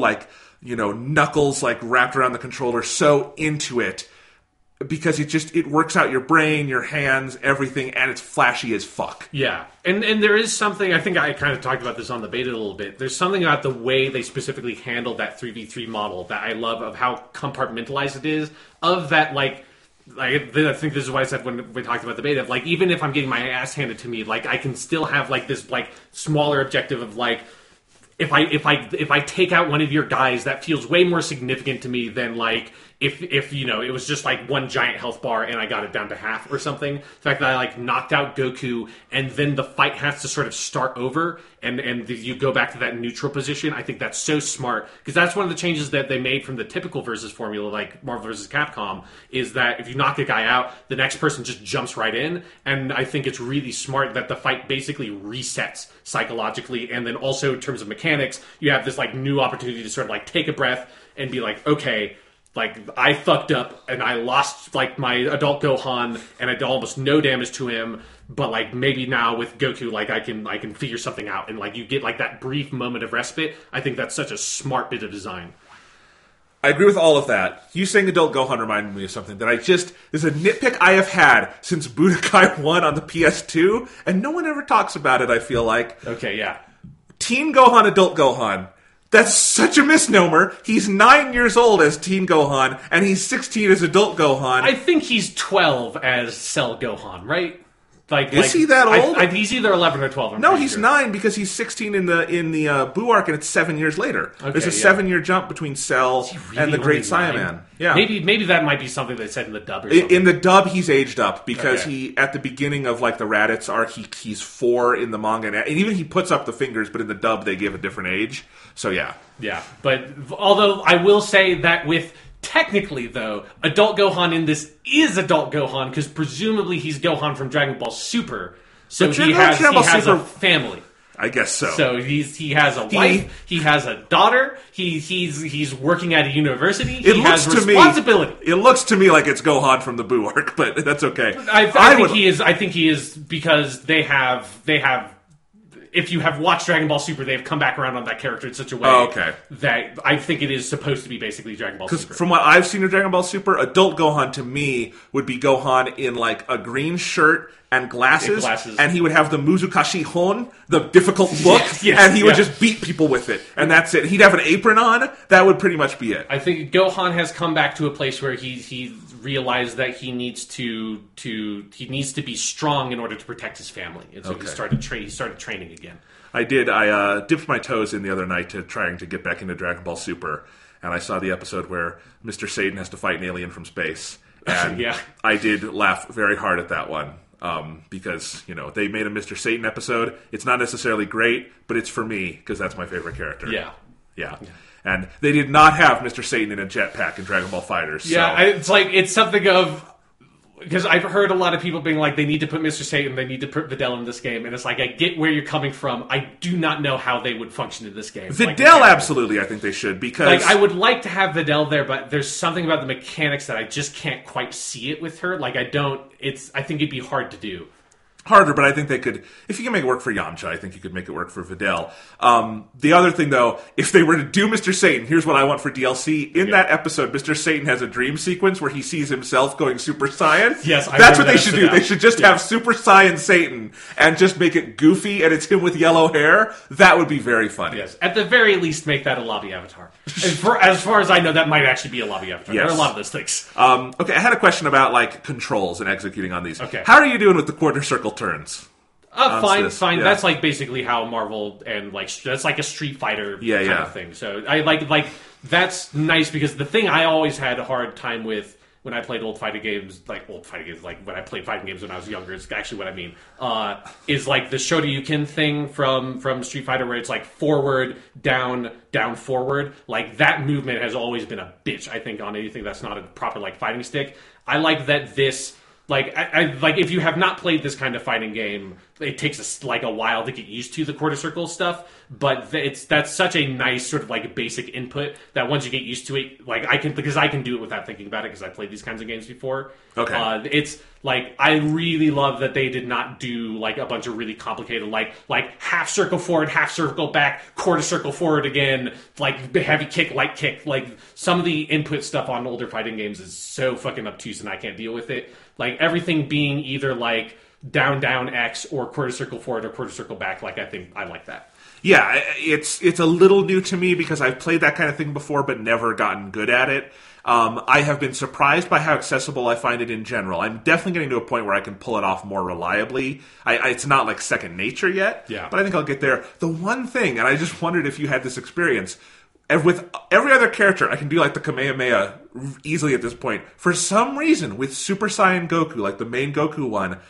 knuckles wrapped around the controller, so into it. Because it works out your brain, your hands, everything, and it's flashy as fuck. Yeah. And there is something, I think I kind of talked about this on the beta a little bit, there's something about the way they specifically handled that 3v3 model that I love, of how compartmentalized it is, of that, I think this is what I said when we talked about the beta, of, even if I'm getting my ass handed to me, I can still have, this, smaller objective of, if I take out one of your guys, that feels way more significant to me than if you know, it was just like one giant health bar and I got it down to half or something. The fact that I like knocked out Goku and then the fight has to sort of start over and you go back to that neutral position. I think that's so smart because that's one of the changes that they made from the typical versus formula like Marvel vs. Capcom is that if you knock a guy out, the next person just jumps right in. And I think it's really smart that the fight basically resets psychologically. And then also in terms of mechanics, you have this like new opportunity to sort of like take a breath and be like, okay, like I fucked up and I lost like my adult Gohan and I did almost no damage to him, but like maybe now with Goku, like I can figure something out and like you get like that brief moment of respite. I think that's such a smart bit of design. I agree with all of that. You saying adult Gohan reminded me of something that there's a nitpick I have had since Budokai 1 on the PS2, and no one ever talks about it, I feel like. Okay, yeah. Teen Gohan, adult Gohan. That's such a misnomer. He's 9 years old as Teen Gohan, and he's 16 as adult Gohan. I think he's 12 as Cell Gohan, right? Is he that old? He's either 11 or 12. No, he's 9 because he's 16 in the Buu arc, and it's 7 years later. Okay, there's a 7-year jump between Cell really and the Great only 9? Saiyaman. Yeah, maybe that might be something they said in the dub. Or something. In the dub, he's aged up because he at the beginning of like the Raditz arc, he's 4 in the manga, and even he puts up the fingers, but in the dub they give a different age. So yeah. But although I will say that with. Technically, though, adult Gohan in this is adult Gohan because presumably he's Gohan from Dragon Ball Super, so he has a family. I guess so. So he has a wife, he has a daughter, he's working at a university, he has responsibility. It looks to me like it's Gohan from the Buu arc, but that's okay. I think he is because they have. If you have watched Dragon Ball Super, they've come back around on that character in such a way that I think it is supposed to be basically Dragon Ball Super. Because from what I've seen of Dragon Ball Super, adult Gohan to me would be Gohan in like a green shirt and glasses. And he would have the Muzukashi Hon, the difficult look, and he would just beat people with it, and that's it. He'd have an apron on. That would pretty much be it. I think Gohan has come back to a place where he realized that he needs to be strong in order to protect his family, and so he started training again. I did. I dipped my toes in the other night to trying to get back into Dragon Ball Super, and I saw the episode where Mr. Satan has to fight an alien from space, and I did laugh very hard at that one. Because, they made a Mr. Satan episode. It's not necessarily great, but it's for me, because that's my favorite character. Yeah. And they did not have Mr. Satan in a jetpack in Dragon Ball FighterZ. Yeah, it's something of... Because I've heard a lot of people being like, they need to put Mr. Satan, they need to put Videl in this game, and it's like, I get where you're coming from. I do not know how they would function in this game. Videl, absolutely, I think they should, because... I would like to have Videl there, but there's something about the mechanics that I just can't quite see it with her. I think it'd be hard to do. Harder, but I think they could... If you can make it work for Yamcha, I think you could make it work for Videl. The other thing, though, if they were to do Mr. Satan, here's what I want for DLC. In that episode, Mr. Satan has a dream sequence where he sees himself going Super Saiyan. Yes, that's what they should do. They should just have Super Saiyan Satan and just make it goofy, and it's him with yellow hair. That would be very funny. Yes, at the very least, make that a lobby avatar. As far as I know, that might actually be a lobby avatar. Yes. There are a lot of those things. Okay, I had a question about controls and executing on these. Okay. How are you doing with the quarter circle turns? Fine. Yeah. That's basically how Marvel and that's like a Street Fighter kind of thing. So I like that's nice because the thing I always had a hard time with when I played old fighting games, like when I played fighting games when I was younger, is actually what I mean, is like the Shoryuken thing from Street Fighter where it's like forward, down, forward. Like that movement has always been a bitch, I think, on anything that's not a proper fighting stick. I like that this... if you have not played this kind of fighting game, it takes a while to get used to the quarter circle stuff. But that's such a nice sort of basic input that once you get used to it, I can do it without thinking about it because I played these kinds of games before. Okay, it's I really love that they did not do a bunch of really complicated half circle forward, half circle back, quarter circle forward again, heavy kick, light kick. Some of the input stuff on older fighting games is so fucking obtuse, and I can't deal with it. Everything being either down X or quarter circle forward or quarter circle back. I think I like that. Yeah, it's a little new to me because I've played that kind of thing before but never gotten good at it. I have been surprised by how accessible I find it in general. I'm definitely getting to a point where I can pull it off more reliably. It's not second nature yet, but I think I'll get there. The one thing, and I just wondered if you had this experience, And with every other character, I can do like the Kamehameha easily at this point. For some reason, with Super Saiyan Goku, like the main Goku one,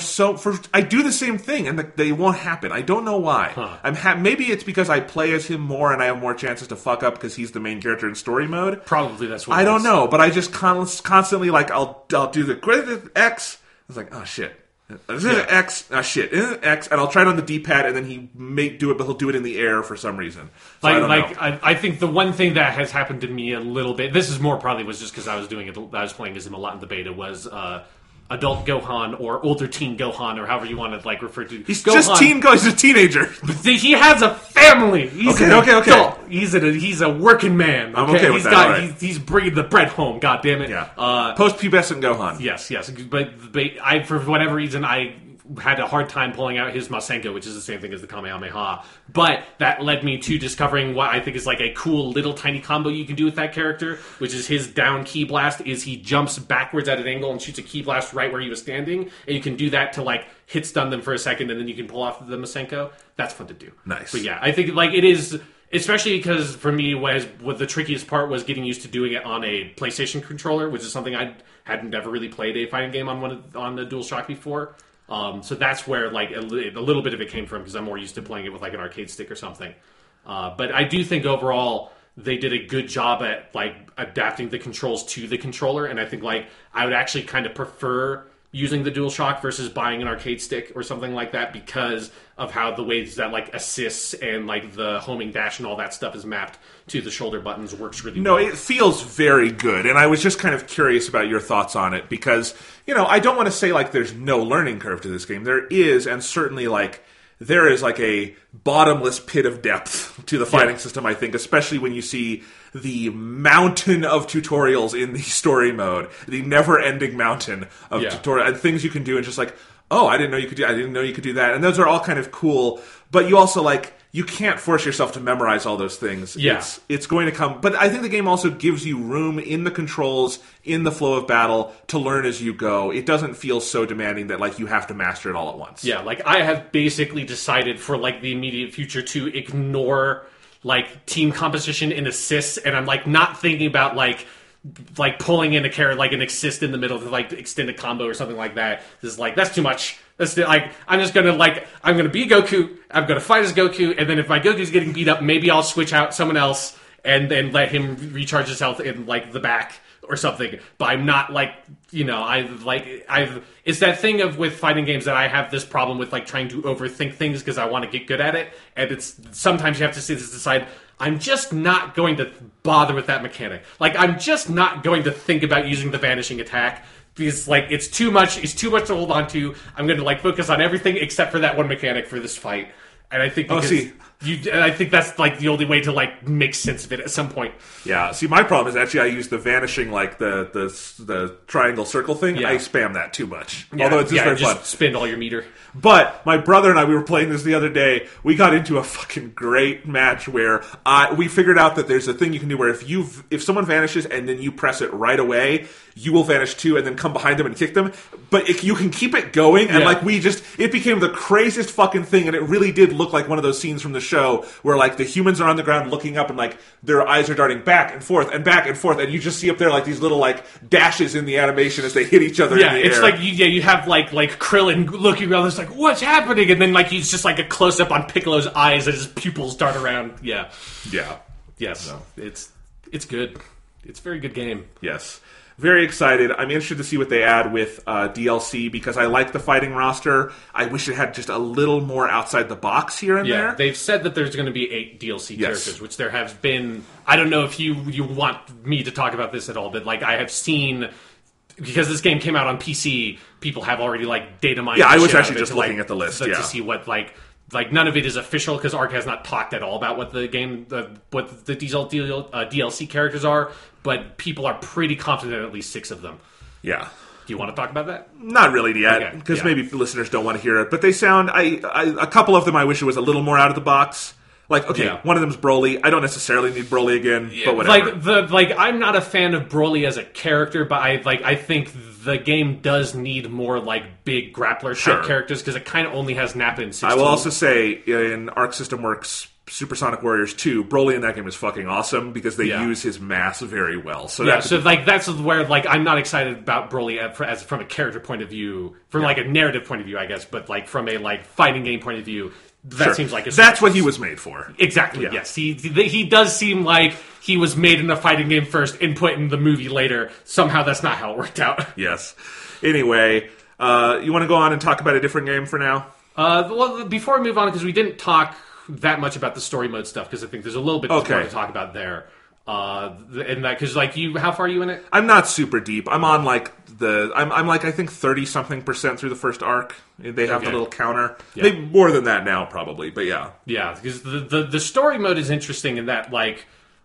I do the same thing, and they won't happen. I don't know why. Maybe it's because I play as him more, and I have more chances to fuck up because he's the main character in story mode. Probably that's what I don't know, but I just constantly like I'll do the X. It's like, oh shit. This is X. Shit. X, and I'll try it on the D-pad, and then he may do it, but he'll do it in the air for some reason. So I think the one thing that has happened to me a little bit. This is more probably was just because I was doing it. I was playing as him a lot in the beta. Was adult Gohan or older teen Gohan or however you want to like refer to. He's Gohan. just teen Gohan. He's a teenager. He has a family. He's okay. Adult. He's a working man. Okay? I'm okay with that. Right. He's bringing the bread home. God damn it. Yeah. Post-pubescent Gohan. Yes. But I for whatever reason I had a hard time pulling out his Masenko, which is the same thing as the Kamehameha. But that led me to discovering what I think is like a cool little tiny combo you can do with that character, which is his down ki blast is he jumps backwards at an angle and shoots a ki blast right where he was standing, and you can do that to like hit stun them for a second, and then you can pull off the Masenko. That's fun to do. Nice. But yeah, I think like it is, especially because for me what the trickiest part was getting used to doing it on a PlayStation controller, which is something I hadn't ever really played a fighting game on the DualShock before. So that's where like a little bit of it came from, because I'm more used to playing it with like an arcade stick or something. But I do think overall they did a good job at like adapting the controls to the controller, and I think like I would actually kind of prefer using the DualShock versus buying an arcade stick or something like that, because of how the ways that like assists and like the homing dash and all that stuff is mapped to the shoulder buttons works really well. No, it feels very good, and I was just kind of curious about your thoughts on it, because, you know, I don't want to say like there's no learning curve to this game. There is, and certainly like there is like a bottomless pit of depth to the fighting system, I think, especially when you see the mountain of tutorials in the story mode, the never-ending mountain of tutorial and things you can do, and just like, oh, I didn't know you could do that, and those are all kind of cool. But you also like, you can't force yourself to memorize all those things. Yeah. It's going to come. But I think the game also gives you room in the controls, in the flow of battle, to learn as you go. It doesn't feel so demanding that like you have to master it all at once. Yeah, like I have basically decided for like the immediate future to ignore like team composition and assists, and I'm like not thinking about like pulling in a carrot like an assist in the middle to like extend a combo or something like that. This is like, that's too much. That's like, I'm gonna be Goku, I'm gonna fight as Goku, and then if my Goku's getting beat up, maybe I'll switch out someone else and then let him recharge his health in like the back or something. But I'm not like, you know, it's that thing of with fighting games that I have this problem with like trying to overthink things because I want to get good at it, and it's sometimes you have to decide, I'm just not going to bother with that mechanic. Like, I'm just not going to think about using the vanishing attack, because like it's too much to hold on to. I'm going to like focus on everything except for that one mechanic for this fight. And I think I think that's like the only way to like make sense of it at some point. Yeah. See, my problem is actually I use the vanishing, like the triangle circle thing. Yeah. I spam that too much. Yeah. Although it's just very fun. Spend all your meter. But my brother and I, we were playing this the other day. We got into a fucking great match where we figured out that there's a thing you can do where if someone vanishes and then you press it right away, you will vanish too, and then come behind them and kick them. But you can keep it going, and like it became the craziest fucking thing, and it really did look like one of those scenes from the show where like the humans are on the ground looking up, and like their eyes are darting back and forth, and you just see up there like these little like dashes in the animation as they hit each other. Yeah, in the it's air. like you have like Krillin looking around. It's like, what's happening? And then like he's just like a close up on Piccolo's eyes as his pupils dart around. Yeah. Yes. No. It's good. It's a very good game. Yes. Very excited. I'm interested to see what they add with DLC, because I like the fighting roster. I wish it had just a little more outside the box here and there. They've said that there's going to be 8 DLC characters, which there have been. I don't know if you want me to talk about this at all, but like I have seen, because this game came out on PC, people have already like data mined. Yeah, I was actually just looking at the list to see what like none of it is official, because ARC has not talked at all about what the game, what the DLC characters are, but people are pretty confident at least 6 of them. Yeah. Do you want to talk about that? Not really yet, because maybe listeners don't want to hear it. But they sound, a couple of them I wish it was a little more out of the box. Like, one of them's Broly. I don't necessarily need Broly again, but whatever. I'm not a fan of Broly as a character, but I think the game does need more like big grappler type characters, because it kind of only has Nappa and 16. I will also say in Arc System Works Supersonic Warriors 2, Broly in that game is fucking awesome because they use his mass very well. So that's where like I'm not excited about Broly as from a character point of view, from like a narrative point of view, I guess, but like from a like fighting game point of view, that seems like that's what he was made for. Exactly. Yeah. Yes, he does seem like he was made in a fighting game first and put in the movie later. Somehow that's not how it worked out. Yes. Anyway, you want to go on and talk about a different game for now? Well, before we move on, because we didn't talk that much about the story mode stuff, because I think there's a little bit more to talk about there. And that, because like how far are you in it? I'm not super deep. I'm on like I'm like I think 30-something% through the first arc. They have the little counter. Maybe more than that now, probably. But yeah, because the story mode is interesting in that like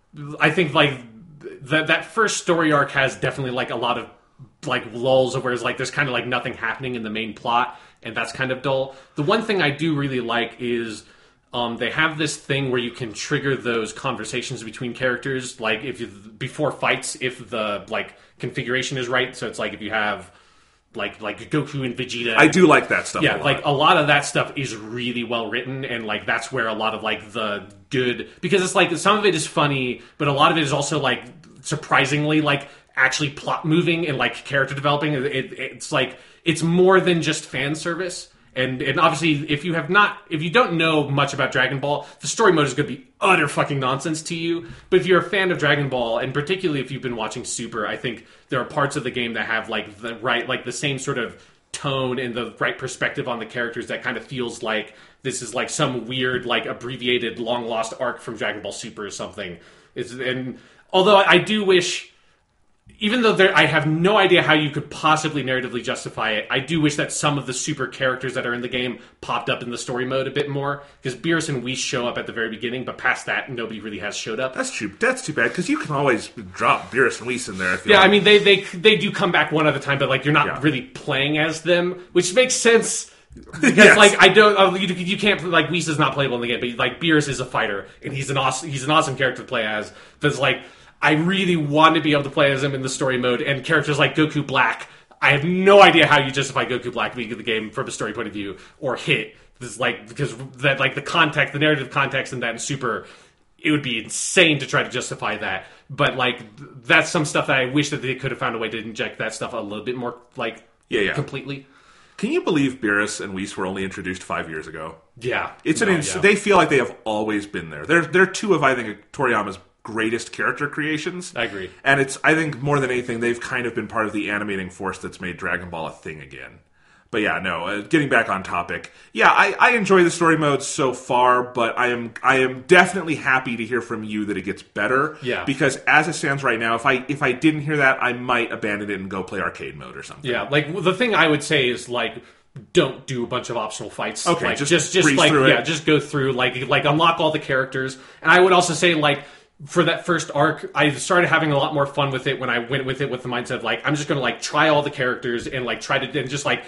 I think like that first story arc has definitely like a lot of like lulls, whereas like there's kind of like nothing happening in the main plot, and that's kind of dull. The one thing I do really like is they have this thing where you can trigger those conversations between characters, like before fights, if the like configuration is right. So it's like if you have like Goku and Vegeta. I do like that stuff. Yeah, like a lot of that stuff is really well written, and like that's where a lot of like the good, because it's like some of it is funny, but a lot of it is also like surprisingly like actually plot moving and like character developing. It's like it's more than just fan service. And obviously, if you don't know much about Dragon Ball, the story mode is going to be utter fucking nonsense to you. But if you're a fan of Dragon Ball, and particularly if you've been watching Super, I think there are parts of the game that have like the same sort of tone and the right perspective on the characters that kind of feels like this is like some weird like abbreviated long lost arc from Dragon Ball Super or something. And although I do wish, even though I have no idea how you could possibly narratively justify it, I do wish that some of the super characters that are in the game popped up in the story mode a bit more. Because Beerus and Whis show up at the very beginning, but past that, nobody really has showed up. That's true. That's too bad, because you can always drop Beerus and Whis in there. If you I mean, they do come back one at a time, but like you're not really playing as them, which makes sense. Because like I don't, you can't like Whis is not playable in the game, but like Beerus is a fighter, and he's an awesome character to play as. That's like, I really want to be able to play as him in the story mode, and characters like Goku Black, I have no idea how you justify Goku Black being in the game from a story point of view, or Hit. This is like, because that like the narrative context in that in Super, it would be insane to try to justify that. But like that's some stuff that I wish that they could have found a way to inject that stuff a little bit more like completely. Can you believe Beerus and Whis were only introduced 5 years ago? Yeah, They feel like they have always been there. They're two of I think Toriyama's greatest character creations. I agree. And I think more than anything, they've kind of been part of the animating force that's made Dragon Ball a thing again. But yeah, no, getting back on topic. Yeah, I enjoy the story mode so far, but I am definitely happy to hear from you that it gets better. Yeah. Because as it stands right now, if I didn't hear that, I might abandon it and go play arcade mode or something. Yeah, like the thing I would say is like, don't do a bunch of optional fights. Okay, like, just like through it. Just go through like unlock all the characters. And I would also say like, for that first arc, I started having a lot more fun with it when I went with it with the mindset of like, I'm just going to like try all the characters and like try to and just like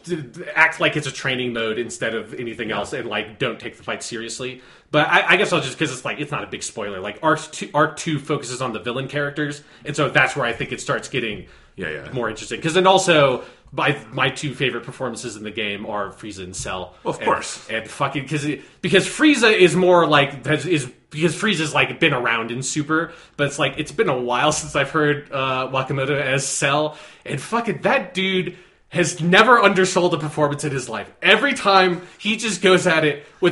act like it's a training mode instead of anything else, and like don't take the fight seriously. But I guess I'll just, because it's not a big spoiler. Like arc 2 focuses on the villain characters, and so that's where I think it starts getting more interesting. Because then also, my two favorite performances in the game are Frieza and Cell. Well, of course. And fucking, because Frieza is more like, because Frieza's like been around in Super, but it's like, it's been a while since I've heard Wakamoto as Cell, and fucking that dude has never undersold a performance in his life. Every time he just goes at it with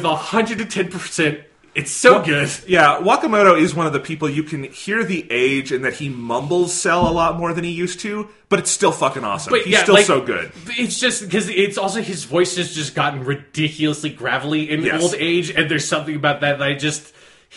110%. It's so good. Yeah, Wakamoto is one of the people you can hear the age and that he mumbles Cell a lot more than he used to, but it's still fucking awesome. But he's still so good. It's just because it's also his voice has just gotten ridiculously gravelly in old age, and there's something about that I just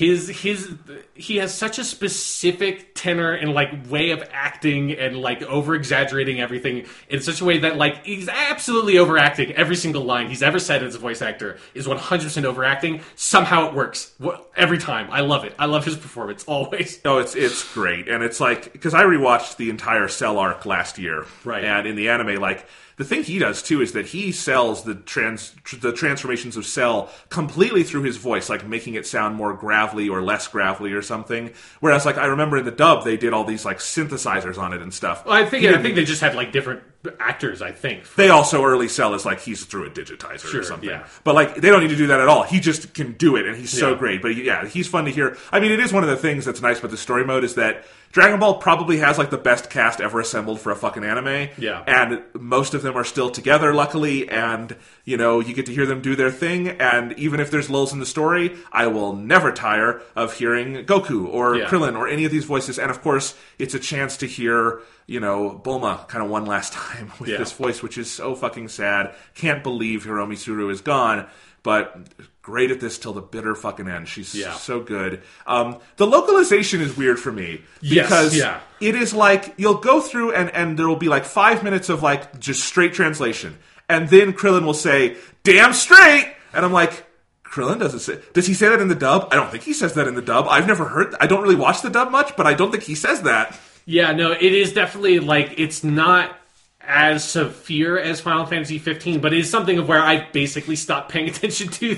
he has such a specific tenor and like way of acting and like over exaggerating everything in such a way that like he's absolutely overacting every single line he's ever said as a voice actor is 100% overacting. Somehow it works every time. I love it. I love his performance always. Oh, it's great, and it's like, because I rewatched the entire Cell arc last year, right? And in the anime, like, the thing he does, too, is that he sells the transformations of Cell completely through his voice, like making it sound more gravelly or less gravelly or something. Whereas, like, I remember in the dub, they did all these, like, synthesizers on it and stuff. Well, I think they just had, like, different actors, I think. They also early sell as like he's through a digitizer or something. Yeah. But like they don't need to do that at all. He just can do it, and he's so Yeah. great. But he's fun to hear. I mean, it is one of the things that's nice about the story mode is that Dragon Ball probably has like the best cast ever assembled for a fucking anime. Yeah. And most of them are still together, luckily, and you get to hear them do their thing. And even if there's lulls in the story, I will never tire of hearing Goku or Krillin or any of these voices. And of course, it's a chance to hear Bulma kind of one last time with this voice, which is so fucking sad. Can't believe Hiromi Suru is gone, but great at this till the bitter fucking end. She's so good. The localization is weird for me because it is like you'll go through and there will be like 5 minutes of like just straight translation, and then Krillin will say, "Damn straight," and I'm like, Krillin doesn't say. Does he say that in the dub? I don't think he says that in the dub. I've never heard. I don't really watch the dub much, but I don't think he says that. Yeah, no, it is definitely like it's not as severe as Final Fantasy 15, but it is something of where I basically stopped paying attention to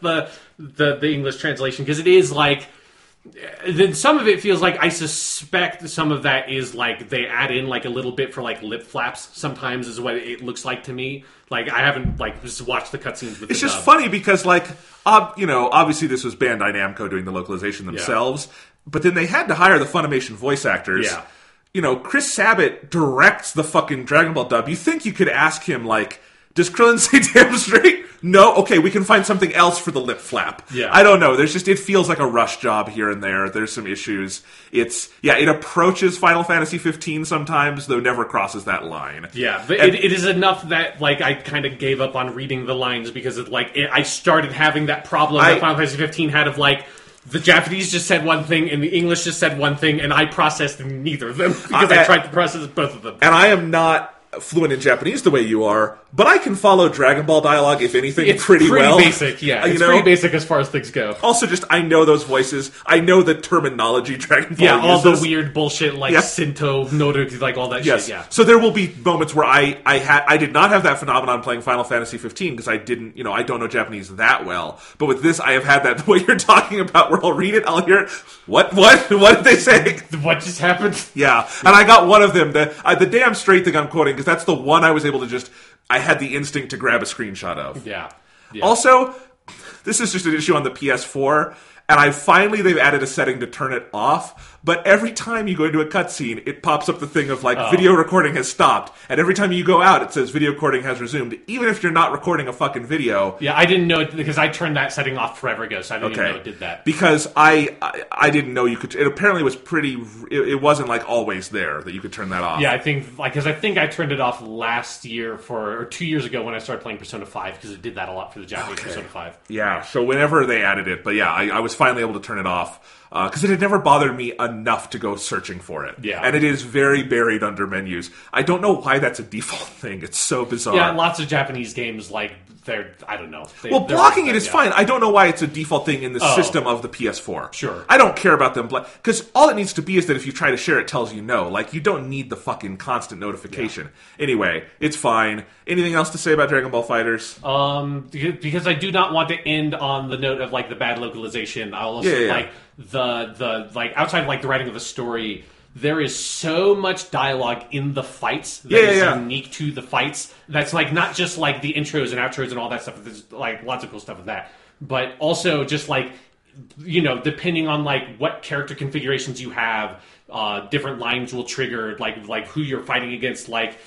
the English translation because it is like then some of it feels like I suspect some of that is like they add in like a little bit for like lip flaps sometimes is what it looks like to me. Like I haven't like just watched the cutscenes with. It's just funny because like obviously this was Bandai Namco doing the localization themselves, but then they had to hire the Funimation voice actors. Yeah. Chris Sabat directs the fucking Dragon Ball dub. You think you could ask him, like, does Krillin say damn straight? No? Okay, we can find something else for the lip flap. Yeah. I don't know. It feels like a rush job here and there. There's some issues. It approaches Final Fantasy 15 sometimes, though never crosses that line. Yeah, but it is enough that, like, I kind of gave up on reading the lines because, I started having that problem that Final Fantasy 15 had of, like, the Japanese just said one thing and the English just said one thing, and I processed neither of them because I tried to process both of them. And I am not fluent in Japanese the way you are, but I can follow Dragon Ball dialogue, if anything, it's pretty well. Basic, yeah. It's pretty basic as far as things go. Also, just I know those voices. I know the terminology Dragon Ball uses. All the weird bullshit like Shinto, Noru, like all that shit. Yeah. So there will be moments where I did not have that phenomenon playing Final Fantasy 15 because I didn't, I don't know Japanese that well. But with this, I have had that what you're talking about, where I'll read it, I'll hear it. What did they say? What just happened? Yeah, and I got one of them. The damn straight thing I'm quoting because that's the one I was able to just. I had the instinct to grab a screenshot of. Yeah. Also, this is just an issue on the PS4, and they've added a setting to turn it off, but every time you go into a cutscene, it pops up the thing of, like, video recording has stopped, and every time you go out, it says video recording has resumed, even if you're not recording a fucking video. Yeah, I didn't know it, because I turned that setting off forever ago, so I didn't even know it did that. Because I didn't know you could, it apparently was it wasn't, like, always there, that you could turn that off. Yeah, I think I turned it off last year or 2 years ago when I started playing Persona 5, because it did that a lot for the Japanese Persona 5. Yeah, so whenever they added it, but yeah, I was finally able to turn it off. Because it had never bothered me enough to go searching for it. Yeah. And it is very buried under menus. I don't know why that's a default thing. It's so bizarre. Yeah, lots of Japanese games, like, I don't know. Blocking it is fine. I don't know why it's a default thing in the system of the PS4. Sure. I don't care about them. Because all it needs to be is that if you try to share, it tells you no. Like, you don't need the fucking constant notification. Yeah. Anyway, it's fine. Anything else to say about Dragon Ball FighterZ? Because I do not want to end on the note of, like, the bad localization. I'll also, like, the outside of, like, the writing of the story, there is so much dialogue in the fights that is unique to the fights. That's, like, not just, like, the intros and outros and all that stuff. There's, like, lots of cool stuff with that. But also just, like, depending on, like, what character configurations you have, different lines will trigger, like who you're fighting against, like,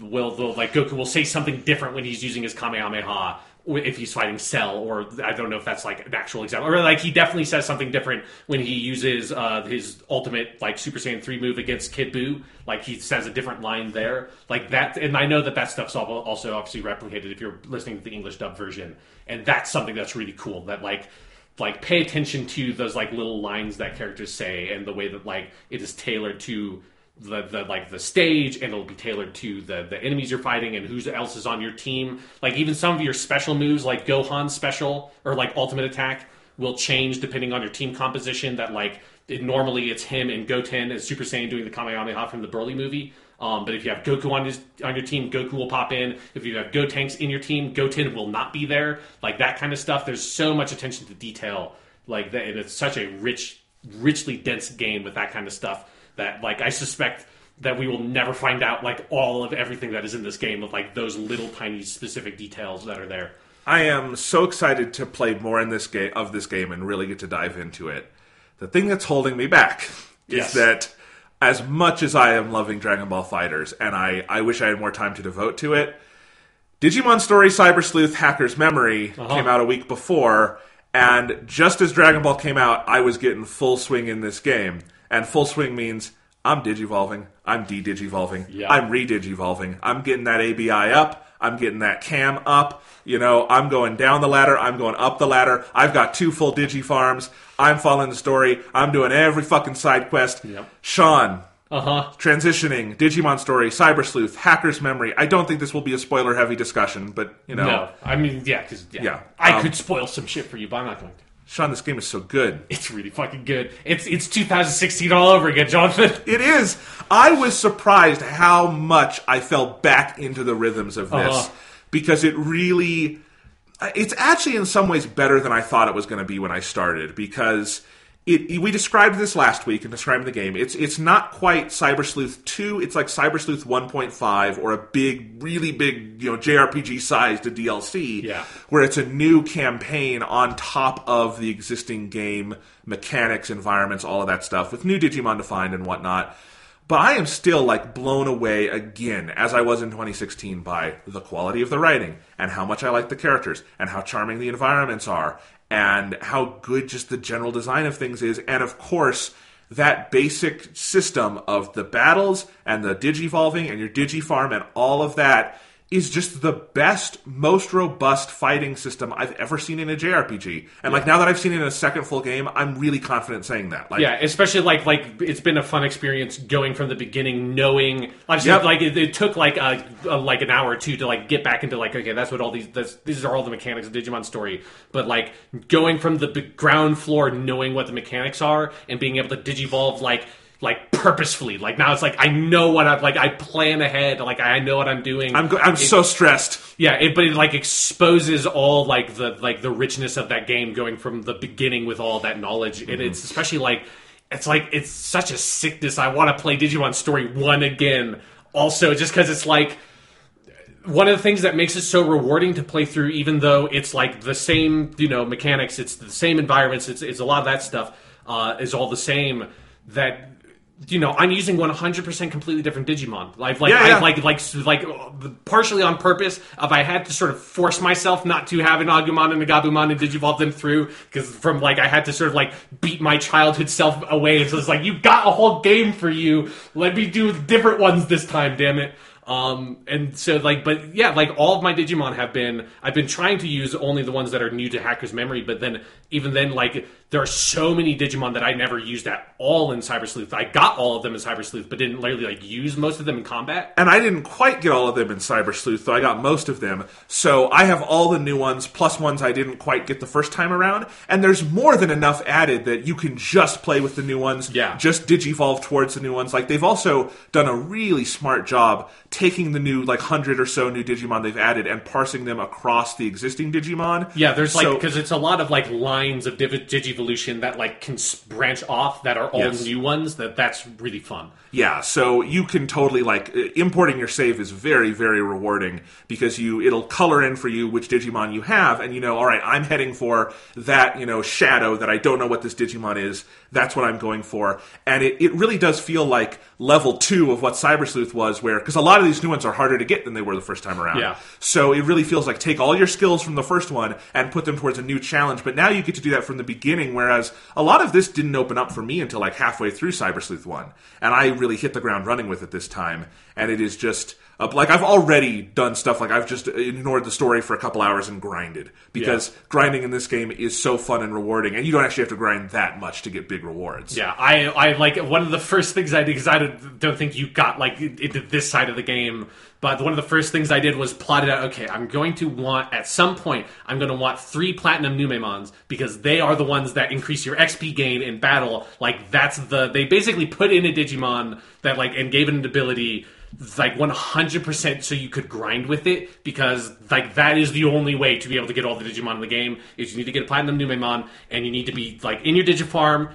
Goku will say something different when he's using his Kamehameha if he's fighting Cell, or I don't know if that's like an actual example, or like he definitely says something different when he uses his ultimate like Super Saiyan 3 move against Kid Buu. Like he says a different line there, like that. And I know that stuff's also obviously replicated if you're listening to the English dub version, and that's something that's really cool. That like pay attention to those like little lines that characters say and the way that like it is tailored to the stage, and it'll be tailored to the enemies you're fighting and who else is on your team. Like even some of your special moves, like Gohan's special or like ultimate attack, will change depending on your team composition. That like normally it's him and Goten as Super Saiyan doing the Kamehameha from the Broly movie. But if you have Goku on your team, Goku will pop in. If you have Gotenks in your team, Goten will not be there. Like that kind of stuff. There's so much attention to detail, like that, and it's such a richly dense game with that kind of stuff. That, like, I suspect that we will never find out like all of everything that is in this game of like those little tiny specific details that are there. I am so excited to play more in this game and really get to dive into it. The thing that's holding me back is that as much as I am loving Dragon Ball FighterZ, and I wish I had more time to devote to it, Digimon Story Cyber Sleuth Hacker's Memory came out a week before, and just as Dragon Ball came out, I was getting full swing in this game. And full swing means I'm digivolving, I'm de-digivolving, I'm re-digivolving, I'm getting that ABI up, I'm getting that cam up, I'm going down the ladder, I'm going up the ladder, I've got 2 full digifarms, I'm following the story, I'm doing every fucking side quest. Sean, transitioning, Digimon Story, Cyber Sleuth, Hacker's Memory. I don't think this will be a spoiler-heavy discussion, but, No, I mean, because I could spoil some shit for you, but I'm not going to. Sean, this game is so good. It's really fucking good. It's 2016 all over again, Jonathan. It is. I was surprised how much I fell back into the rhythms of this because it really... It's actually in some ways better than I thought it was going to be when I started because... we described this last week in describing the game. It's not quite Cyber Sleuth 2. It's like Cyber Sleuth 1.5 or a big, really big, JRPG-sized DLC where it's a new campaign on top of the existing game, mechanics, environments, all of that stuff, with new Digimon to find and whatnot. But I am still, blown away again, as I was in 2016, by the quality of the writing and how much I like the characters and how charming the environments are and how good just the general design of things is. And, of course, that basic system of the battles and the digivolving and your digifarm and all of that is just the best, most robust fighting system I've ever seen in a JRPG. And now that I've seen it in a second full game, I'm really confident saying that. Especially like it's been a fun experience going from the beginning, knowing it took an hour or two to get back into okay, that's what all these are all the mechanics of Digimon Story. But going from the ground floor, knowing what the mechanics are, and being able to digivolve purposefully. Now it's I know what I plan ahead. I know what I'm doing. I'm so stressed. Yeah, but it exposes all the richness of that game going from the beginning with all that knowledge. And it's especially it's such a sickness. I want to play Digimon Story 1 again. Also, just because it's one of the things that makes it so rewarding to play through, even though it's the same mechanics, it's the same environments, it's a lot of that stuff is all the same. That I'm using 100% completely different Digimon. Partially on purpose. If I had to sort of force myself not to have an Agumon and a Gabumon and digivolve them through, because I had to sort of beat my childhood self away. And so it's you got a whole game for you. Let me do different ones this time, damn it. And so all of my Digimon I've been trying to use only the ones that are new to Hacker's Memory, but then there are so many Digimon that I never used at all in Cyber Sleuth. I got all of them in Cyber Sleuth, but didn't really use most of them in combat. And I didn't quite get all of them in Cyber Sleuth, though I got most of them. So I have all the new ones, plus ones I didn't quite get the first time around. And there's more than enough added that you can just play with the new ones, just digivolve towards the new ones. They've also done a really smart job taking the new 100 or so new Digimon they've added and parsing them across the existing Digimon. Yeah, there's because it's a lot of lines of Digivolution that can branch off that are all new ones. That's really fun. Yeah, so you can totally importing your save is very, very rewarding because it'll color in for you which Digimon you have, and all right, I'm heading for that shadow that I don't know what this Digimon is. That's what I'm going for, and it really does feel like level 2 of what Cyber Sleuth was, because a lot of these new ones are harder to get than they were the first time around. Yeah. So it really feels like take all your skills from the first one and put them towards a new challenge, but now you get to do that from the beginning, whereas a lot of this didn't open up for me until halfway through Cyber Sleuth 1, and I really hit the ground running with it this time, and it is just I've already done stuff I've just ignored the story for a couple hours and grinded because grinding in this game is so fun and rewarding, and you don't actually have to grind that much to get big rewards. Yeah, I one of the first things I did, because I don't think you got into this side of the game, but one of the first things I did was plotted out, okay, I'm going to want, at some point, I'm going to want 3 Platinum Numemons, because they are the ones that increase your XP gain in battle. They basically put in a Digimon that and gave it an ability like 100% so you could grind with it, because like that is the only way to be able to get all the Digimon in the game. Is you need to get a Platinum Numemon, and you need to be like in your Digifarm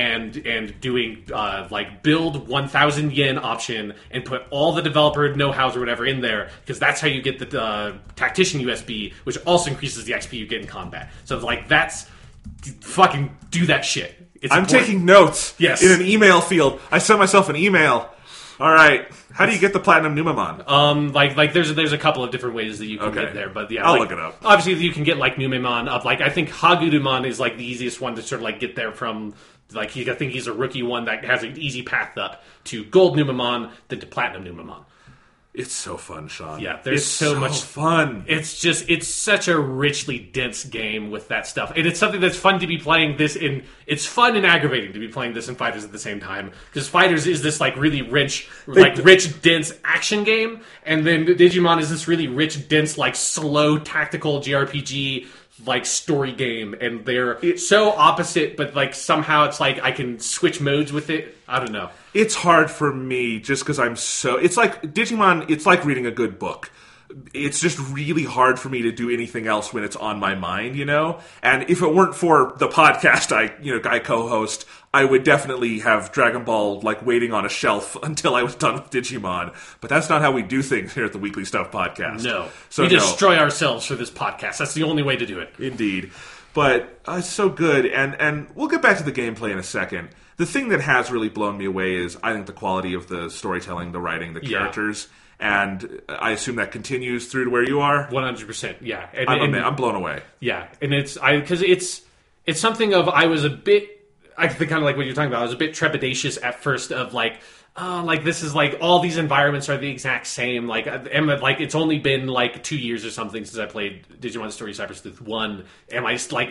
and doing like build 1,000 yen option and put all the developer know-hows or whatever in there, because that's how you get the Tactician USB, which also increases the XP you get in combat. So like that's fucking do that shit. It's I'm important. taking notes. Yes. In an email field. I sent myself an email. All right. How do you get the Platinum Numemon? Like there's a couple of different ways that you can get there, but yeah, I'll like, look it up. Obviously, you can get like Numemon up. Like I think Hagurumon is like the easiest one to sort of like get there from. Like I think he's a rookie one that has an easy path up to Gold Numemon, then to Platinum Numemon. It's so fun, Sean. Yeah, there's it's so much fun. It's such a richly dense game with that stuff, and it's something that's fun to be playing this in. It's fun and aggravating to be playing this in Fighters at the same time, because Fighters is this like really rich, dense action game, and then Digimon is this really rich, dense, like slow tactical JRPG like story game, and they're so opposite, but like somehow it's like I can switch modes with it. I don't know. It's hard for me just because I'm so... It's like Digimon, it's like reading a good book. It's just really hard for me to do anything else when it's on my mind, you know? And if it weren't for the podcast I co-host, I would definitely have Dragon Ball like waiting on a shelf until I was done with Digimon. But that's not how we do things here at the Weekly Stuff Podcast. No. So we destroy ourselves for this podcast. That's the only way to do it. Indeed. But it's so good, and we'll get back to the gameplay in a second. The thing that has really blown me away is, I think, the quality of the storytelling, the writing, the characters, and I assume that continues through to where you are? 100%, yeah. I'm blown away. Yeah, and because it's something of, I was a bit, I think kind of like what you're talking about, I was a bit trepidatious at first of like this is like all these environments are the exact same. Like it's only been like 2 years or something since I played Digimon Story Cyber Sleuth 1. Am I just like,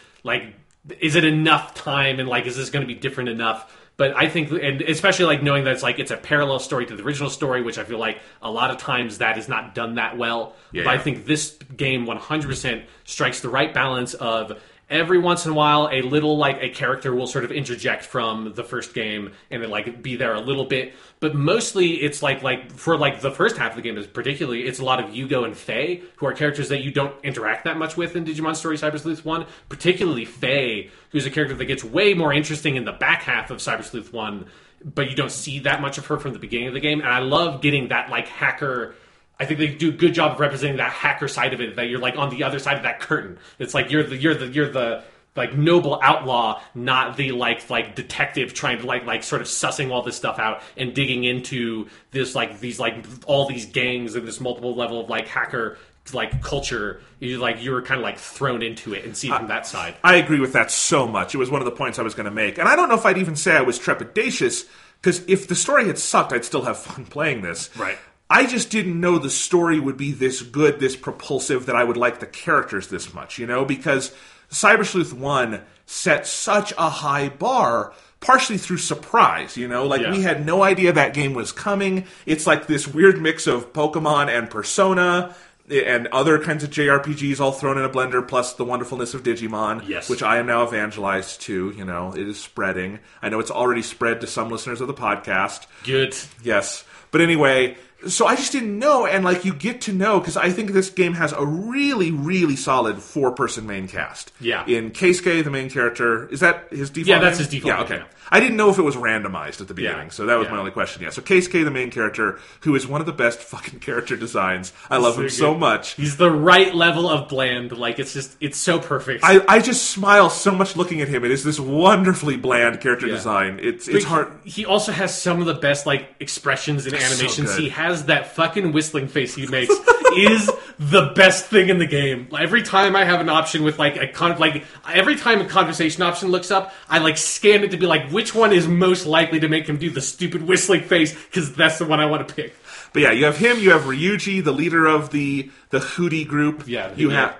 is it enough time, and like is this going to be different enough? But I think, and especially like knowing that it's a parallel story to the original story, which I feel like a lot of times that is not done that well. Yeah. But I think this game 100% strikes the right balance of every once in a while a little like a character will sort of interject from the first game and then like be there a little bit, but mostly it's like for like the first half of the game is particularly, it's a lot of Yugo and Faye, who are characters that you don't interact that much with in Digimon Story Cyber Sleuth 1, particularly Faye, who's a character that gets way more interesting in the back half of Cyber Sleuth 1, but you don't see that much of her from the beginning of the game. And I love getting that like hacker. I think they do a good job of representing that hacker side of it, that you're like on the other side of that curtain. It's like you're the like noble outlaw, not the like detective trying to like sort of sussing all this stuff out and digging into this like these like all these gangs and this multiple level of like hacker like culture. You're kind of like thrown into it and see it from that side. I agree with that so much. It was one of the points I was going to make, and I don't know if I'd even say I was trepidatious, because if the story had sucked, I'd still have fun playing this. Right. I just didn't know the story would be this good, this propulsive, that I would like the characters this much, because Cyber Sleuth 1 set such a high bar, partially through surprise, We had no idea that game was coming. It's like this weird mix of Pokemon and Persona and other kinds of JRPGs all thrown in a blender, plus the wonderfulness of Digimon, yes, which I am now evangelized to, it is spreading. I know it's already spread to some listeners of the podcast. Good. Yes. But anyway, so I just didn't know, and you get to know, because I think this game has a really, really solid 4-person main cast. Yeah. In Keisuke, the main character, is that his default Yeah, that's name? his default Yeah, okay. name. I didn't know if it was randomized at the beginning, so that was my only question. Yeah, so Keisuke, the main character, who is one of the best fucking character designs. I love him so much. He's the right level of bland. It's so perfect. I just smile so much looking at him. It is this wonderfully bland character design. It's hard. He also has some of the best expressions and animations. So he has that fucking whistling face he makes is the best thing in the game. Every time I have an option with every time a conversation option looks up, I scan it to be which one is most likely to make him do the stupid whistling face, because that's the one I want to pick. But yeah, you have him, you have Ryuji, the leader of the the Hootie group. Yeah, you have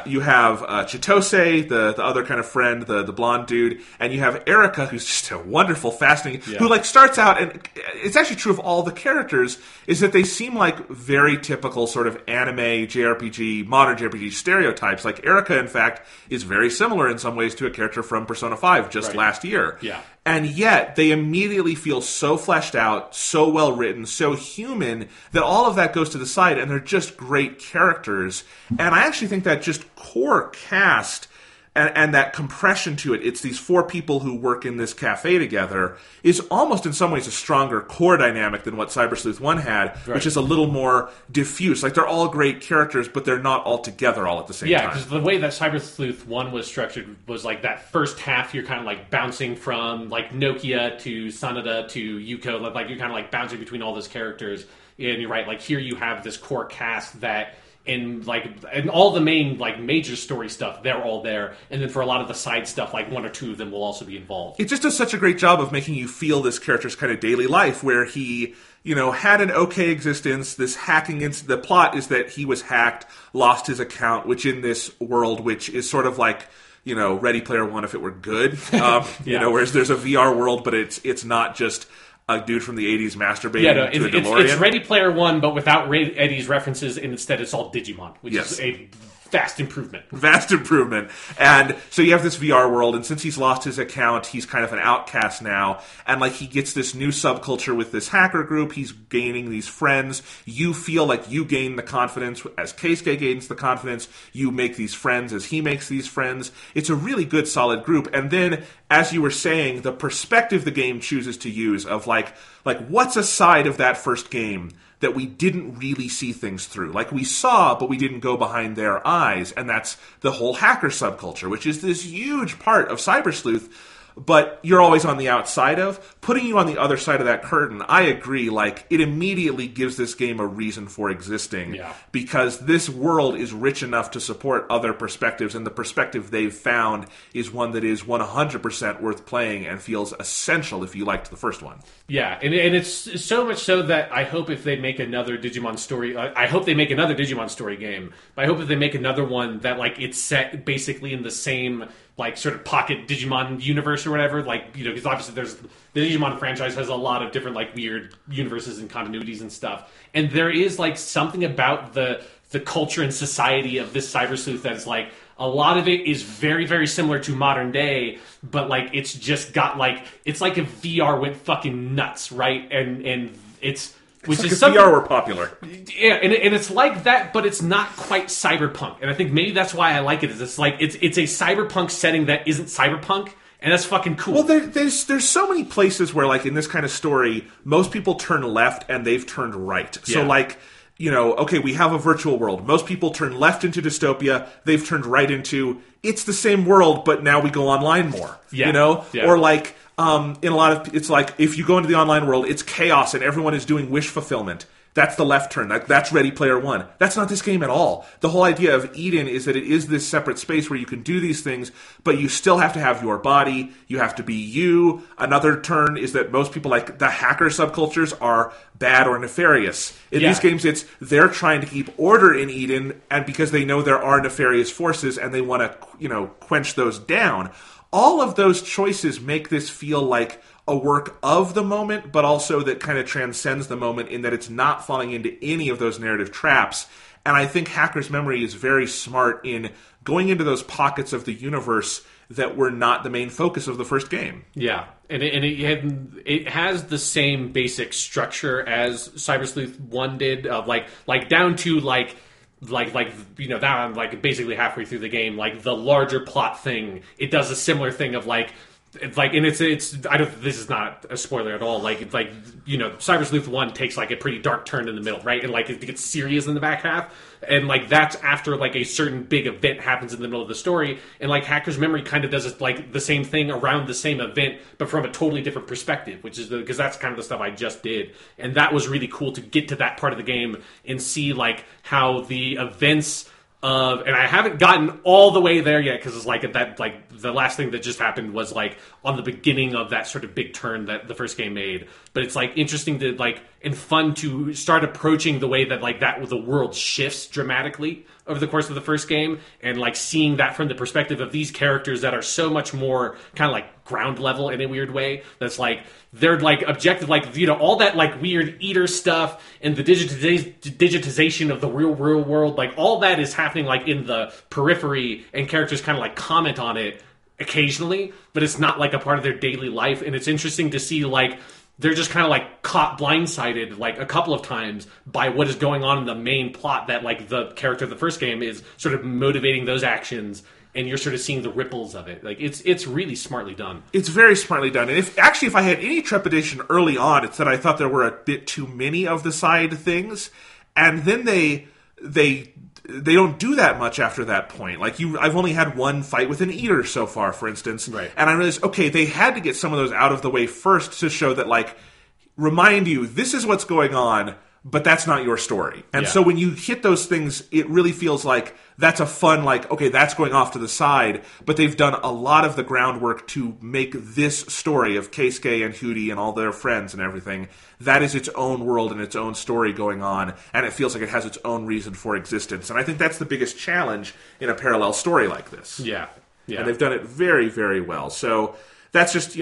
Chitose, the other kind of friend, the blonde dude, and you have Erica, who's just a wonderful, fascinating, who like starts out, and it's actually true of all the characters, is that they seem like very typical sort of anime JRPG, modern JRPG stereotypes. Like Erica, in fact, is very similar in some ways to a character from Persona 5 just last year. Yeah. And yet, they immediately feel so fleshed out, so well written, so human, that all of that goes to the side, and they're just great characters. And I actually think that just core cast and that compression to it, it's these four people who work in this cafe together, is almost in some ways a stronger core dynamic than what Cyber Sleuth 1 had, which is a little more diffuse. Like, they're all great characters, but they're not all together all at the same time. Yeah, because the way that Cyber Sleuth 1 was structured was like that first half, you're kind of like bouncing from like Nokia to Sanada to Yuko, like you're kind of like bouncing between all those characters. And you're right, like here you have this core cast that in all the main like major story stuff, they're all there, and then for a lot of the side stuff, like one or two of them will also be involved. It just does such a great job of making you feel this character's kind of daily life, where he, had an okay existence. This hacking the plot is that he was hacked, lost his account, which in this world, which is sort of like, Ready Player One if it were good. Whereas there's a VR world, but it's not just a dude from the 80s masturbating to a DeLorean. It's Ready Player One, but without Eddie's references, and instead it's all Digimon, which is a vast improvement. Vast improvement. And so you have this VR world, and since he's lost his account, he's kind of an outcast now. And like he gets this new subculture with this hacker group. He's gaining these friends. You feel like you gain the confidence as Keisuke gains the confidence. You make these friends as he makes these friends. It's a really good, solid group. And then, as you were saying, the perspective the game chooses to use of like what's a side of that first game that we didn't really see things through. Like we saw, but we didn't go behind their eyes. And that's the whole hacker subculture, which is this huge part of Cyber Sleuth, but you're always on the outside of. Putting you on the other side of that curtain, I agree, like, it immediately gives this game a reason for existing. Yeah. Because this world is rich enough to support other perspectives, and the perspective they've found is one that is 100% worth playing and feels essential if you liked the first one. Yeah, and it's so much so that I hope if they make another Digimon story, I hope they make another Digimon story game, but I hope if they make another one that, like, it's set basically in the same, like, sort of pocket Digimon universe or whatever, like, because obviously the Digimon franchise has a lot of different, like, weird universes and continuities and stuff, and there is, like, something about the culture and society of this Cyber Sleuth that is, like, a lot of it is very, very similar to modern day, but, like, it's just got, like, it's like if VR went fucking nuts, right? And it's... Which it's like is if something, VR were popular. Yeah, and it's like that, but it's not quite cyberpunk. And I think maybe that's why I like it, is it's like, it's a cyberpunk setting that isn't cyberpunk, and that's fucking cool. Well, there's so many places where, like, in this kind of story, most people turn left and they've turned right. So, like... okay, we have a virtual world. Most people turn left into dystopia. They've turned right into, it's the same world, but now we go online more. Yeah. Or like, in a lot of, it's like, if you go into the online world, it's chaos and everyone is doing wish fulfillment. That's the left turn. That's Ready Player One. That's not this game at all. The whole idea of Eden is that it is this separate space where you can do these things, but you still have to have your body. You have to be you. Another turn is that most people, like the hacker subcultures, are bad or nefarious. In these games, they're trying to keep order in Eden, and because they know there are nefarious forces and they want to, quench those down. All of those choices make this feel like a work of the moment, but also that kind of transcends the moment in that it's not falling into any of those narrative traps. And I think Hacker's Memory is very smart in going into those pockets of the universe that were not the main focus of the first game. Yeah, and it has the same basic structure as Cyber Sleuth 1 did, of like down to like down like basically halfway through the game, like the larger plot thing, it does a similar thing of like, and it's I don't, this is not a spoiler at all, Cyber Sleuth 1 takes like a pretty dark turn in the middle, right? And like it gets serious in the back half, and like that's after like a certain big event happens in the middle of the story, and like Hacker's Memory kind of does like the same thing around the same event, but from a totally different perspective, which is because that's kind of the stuff I just did, and that was really cool to get to that part of the game and see like how the events and I haven't gotten all the way there yet, because it's like that, like the last thing that just happened was like on the beginning of that sort of big turn that the first game made. But it's like interesting to like and fun to start approaching the way that like that the world shifts dramatically over the course of the first game, and like seeing that from the perspective of these characters that are so much more kind of like ground level in a weird way. That's like they're like objective, like all that like weird eater stuff and the digitization of the real world, like all that is happening like in the periphery, and characters kind of like comment on it occasionally, but it's not like a part of their daily life. And it's interesting to see like they're just kind of like caught blindsided like a couple of times by what is going on in the main plot, that like the character of the first game is sort of motivating those actions, and you're sort of seeing the ripples of it. Like it's really smartly done. It's very smartly done. And if I had any trepidation early on, it's that I thought there were a bit too many of the side things, and then they don't do that much after that point. Like I've only had one fight with an eater so far, for instance. Right. And I realized, okay, they had to get some of those out of the way first to show that, like, remind you, this is what's going on, but that's not your story. And so when you hit those things, it really feels like that's a fun, like, okay, that's going off to the side, but they've done a lot of the groundwork to make this story of Keisuke and Hooty and all their friends and everything, that is its own world and its own story going on, and it feels like it has its own reason for existence. And I think that's the biggest challenge in a parallel story like this. Yeah. And they've done it very, very well. So that's just,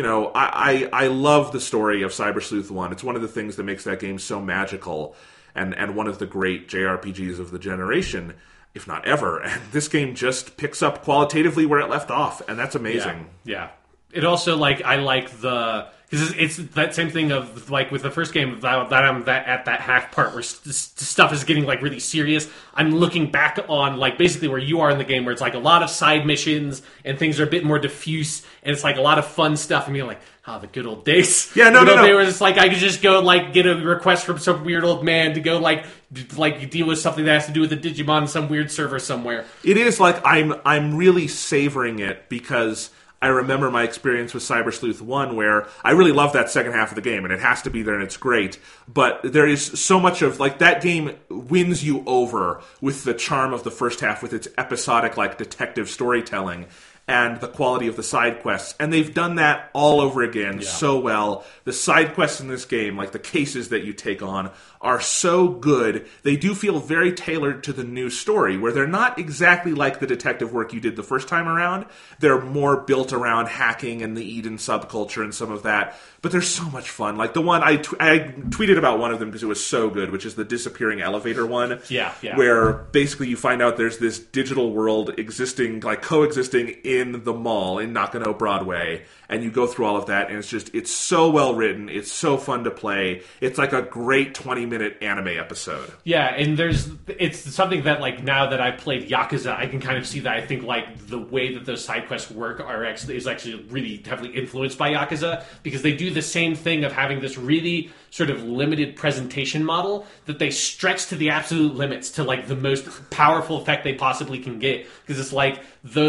I love the story of Cyber Sleuth 1. It's one of the things that makes that game so magical, and one of the great JRPGs of the generation, if not ever. And this game just picks up qualitatively where it left off, and that's amazing. Yeah. It also, like, I like because it's that same thing of, like, with the first game, that I'm at that half part where stuff is getting, like, really serious. I'm looking back on, like, basically where you are in the game, where it's, like, a lot of side missions, and things are a bit more diffuse, and it's, like, a lot of fun stuff, and you're like, the good old days. Yeah, no. Where it's, like, I could just go, like, get a request from some weird old man to go, like deal with something that has to do with the Digimon on some weird server somewhere. It is, like, I'm really savoring it, because I remember my experience with Cyber Sleuth 1, where I really love that second half of the game, and it has to be there, and it's great. But there is so much of, like, that game wins you over with the charm of the first half, with its episodic, like, detective storytelling, and the quality of the side quests. And they've done that all over again so well. The side quests in this game, like the cases that you take on, are so good. They do feel very tailored to the new story, where they're not exactly like the detective work you did the first time around. They're more built around hacking and the Eden subculture and some of that. But they're so much fun. Like the one, I tweeted about one of them because it was so good, which is the disappearing elevator one. Yeah. Where basically you find out there's this digital world existing, like coexisting in the mall in Nakano Broadway. And you go through all of that, and it's so well written. It's so fun to play. It's like a great 20-minute anime episode. Yeah, and it's something that, like, now that I've played Yakuza, I can kind of see that. I think, like, the way that those side quests work is actually really heavily influenced by Yakuza, because they do the same thing of having this really sort of limited presentation model that they stretch to the absolute limits to, like, the most powerful effect they possibly can get. Because it's like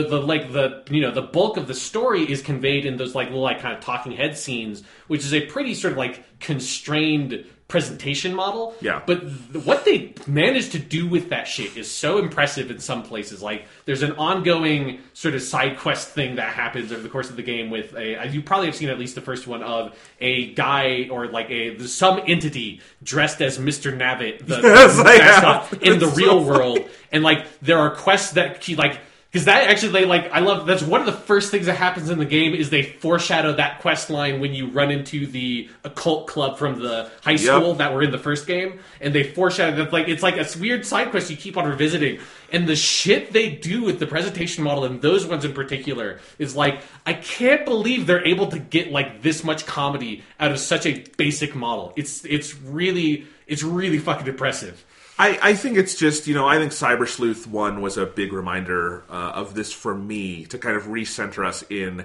the bulk of the story is conveyed in those, like, little, like, kind of talking head scenes, which is a pretty sort of, like, constrained presentation model. Yeah. But what they managed to do with that shit is so impressive in some places. Like, there's an ongoing sort of side quest thing that happens over the course of the game with you probably have seen at least the first one, of a guy or like some entity dressed as Mr. Nabbit, the mascot, in the real world. And, like, there are quests that because that actually, that's one of the first things that happens in the game, is they foreshadow that quest line when you run into the occult club from the high school that were in the first game, and they foreshadow that, like, it's like a weird side quest you keep on revisiting, and the shit they do with the presentation model, and those ones in particular, is like, I can't believe they're able to get, like, this much comedy out of such a basic model. It's really fucking impressive. I think it's just, I think Cyber Sleuth 1 was a big reminder of this for me, to kind of recenter us in,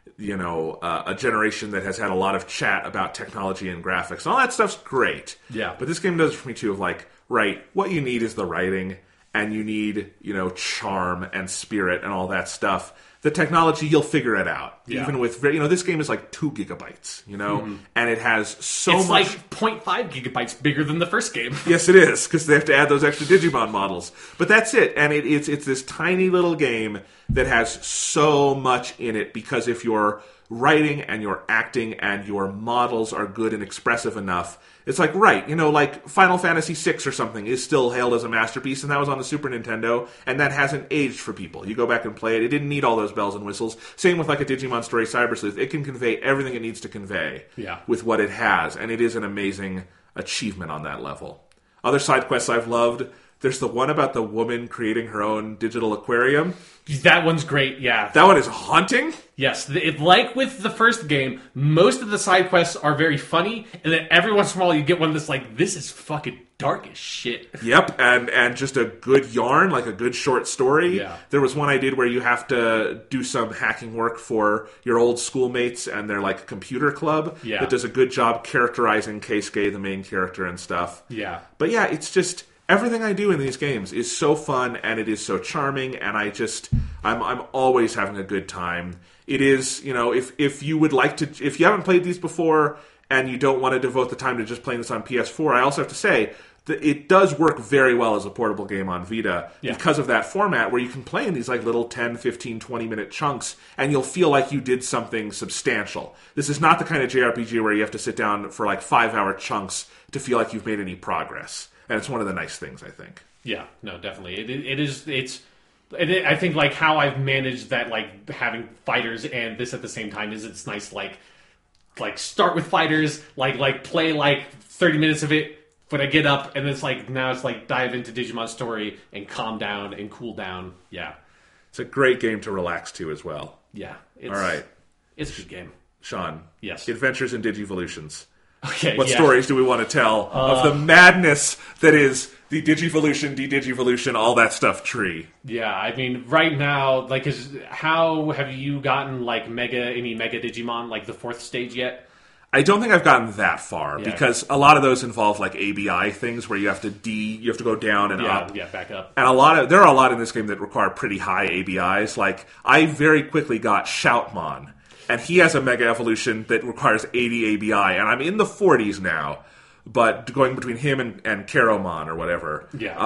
a generation that has had a lot of chat about technology and graphics. And all that stuff's great. Yeah. But this game does it for me too, of like, right, what you need is the writing, and you need, charm and spirit and all that stuff. the technology, you'll figure it out. Yeah. Even with, this game is like 2 gigabytes, and it has so It's much. like 0.5 gigabytes bigger than the first game. Yes, it is, because they have to add those extra Digimon models. But that's it, and it's this tiny little game that has so much in it, because if you're writing and you're acting and your models are good and expressive enough, it's like, right, like Final Fantasy VI or something is still hailed as a masterpiece, and that was on the Super Nintendo, and that hasn't aged for people. You go back and play it, it didn't need all those bells and whistles. Same with like a Digimon Story Cyber Sleuth. It can convey everything it needs to convey with what it has, and it is an amazing achievement on that level. Other side quests I've loved, there's the one about the woman creating her own digital aquarium. That one's great, yeah. That one is haunting. Yes, like with the first game, most of the side quests are very funny, and then every once in a while you get one that's like, this is fucking dark as shit. Yep, and just a good yarn, like a good short story. Yeah. There was one I did where you have to do some hacking work for your old schoolmates and their like computer club that does a good job characterizing Keisuke, the main character, and stuff. Yeah. But yeah, it's just everything I do in these games is so fun and it is so charming, and I'm always having a good time. It is, if you would like to, if you haven't played these before and you don't want to devote the time to just playing this on PS4, I also have to say that it does work very well as a portable game on Vita because of that format where you can play in these like little 10, 15, 20-minute chunks and you'll feel like you did something substantial. This is not the kind of JRPG where you have to sit down for like 5-hour chunks to feel like you've made any progress. And it's one of the nice things, I think. Yeah, no, definitely. I think like how I've managed that, like having fighters and this at the same time, is it's nice like start with fighters, like play like 30 minutes of it when I get up, and it's like now it's like dive into Digimon Story and calm down and cool down. Yeah, it's a great game to relax to as well. Yeah, all right, it's a good game. Sean, yes, Adventures in Digivolutions. Okay, what stories do we want to tell of the madness that is the Digivolution, De-Digivolution, all that stuff tree? Yeah, I mean, right now, like, how have you gotten like any Mega Digimon, like the 4th stage yet? I don't think I've gotten that far because a lot of those involve like ABI things where you have to go down and up. Yeah, back up. And there are a lot in this game that require pretty high ABIs. Like I very quickly got Shoutmon, and he has a Mega Evolution that requires 80 ABI, and I'm in the 40s now. But going between him and Karomon or whatever,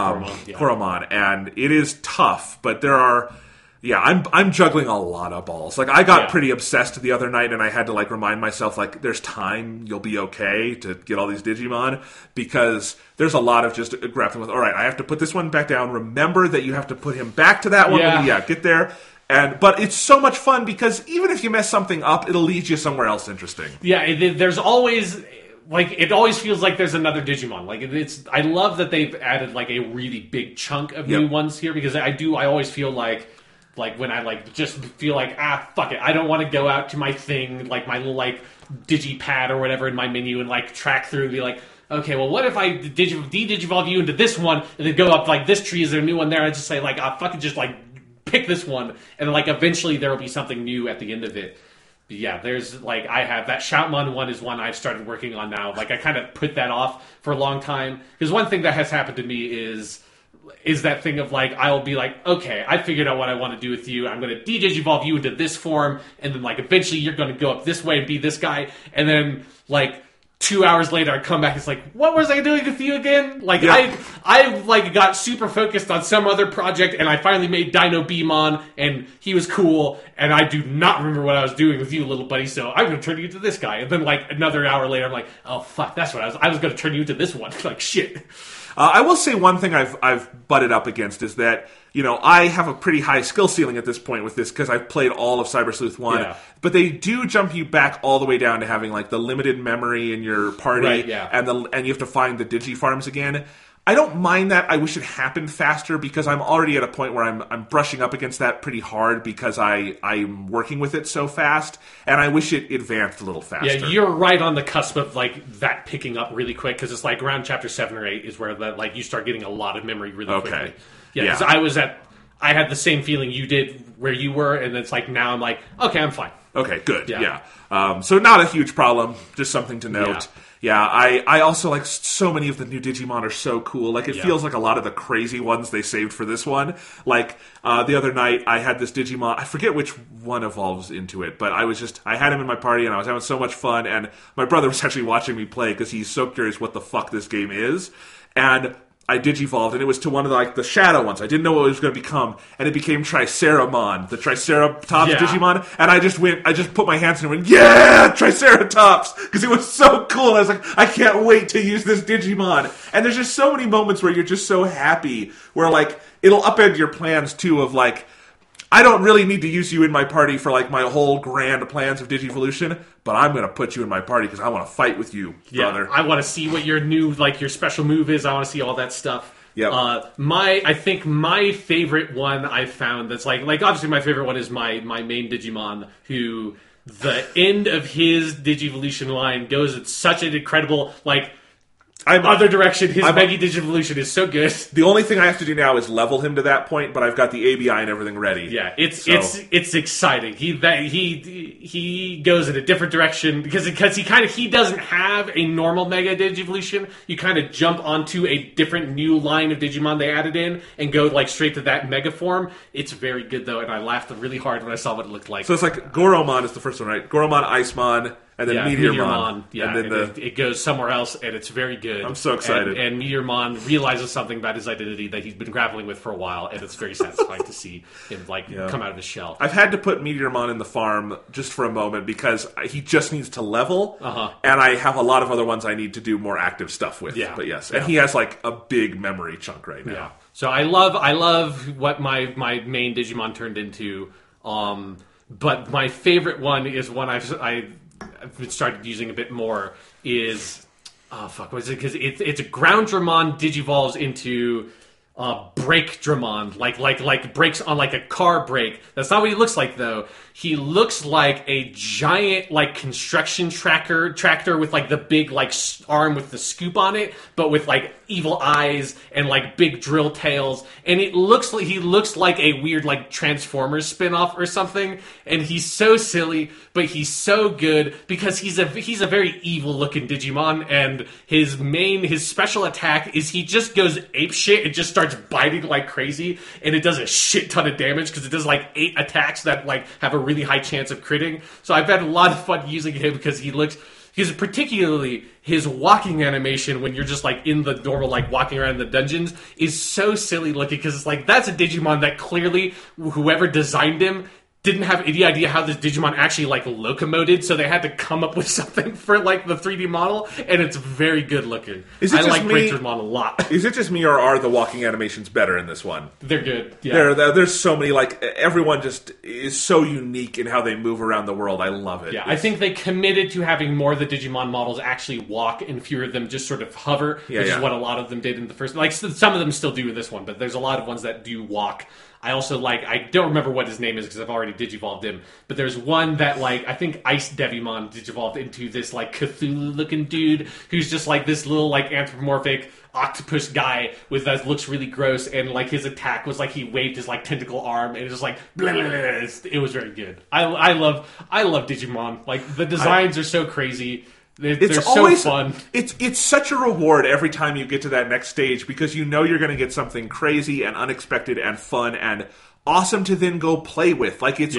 Koromon, and it is tough. But there are. Yeah, I'm juggling a lot of balls. Like I got pretty obsessed the other night, and I had to like remind myself like there's time, you'll be okay to get all these Digimon, because there's a lot of just grappling with. All right, I have to put this one back down. Remember that you have to put him back to that one. Get there. But it's so much fun because even if you mess something up, it'll lead you somewhere else interesting. Yeah, there's always. Like, it always feels like there's another Digimon. Like, I love that they've added like a really big chunk of new ones here, because I always feel like when I like just feel like fuck it, I don't want to go out to my thing, like my little like digipad or whatever in my menu and like track through and be like, okay, well what if I de-digivolve you into this one and then go up like this tree, is there a new one there? I just say like fucking just like pick this one, and then like eventually there will be something new at the end of it. But yeah, there's like I have that Shoutmon one is one I've started working on now. Like I kind of put that off for a long time, because one thing that has happened to me is that thing of like I'll be like, okay, I figured out what I want to do with you. I'm going to de-digivolve you into this form, and then like eventually you're going to go up this way and be this guy, and then like 2 hours later I come back, it's like, what was I doing with you again? Like I like got super focused on some other project, and I finally made Dino Beamon, and he was cool, and I do not remember what I was doing with you, little buddy, so I'm going to turn you into this guy. And then like another hour later I'm like, oh fuck, that's what I was going to turn you into this one. Like shit. I will say one thing I've butted up against is that, I have a pretty high skill ceiling at this point with this because I've played all of Cyber Sleuth 1, but they do jump you back all the way down to having like the limited memory in your party, and you have to find the Digifarms again. I don't mind that. I wish it happened faster, because I'm already at a point where I'm brushing up against that pretty hard because I'm working with it so fast, and I wish it advanced a little faster. Yeah, you're right on the cusp of like that picking up really quick, because it's like around chapter 7 or 8 is where that like you start getting a lot of memory really quickly. Yeah, because I had the same feeling you did where you were, and it's like now I'm like, okay, I'm fine. Okay, good. Yeah. So not a huge problem. Just something to note. Yeah. Yeah, I also like so many of the new Digimon are so cool. Like it Yeah. feels like a lot of the crazy ones they saved for this one. Like the other night, I had this Digimon. I forget which one evolves into it, but I had him in my party and I was having so much fun. And my brother was actually watching me play because he's so curious what the fuck this game is. And I digivolved, and it was to one of the shadow ones. I didn't know what it was going to become, and it became Triceramon, the Triceratops Yeah. Digimon. And I just put my hands in it and went, yeah, Triceratops, because it was so cool. And I was like, I can't wait to use this Digimon. And there's just so many moments where you're just so happy, where like it'll upend your plans too. Of like, I don't really need to use you in my party for like my whole grand plans of Digivolution, but I'm going to put you in my party because I want to fight with you, brother. I want to see what your new, like, your special move is. I want to see all that stuff. Yep. I think my favorite one I found that's like obviously my favorite one is my main Digimon, who the end of his Digivolution line goes at such an incredible, like, other direction. His Mega Digivolution is so good. The only thing I have to do now is level him to that point, but I've got the ABI and everything ready. Yeah, it's exciting. He goes in a different direction because he doesn't have a normal Mega Digivolution. You kind of jump onto a different new line of Digimon they added in and go like straight to that Mega form. It's very good though, and I laughed really hard when I saw what it looked like. So it's like Goromon is the first one, right? Goromon, Icemon, and then Meteormon. Yeah, and then it goes somewhere else, and it's very good. I'm so excited. And Meteormon realizes something about his identity that he's been grappling with for a while, and it's very satisfying to see him come out of his shell. I've had to put Meteormon in the farm just for a moment because he just needs to level, and I have a lot of other ones I need to do more active stuff with. Yeah. But yes, and he has like a big memory chunk right now. Yeah. So I love what my main Digimon turned into. But my favorite one is one I've started using a bit more is what is it? Because it's a Ground Dramon digivolves into Brake Dramon, like brakes on like a car brake. That's not what he looks like though. He looks like a giant like construction tractor with like the big like arm with the scoop on it, but with like evil eyes and like big drill tails. And he looks like a weird like Transformers spinoff or something. And he's so silly, but he's so good because he's a very evil looking Digimon. And his special attack is he just goes ape shit and just starts biting like crazy, and it does a shit ton of damage because it does like 8 attacks that like have a really high chance of critting. So I've had a lot of fun using him because he's particularly his walking animation when you're just like in the normal like walking around the dungeons is so silly looking because it's like that's a Digimon that clearly whoever designed him didn't have any idea how this Digimon actually like locomoted, so they had to come up with something for like the 3D model, and it's very good looking. I like Brake Dramon a lot. Is it just me, or are the walking animations better in this one? They're good. Yeah. There's so many, like, everyone just is so unique in how they move around the world. I love it. Yeah, I think they committed to having more of the Digimon models actually walk and fewer of them just sort of hover, which is what a lot of them did in the first. Like, some of them still do in this one, but there's a lot of ones that do walk. I also I don't remember what his name is because I've already digivolved him, but there's one that I think Ice Devimon digivolved into this like Cthulhu looking dude who's just like this little like anthropomorphic octopus guy that looks really gross, and like his attack was like he waved his like tentacle arm and it was just like blah, blah, blah. It was very good. I love Digimon. Like the designs are so crazy. They're always so fun. It's such a reward every time you get to that next stage because you know you're going to get something crazy and unexpected and fun and awesome to then go play with. Like it's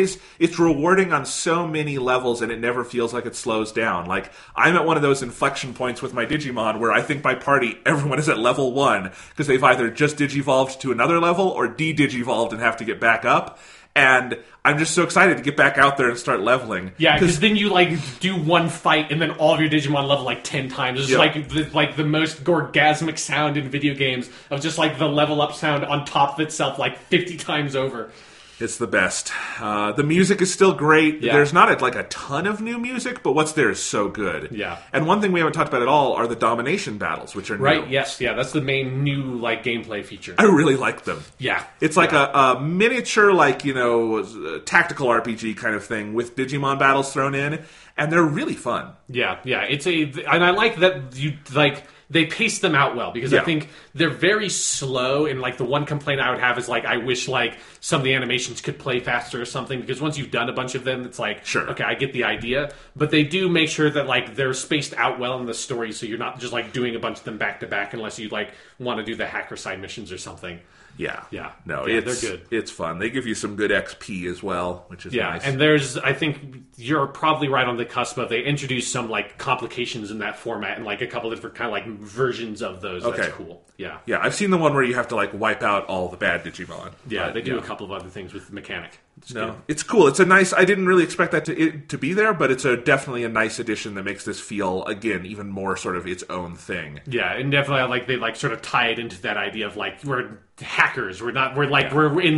rewarding on so many levels and it never feels like it slows down. Like I'm at one of those inflection points with my Digimon where I think my party, everyone is at level 1 because they've either just digivolved to another level or de-digivolved and have to get back up. And I'm just so excited to get back out there and start leveling. Yeah, because then you like do one fight and then all of your Digimon level like 10 times. It's like the most orgasmic sound in video games of just like the level up sound on top of itself like 50 times over. It's the best. The music is still great. Yeah. There's not a ton of new music, but what's there is so good. Yeah. And one thing we haven't talked about at all are the domination battles, which are new. Right, yes. Yeah, that's the main new like gameplay feature. I really like them. Yeah. It's like a miniature, like, tactical RPG kind of thing with Digimon battles thrown in, and they're really fun. Yeah. And I like that you like they pace them out well, because I think they're very slow, and like the one complaint I would have is like I wish like some of the animations could play faster or something, because once you've done a bunch of them, it's like, okay, I get the idea. But they do make sure that like they're spaced out well in the story, so you're not just like doing a bunch of them back to back unless you like want to do the hacker side missions or something. Yeah. No, they're good. It's fun. They give you some good XP as well, which is nice. And I think you're probably right on the cusp of, they introduced some like complications in that format and like a couple of different kind of like versions of those. Okay. That's cool. Yeah, I've seen the one where you have to like wipe out all the bad Digimon. Yeah, they do a couple of other things with the mechanic. It's cool. It's a nice. I didn't really expect that to be there, but it's definitely a nice addition that makes this feel again even more sort of its own thing. Yeah, and definitely like they like sort of tie it into that idea of like we're hackers. We're in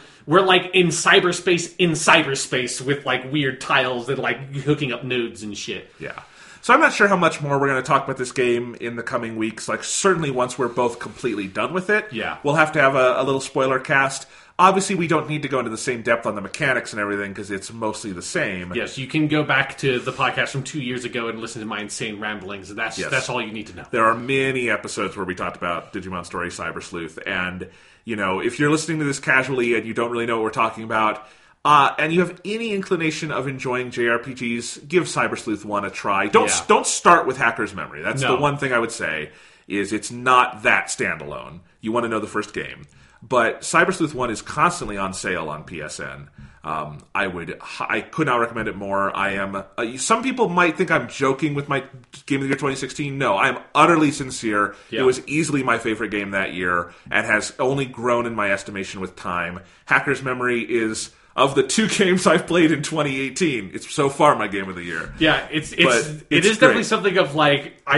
cyberspace with like weird tiles that like hooking up nodes and shit. Yeah. So I'm not sure how much more we're going to talk about this game in the coming weeks. Like, certainly once we're both completely done with it, we'll have to have a little spoiler cast. Obviously, we don't need to go into the same depth on the mechanics and everything because it's mostly the same. Yes, you can go back to the podcast from 2 years ago and listen to my insane ramblings. And that's all you need to know. There are many episodes where we talked about Digimon Story Cyber Sleuth. And, you know, if you're listening to this casually and you don't really know what we're talking about, and you have any inclination of enjoying JRPGs, give Cyber Sleuth 1 a try. Don't start with Hacker's Memory. That's the one thing I would say, is it's not that standalone. You want to know the first game. But Cyber Sleuth 1 is constantly on sale on PSN. I could not recommend it more. I am. Some people might think I'm joking with my Game of the Year 2016. No, I am utterly sincere. It was easily my favorite game that year and has only grown in my estimation with time. Hacker's Memory is, of the 2 games I've played in 2018, it's so far my Game of the Year. Yeah, it is definitely something of like I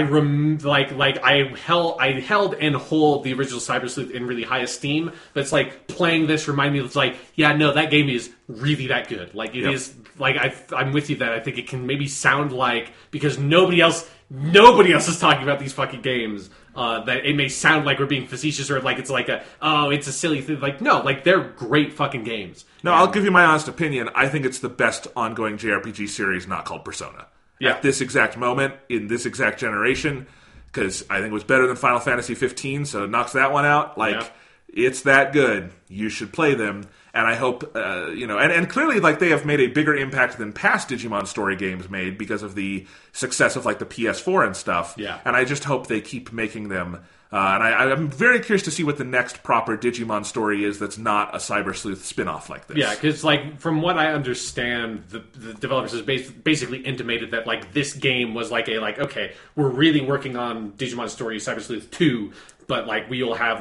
held and hold the original Cyber Sleuth in really high esteem, but it's like playing this reminded me, it's like, yeah, no, that game is really that good. Like it is like I'm with you that I think it can maybe sound like, because nobody else is talking about these fucking games, that it may sound like we're being facetious or like it's like it's a silly thing. Like, no, like they're great fucking games. No, I'll give you my honest opinion. I think it's the best ongoing JRPG series not called Persona. At this exact moment, in this exact generation, because I think it was better than Final Fantasy 15, so it knocks that one out. Like, it's that good. You should play them. And I hope, and clearly, like, they have made a bigger impact than past Digimon Story games made because of the success of, like, the PS4 and stuff. Yeah. And I just hope they keep making them. And I'm very curious to see what the next proper Digimon Story is that's not a Cyber Sleuth spin-off like this. Yeah, because, like, from what I understand, the developers has basically intimated that, like, this game was like okay, we're really working on Digimon Story Cyber Sleuth 2, but, like, we have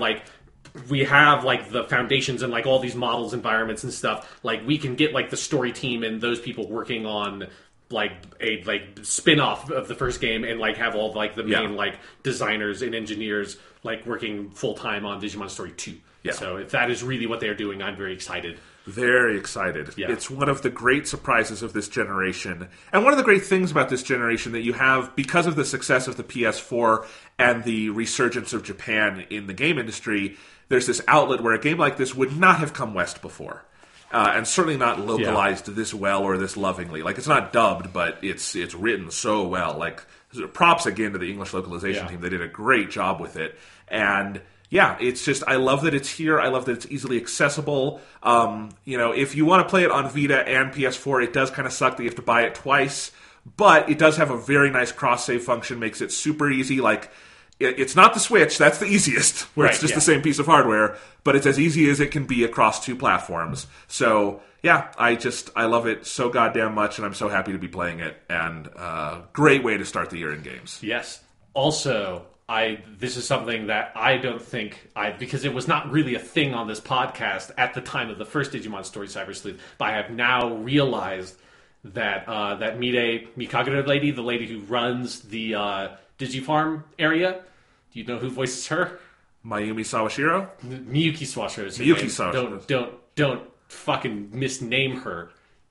the foundations and like all these models, environments and stuff. Like we can get like the story team and those people working on like a spin-off of the first game and like have all like the main like designers and engineers like working full-time on Digimon Story 2. Yeah. So if that is really what they're doing, I'm very excited. Very excited. Yeah. It's one of the great surprises of this generation. And one of the great things about this generation that you have, because of the success of the PS4 and the resurgence of Japan in the game industry, there's this outlet where a game like this would not have come west before. And certainly not localized this well or this lovingly. Like, it's not dubbed, but it's written so well. Like, props again to the English localization team. They did a great job with it. And yeah, it's just, I love that it's here. I love that it's easily accessible. If you want to play it on Vita and PS4, it does kind of suck that you have to buy it twice. But it does have a very nice cross-save function, makes it super easy. Like, it's not the Switch, that's the easiest, where it's just the same piece of hardware, but it's as easy as it can be across 2 platforms. So, yeah, I love it so goddamn much, and I'm so happy to be playing it, and great way to start the year in games. Yes. Also, this is something that I don't think because it was not really a thing on this podcast at the time of the first Digimon Story Cyber Sleuth, but I have now realized that that Mikagura lady, the lady who runs the Digifarm area, do you know who voices her? Mayumi Sawashiro? Miyuki Sawashiro is her Miyuki name. Sawashiro. Don't fucking misname her,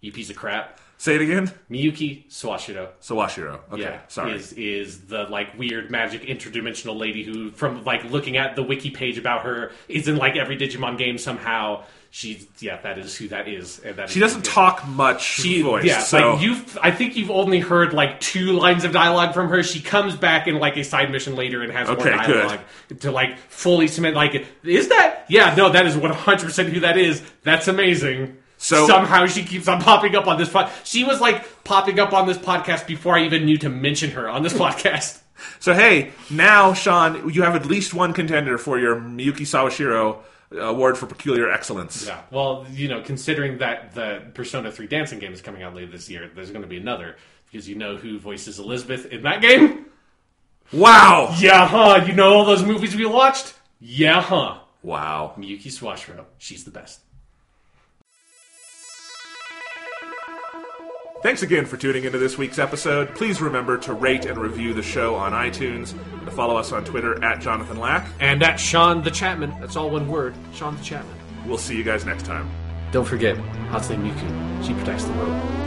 You piece of crap. Say it again. Miyuki Sawashiro. Sawashiro. Okay, Yeah, sorry. is the like weird magic interdimensional lady who, from like looking at the wiki page about her, is in like every Digimon game somehow. That is who that is. And that She doesn't talk much voice. Yeah, so. like I think you've only heard like 2 lines of dialogue from her. She comes back in like a side mission later and has more dialogue to like fully cement. Like, is that? Yeah, no, that is 100% who that is. That's amazing. So somehow she keeps on popping up on this podcast. She was like popping up on this podcast before I even knew to mention her on this podcast. So hey, now Sean, you have at least one contender for your Miyuki Sawashiro Award for Peculiar Excellence. Yeah, well, considering that the Persona 3 dancing game is coming out later this year, there's going to be another, because you know who voices Elizabeth in that game? Wow! Yeah, huh? You know all those movies we watched? Yeah, huh? Wow. Miyuki Sawashiro. She's the best. Thanks again for tuning into this week's episode. Please remember to rate and review the show on iTunes, and to follow us on Twitter at Jonathan Lack. And at Sean the Chapman. That's all one word. Sean the Chapman. We'll see you guys next time. Don't forget, Hatsune Miku. She protects the world.